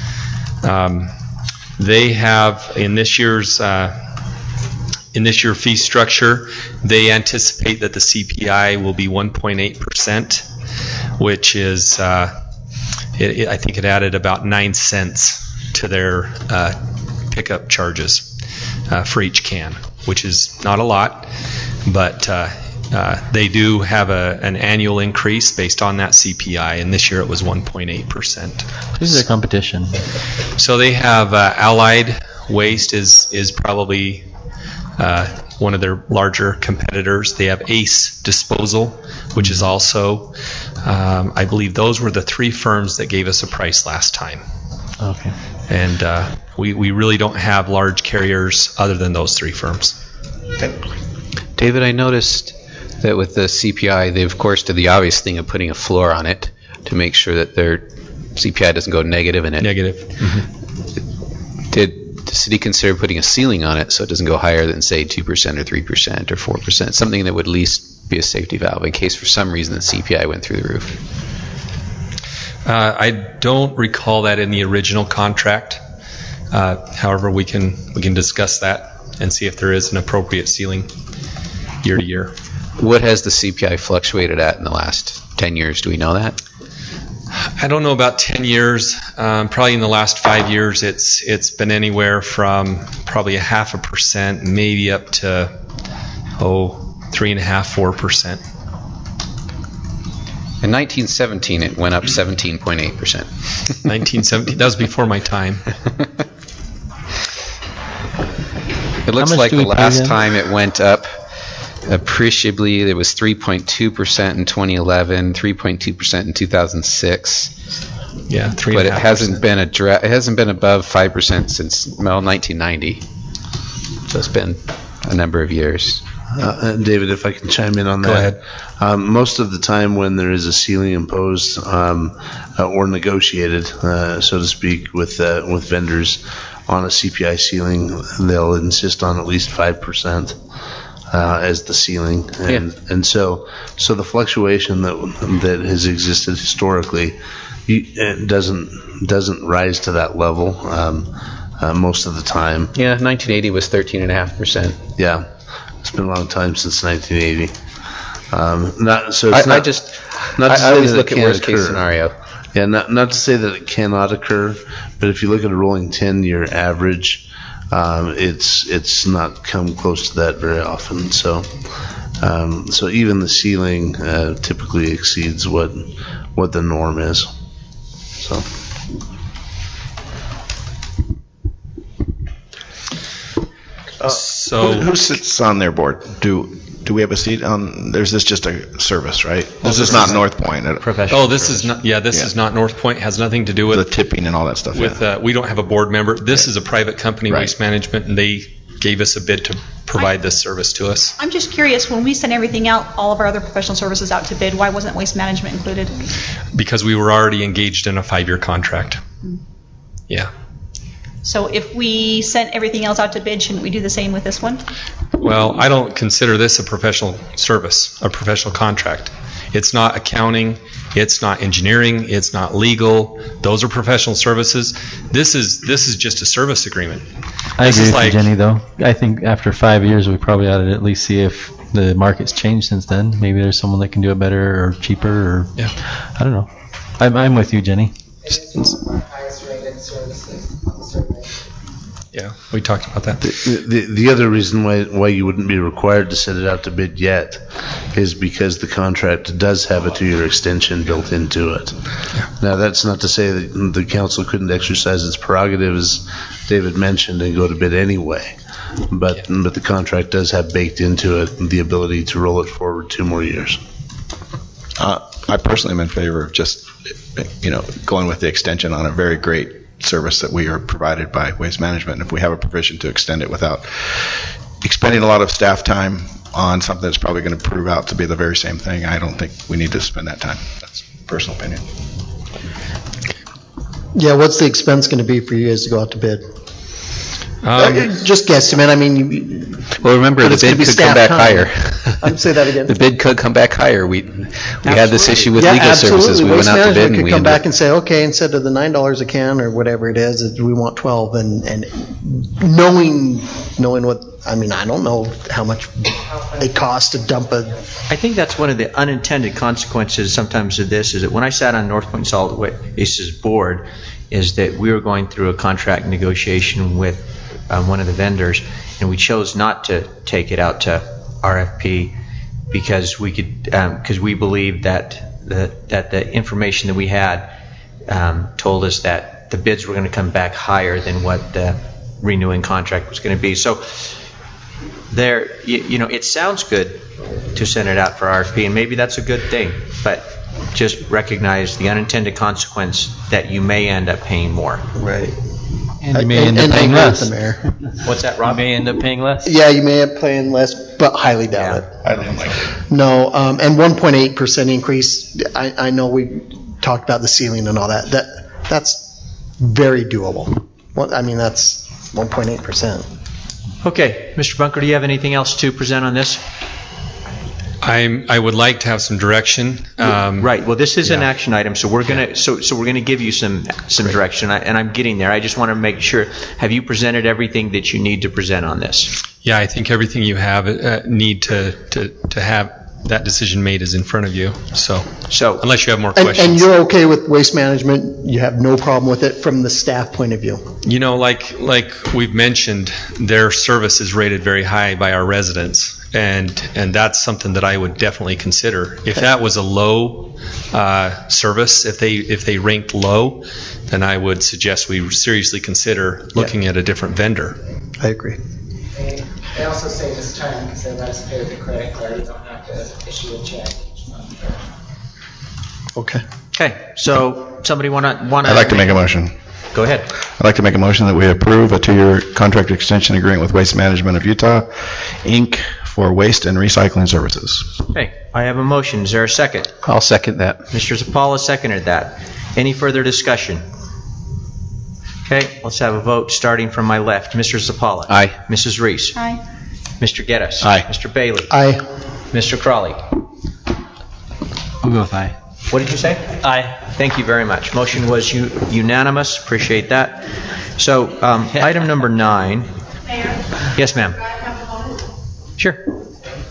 Um, they have in this year's uh, in this year fee structure, they anticipate that the C P I will be one point eight percent, which is uh, it, it, I think it added about nine cents to their uh, pickup charges uh, for each can, which is not a lot. But uh, uh, they do have a, an annual increase based on that C P I, and this year it was one point eight percent. This is a competition. So they have uh, Allied Waste is is probably uh, one of their larger competitors. They have Ace Disposal, which is also, um, I believe those were the three firms that gave us a price last time. Okay. And uh, we, we really don't have large carriers other than those three firms. Okay. David, I noticed that with the C P I, they of course did the obvious thing of putting a floor on it to make sure that their C P I doesn't go negative in it. Negative. Mm-hmm. Did the city consider putting a ceiling on it so it doesn't go higher than, say, two percent or three percent or four percent? Something that would at least be a safety valve in case for some reason the C P I went through the roof. Uh, I don't recall that in the original contract. Uh, however, we can we can discuss that and see if there is an appropriate ceiling year to year. What has the C P I fluctuated at in the last ten years? Do we know that? I don't know about ten years. Um, probably in the last five years, it's it's been anywhere from probably a half a percent, maybe up to oh three and a half, four percent. In nineteen seventeen, it went up seventeen point eight percent. nineteen seventeen, that was before my time. It looks like the last time it went up appreciably, it was three point two percent in twenty eleven, three point two percent in two thousand six. Yeah, three. But it hasn't been a dra- it hasn't been above five percent since well nineteen ninety. So it's been a number of years. Uh, David, if I can chime in on that. Go ahead. Um, most of the time when there is a ceiling imposed um, uh, or negotiated, uh, so to speak, with uh, with vendors on a C P I ceiling, they'll insist on at least five percent uh, as the ceiling. And, yeah. and so so the fluctuation that that has existed historically it doesn't doesn't rise to that level um, uh, most of the time. Yeah, nineteen eighty was thirteen point five percent. Yeah. It's been a long time since nineteen eighty. Um, not, so I, it's not, I just, not I, I always look at worst case scenario. Yeah, not, not to say that it cannot occur, but if you look at a rolling ten-year average, um, it's it's not come close to that very often. So, um, so even the ceiling uh, typically exceeds what what the norm is. So. Uh, so who, who sits on their board? Do do we have a seat on? There's this just a service, right? This oh, is this not is North Point. Professional. Oh, this service. is not. Yeah, this yeah. is not North Point. Has nothing to do with the tipping and all that stuff. With yeah. uh, we don't have a board member. This right. is a private company, right. Waste Management, and they gave us a bid to provide I, this service to us. I'm just curious. When we sent everything out, all of our other professional services out to bid, why wasn't Waste Management included? Because we were already engaged in a five-year contract. Mm-hmm. Yeah. So if we sent everything else out to bid, shouldn't we do the same with this one? Well, I don't consider this a professional service, a professional contract. It's not accounting, it's not engineering, it's not legal. Those are professional services. This is this is just a service agreement. I This agree is with like- you, Jenny, though. I think after five years, we probably ought to at least see if the market's changed since then. Maybe there's someone that can do it better or cheaper, or Yeah. I don't know. I'm, I'm with you, Jenny. Yeah, we talked about that. The, the, the other reason why, why you wouldn't be required to set it out to bid yet is because the contract does have a two-year extension built into it. Now, that's not to say that the council couldn't exercise its prerogative, as David mentioned, and go to bid anyway. But, but the contract does have baked into it the ability to roll it forward two more years. Uh, I personally am in favor of just, you know, going with the extension on a very great service that we are provided by Waste Management. If we have a provision to extend it without expending a lot of staff time on something that's probably going to prove out to be the very same thing, I don't think we need to spend that time. That's personal opinion. Yeah, what's the expense going to be for you guys to go out to bid? Um, Uh, Just guesstimate, I mean, you- Well, remember, But the it's gonna bid be could come staff back time. higher. I'd say that again. The bid could come back higher. We, we had this issue with Yeah, legal absolutely. services. We Waste went out to bid Management and we could come ended back up, and say, okay, instead of the nine dollars a can or whatever it is, it- we want twelve, and, and knowing, knowing what, I mean, I don't know how much they cost to dump a, I think that's one of the unintended consequences sometimes of this, is that when I sat on North Point Solid Waste's board, is that we were going through a contract negotiation with um, one of the vendors, and we chose not to take it out to R F P because we could, because we believed that the, that the information that we had um, told us that the bids were going to come back higher than what the renewing contract was going to be. So there, you, you know, it sounds good to send it out for R F P, and maybe that's a good thing, but just recognize the unintended consequence that you may end up paying more. Right. And you may end up And I paying agree with less. the mayor. What's that, Rob? You may end up paying less. Yeah, you may end up paying less, but highly doubt it. I don't like it. No, um, and one point eight percent increase, I, I know we talked about the ceiling and all that, that, that's very doable. Well, I mean, that's one point eight percent. Okay, Mister Bunker, do you have anything else to present on this? I'm, I would like to have some direction. Um, Right, well, this is an yeah. action item, so we're gonna, so, so we're gonna give you some, some direction, I- and I'm getting there. I just want to make sure, have you presented everything that you need to present on this? Yeah, I think everything you have, uh, need to, to, to have that decision made is in front of you, so, So, unless you have more And, questions. and you're okay with waste management? You have no problem with it from the staff point of view? You know, like, like we've mentioned, their service is rated very high by our residents, and, and that's something that I would definitely consider. If that was a low uh, service, if they, if they ranked low, then I would suggest we seriously consider looking at a different vendor. I agree. They they also save us time because they let us pay with a credit card. You don't have to issue a check each month. Okay. okay, so, somebody want to, want to? I'd like to make a motion. Go ahead. I'd like to make a motion that we approve a two-year contract extension agreement with Waste Management of Utah, Incorporated for waste and recycling services. Okay, I have a motion, is there a second? I'll second that. Mister Zapala seconded that. Any further discussion? Okay, let's have a vote starting from my left. Mister Zapala. Aye. Missus Reese. Aye. Mister Geddes. Aye. Mister Bailey. Aye. Mister Crawley. I'll go with aye. What did you say? Aye. Thank you very much. Motion was u- unanimous. Appreciate that. So, um, item number nine. Yes, ma'am. Sure.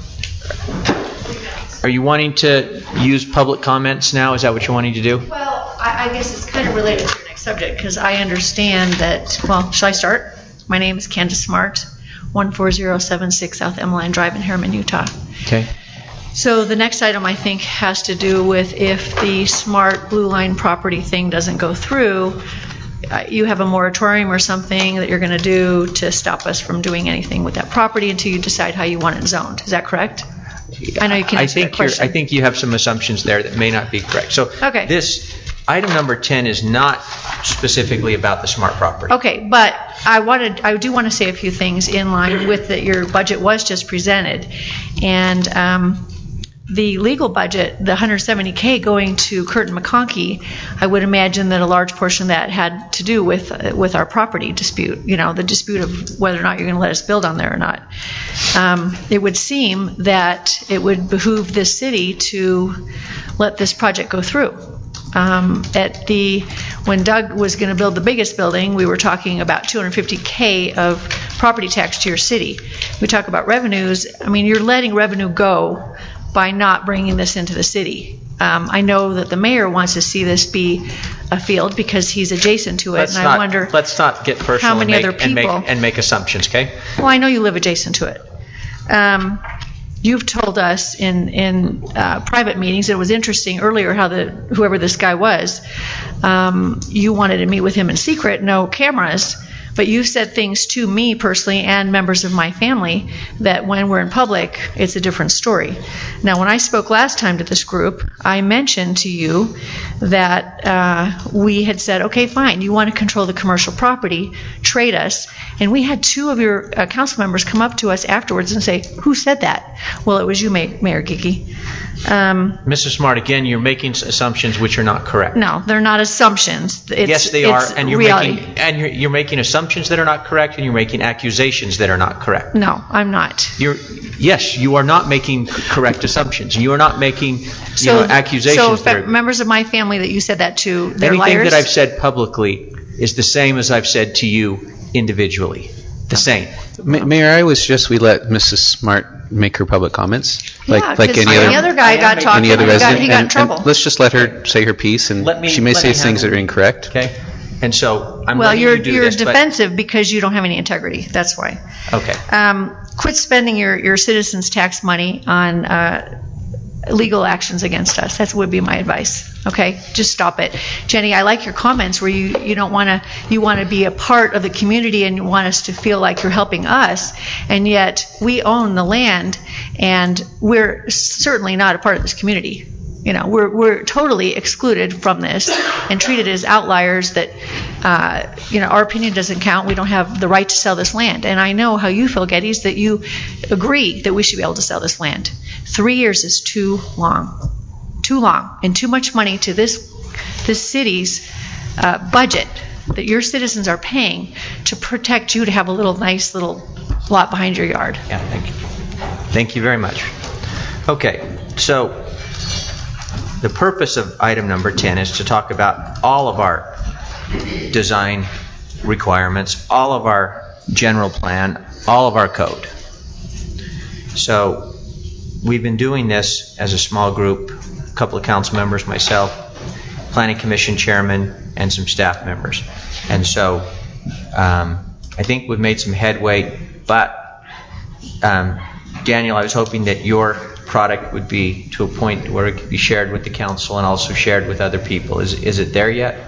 Are you wanting to use public comments now? Is that what you're wanting to do? Well, I, I guess it's kind of related to the next subject, because I understand that, well, shall I start? My name is Candace Smart, one four zero seven six South Emmeline Drive in Harriman, Utah. Okay. So the next item, I think, has to do with if the Smart Blue Line property thing doesn't go through, uh, you have a moratorium or something that you're going to do to stop us from doing anything with that property until you decide how you want it zoned. Is that correct? I know you can I answer that think you're, question. I think you have some assumptions there that may not be correct. So Okay. this, item number ten is not specifically about the smart property. Okay, but I wanted, I do want to say a few things in line with that your budget was just presented. And um, the legal budget, the one hundred seventy K going to Curtin McConkey, I would imagine that a large portion of that had to do with uh, with our property dispute, you know, the dispute of whether or not you're going to let us build on there or not. Um, it would seem that it would behoove this city to let this project go through. Um, at the when Doug was going to build the biggest building, we were talking about two hundred fifty K of property tax to your city. We talk about revenues. I mean, you're letting revenue go by not bringing this into the city. Um, I know that the mayor wants to see this be a field because he's adjacent to it, Let's and not, I wonder let's not get personal how many and, make, other and, make, people. and make assumptions, okay? Well, I know you live adjacent to it. Um, you've told us in in uh, private meetings, it was interesting earlier how the whoever this guy was, um, you wanted to meet with him in secret, no cameras. But you said things to me personally and members of my family that when we're in public, it's a different story. Now, when I spoke last time to this group, I mentioned to you that uh, we had said, okay, fine, you want to control the commercial property, trade us. And we had two of your uh, council members come up to us afterwards and say, who said that? Well, it was you, Mayor Gicke. Um, Missus Smart, again, you're making assumptions which are not correct. no, they're not assumptions. It's, yes, they are, it's and you're reality. making and you're, you're making assumptions that are not correct, and you're making accusations that are not correct. No, I'm not. You're yes, you are not making correct assumptions. You are not making you So, know, accusations. so if that are, members of my family that you said that to, they're anything liars? that I've said publicly is the same as I've said to you individually. The same. Ma- Mayor, I was just, we let Missus Smart make her public comments, like Yeah, like 'cause any the other other guy got talking, any other he got- resident. he got in and, trouble. and let's just let her say her piece, and Let me- she may let say me things that handle are incorrect. Okay. And so I'm Well, letting you're you do you're this, but- defensive because you don't have any integrity. That's why. Okay. Um, quit spending your, your citizens' tax money on uh, legal actions against us. That would be my advice. Okay, just stop it, Jenny. I like your comments where you, you don't want to you want to be a part of the community and you want us to feel like you're helping us, and yet we own the land and we're certainly not a part of this community. You know, we're we're totally excluded from this and treated as outliers that, uh, you know, our opinion doesn't count. We don't have the right to sell this land. And I know how you feel, Geddes, that you agree that we should be able to sell this land. Three years is too long, too long, and too much money to this this city's uh, budget that your citizens are paying to protect you to have a little nice little lot behind your yard. Yeah, thank you. Thank you very much. Okay, so the purpose of item number ten is to talk about all of our design requirements, all of our general plan, all of our code. So we've been doing this as a small group, a couple of council members, myself, planning commission chairman, and some staff members. And so um, I think we've made some headway, but um, Daniel, I was hoping that your product would be to a point where it could be shared with the council and also shared with other people. Is is it there yet?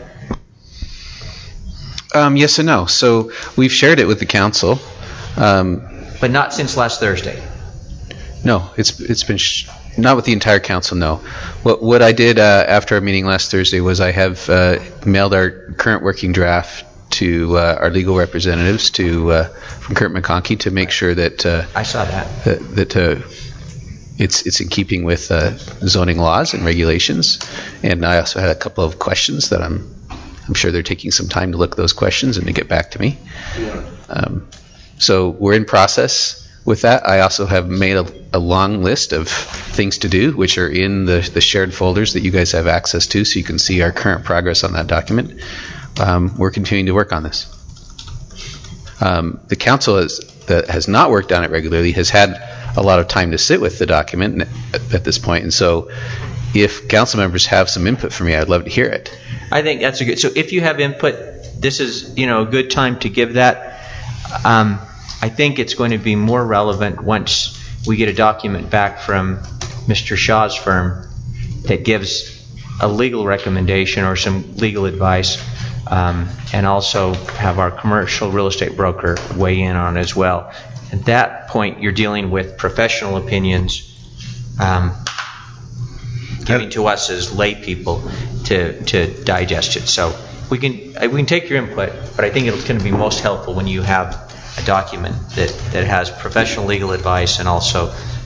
Um, yes and no. So we've shared it with the council. Um, but not since last Thursday. No, it's it's been sh- not with the entire council. No. What what I did uh, after our meeting last Thursday was I have uh, mailed our current working draft to uh, our legal representatives to uh, from Kurt McConkey to make sure that uh, I saw that that, that uh, it's it's in keeping with uh, zoning laws and regulations. And I also had a couple of questions that I'm I'm sure they're taking some time to look at those questions and to get back to me. Um, so we're in process with that. I also have made a, a long list of things to do, which are in the, the shared folders that you guys have access to, so you can see our current progress on that document. Um, we're continuing to work on this. Um, the council has, that has not worked on it regularly has had a lot of time to sit with the document at, at this point, and so if council members have some input for me, I'd love to hear it. I think that's a good. So if you have input, this is you know a good time to give that. Um, I think it's going to be more relevant once we get a document back from Mister Shaw's firm that gives a legal recommendation or some legal advice, um, and also have our commercial real estate broker weigh in on it as well. At that point, you're dealing with professional opinions um, given to us as lay people to to digest it. So we can we can take your input, but I think it's going to be most helpful when you have a document that, that has professional legal advice and also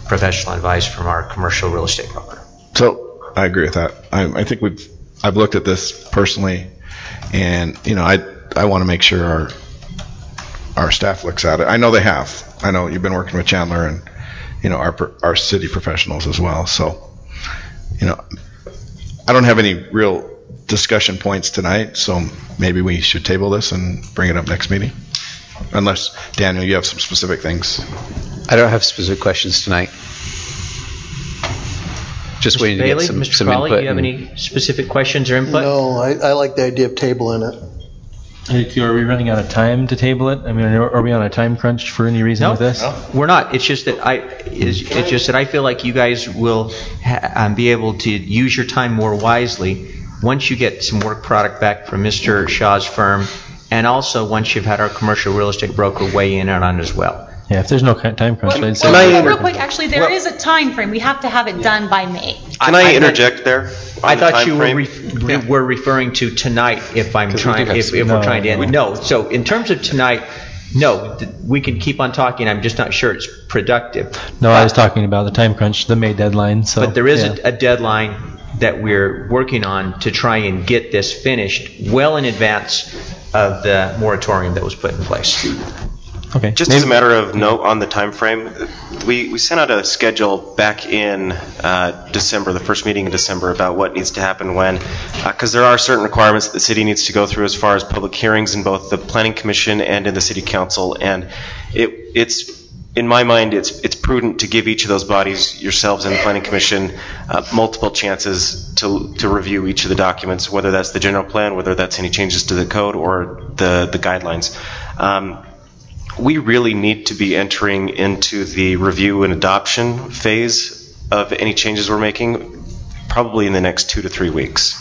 professional advice from our commercial real estate broker. So I agree with that. I, I think we've, I've looked at this personally, and, you know, I, I want to make sure our, our staff looks at it. I know they have. I know you've been working with Chandler and, you know, our, our city professionals as well. So, you know, I don't have any real discussion points tonight, so maybe we should table this and bring it up next meeting. Unless, Daniel, you have some specific things. I don't have specific questions tonight. Just waiting to Bailey, get some, Mister some Crawley, input. do you have and- any specific questions or input? No, I, I like the idea of tabling it. Hey, Are we running out of time to table it? I mean, are are we on a time crunch for any reason No, with this? we're not. It's just that I, it's, it's just that I feel like you guys will ha- um, be able to use your time more wisely once you get some work product back from Mister Shaw's firm, and also once you've had our commercial real estate broker weigh in on it as well. Yeah, if there's no ki- time crunch, I'd say. Well, well, real quick, actually, there is a time frame. We have to have it done by May. Can I interject there? I on the thought you were, timeframe? re- were referring to tonight. If I'm 'Cause we trying, do have if, some- if No. we're trying to end, no. So in terms of tonight, no, th- we can keep on talking. I'm just not sure it's productive. No, I was talking about the time crunch, the May deadline, so. But there is yeah. a, a deadline that we're working on to try and get this finished well in advance of the moratorium that was put in place. Okay. Just Maybe- as a matter of note on the time frame, we, we sent out a schedule back in uh, December, the first meeting in December, about what needs to happen when, because there are certain requirements that the city needs to go through as far as public hearings in both the Planning Commission and in the City Council, and it it's in my mind, it's it's prudent to give each of those bodies, yourselves and the Planning Commission, uh, multiple chances to to review each of the documents, whether that's the general plan, whether that's any changes to the code or the the guidelines. Um, we really need to be entering into the review and adoption phase of any changes we're making, probably in the next two to three weeks.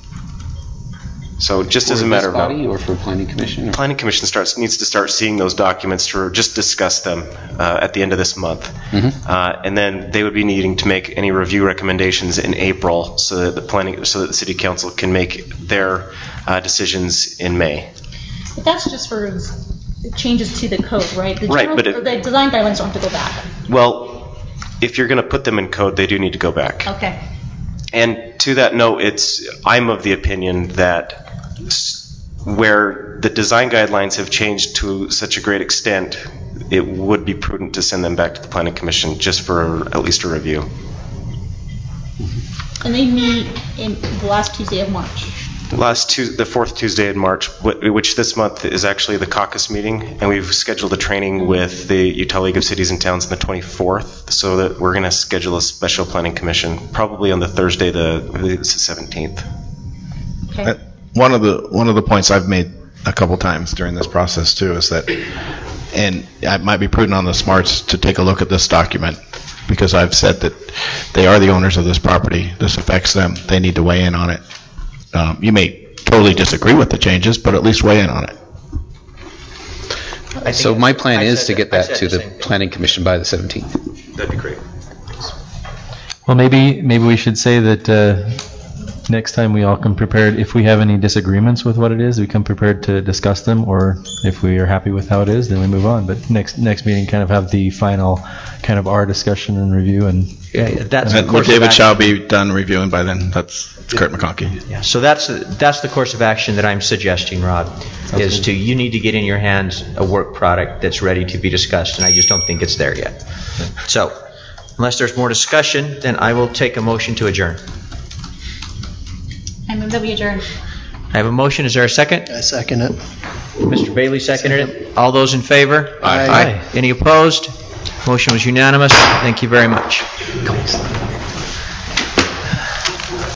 So just For as a this matter of body or for Planning Commission? Or? Planning Commission starts needs to start seeing those documents to just discuss them uh, at the end of this month, Mm-hmm. uh, and then they would be needing to make any review recommendations in April, so that the planning, so that the City Council can make their uh, decisions in May. But that's just for changes to the code, right? The Right, general- but it- the design guidelines don't have to go back. Well, if you're going to put them in code, they do need to go back. Okay. And to that note, it's I'm of the opinion that s- where the design guidelines have changed to such a great extent, it would be prudent to send them back to the Planning Commission just for at least a review. And they meet in the last Tuesday of March. The last Tuesday, the fourth Tuesday in March, wh- which this month is actually the caucus meeting, and we've scheduled a training with the Utah League of Cities and Towns on the twenty-fourth, so that we're going to schedule a special planning commission probably on the Thursday, the, I believe it's the seventeenth. Okay. Uh, One of the one of the points I've made a couple times during this process too is that, and it might be prudent on the smarts to take a look at this document, because I've said that they are the owners of this property. This affects them. They need to weigh in on it. Um, you may totally disagree with the changes, but at least weigh in on it. So my plan I is said to get I that said to the the same thing. Planning Commission by the seventeenth. That'd be great. Well, maybe, maybe we should say that uh, next time we all come prepared, if we have any disagreements with what it is, we come prepared to discuss them, or if we are happy with how it is, then we move on. But next, next meeting, kind of have the final, kind of our discussion and review, and Yeah, that's the And course of David action. shall be done reviewing by then. That's Kurt McConkey. Yeah, so that's that's the course of action that I'm suggesting, Rob, is to you need to get in your hands a work product that's ready to be discussed, and I just don't think it's there yet. So, unless there's more discussion, then I will take a motion to adjourn. I move that we adjourn. I have a motion. Is there a second? I second it. Mister Bailey seconded it. All those in favor? Aye. Aye. Any opposed? Motion was unanimous. Thank you very much.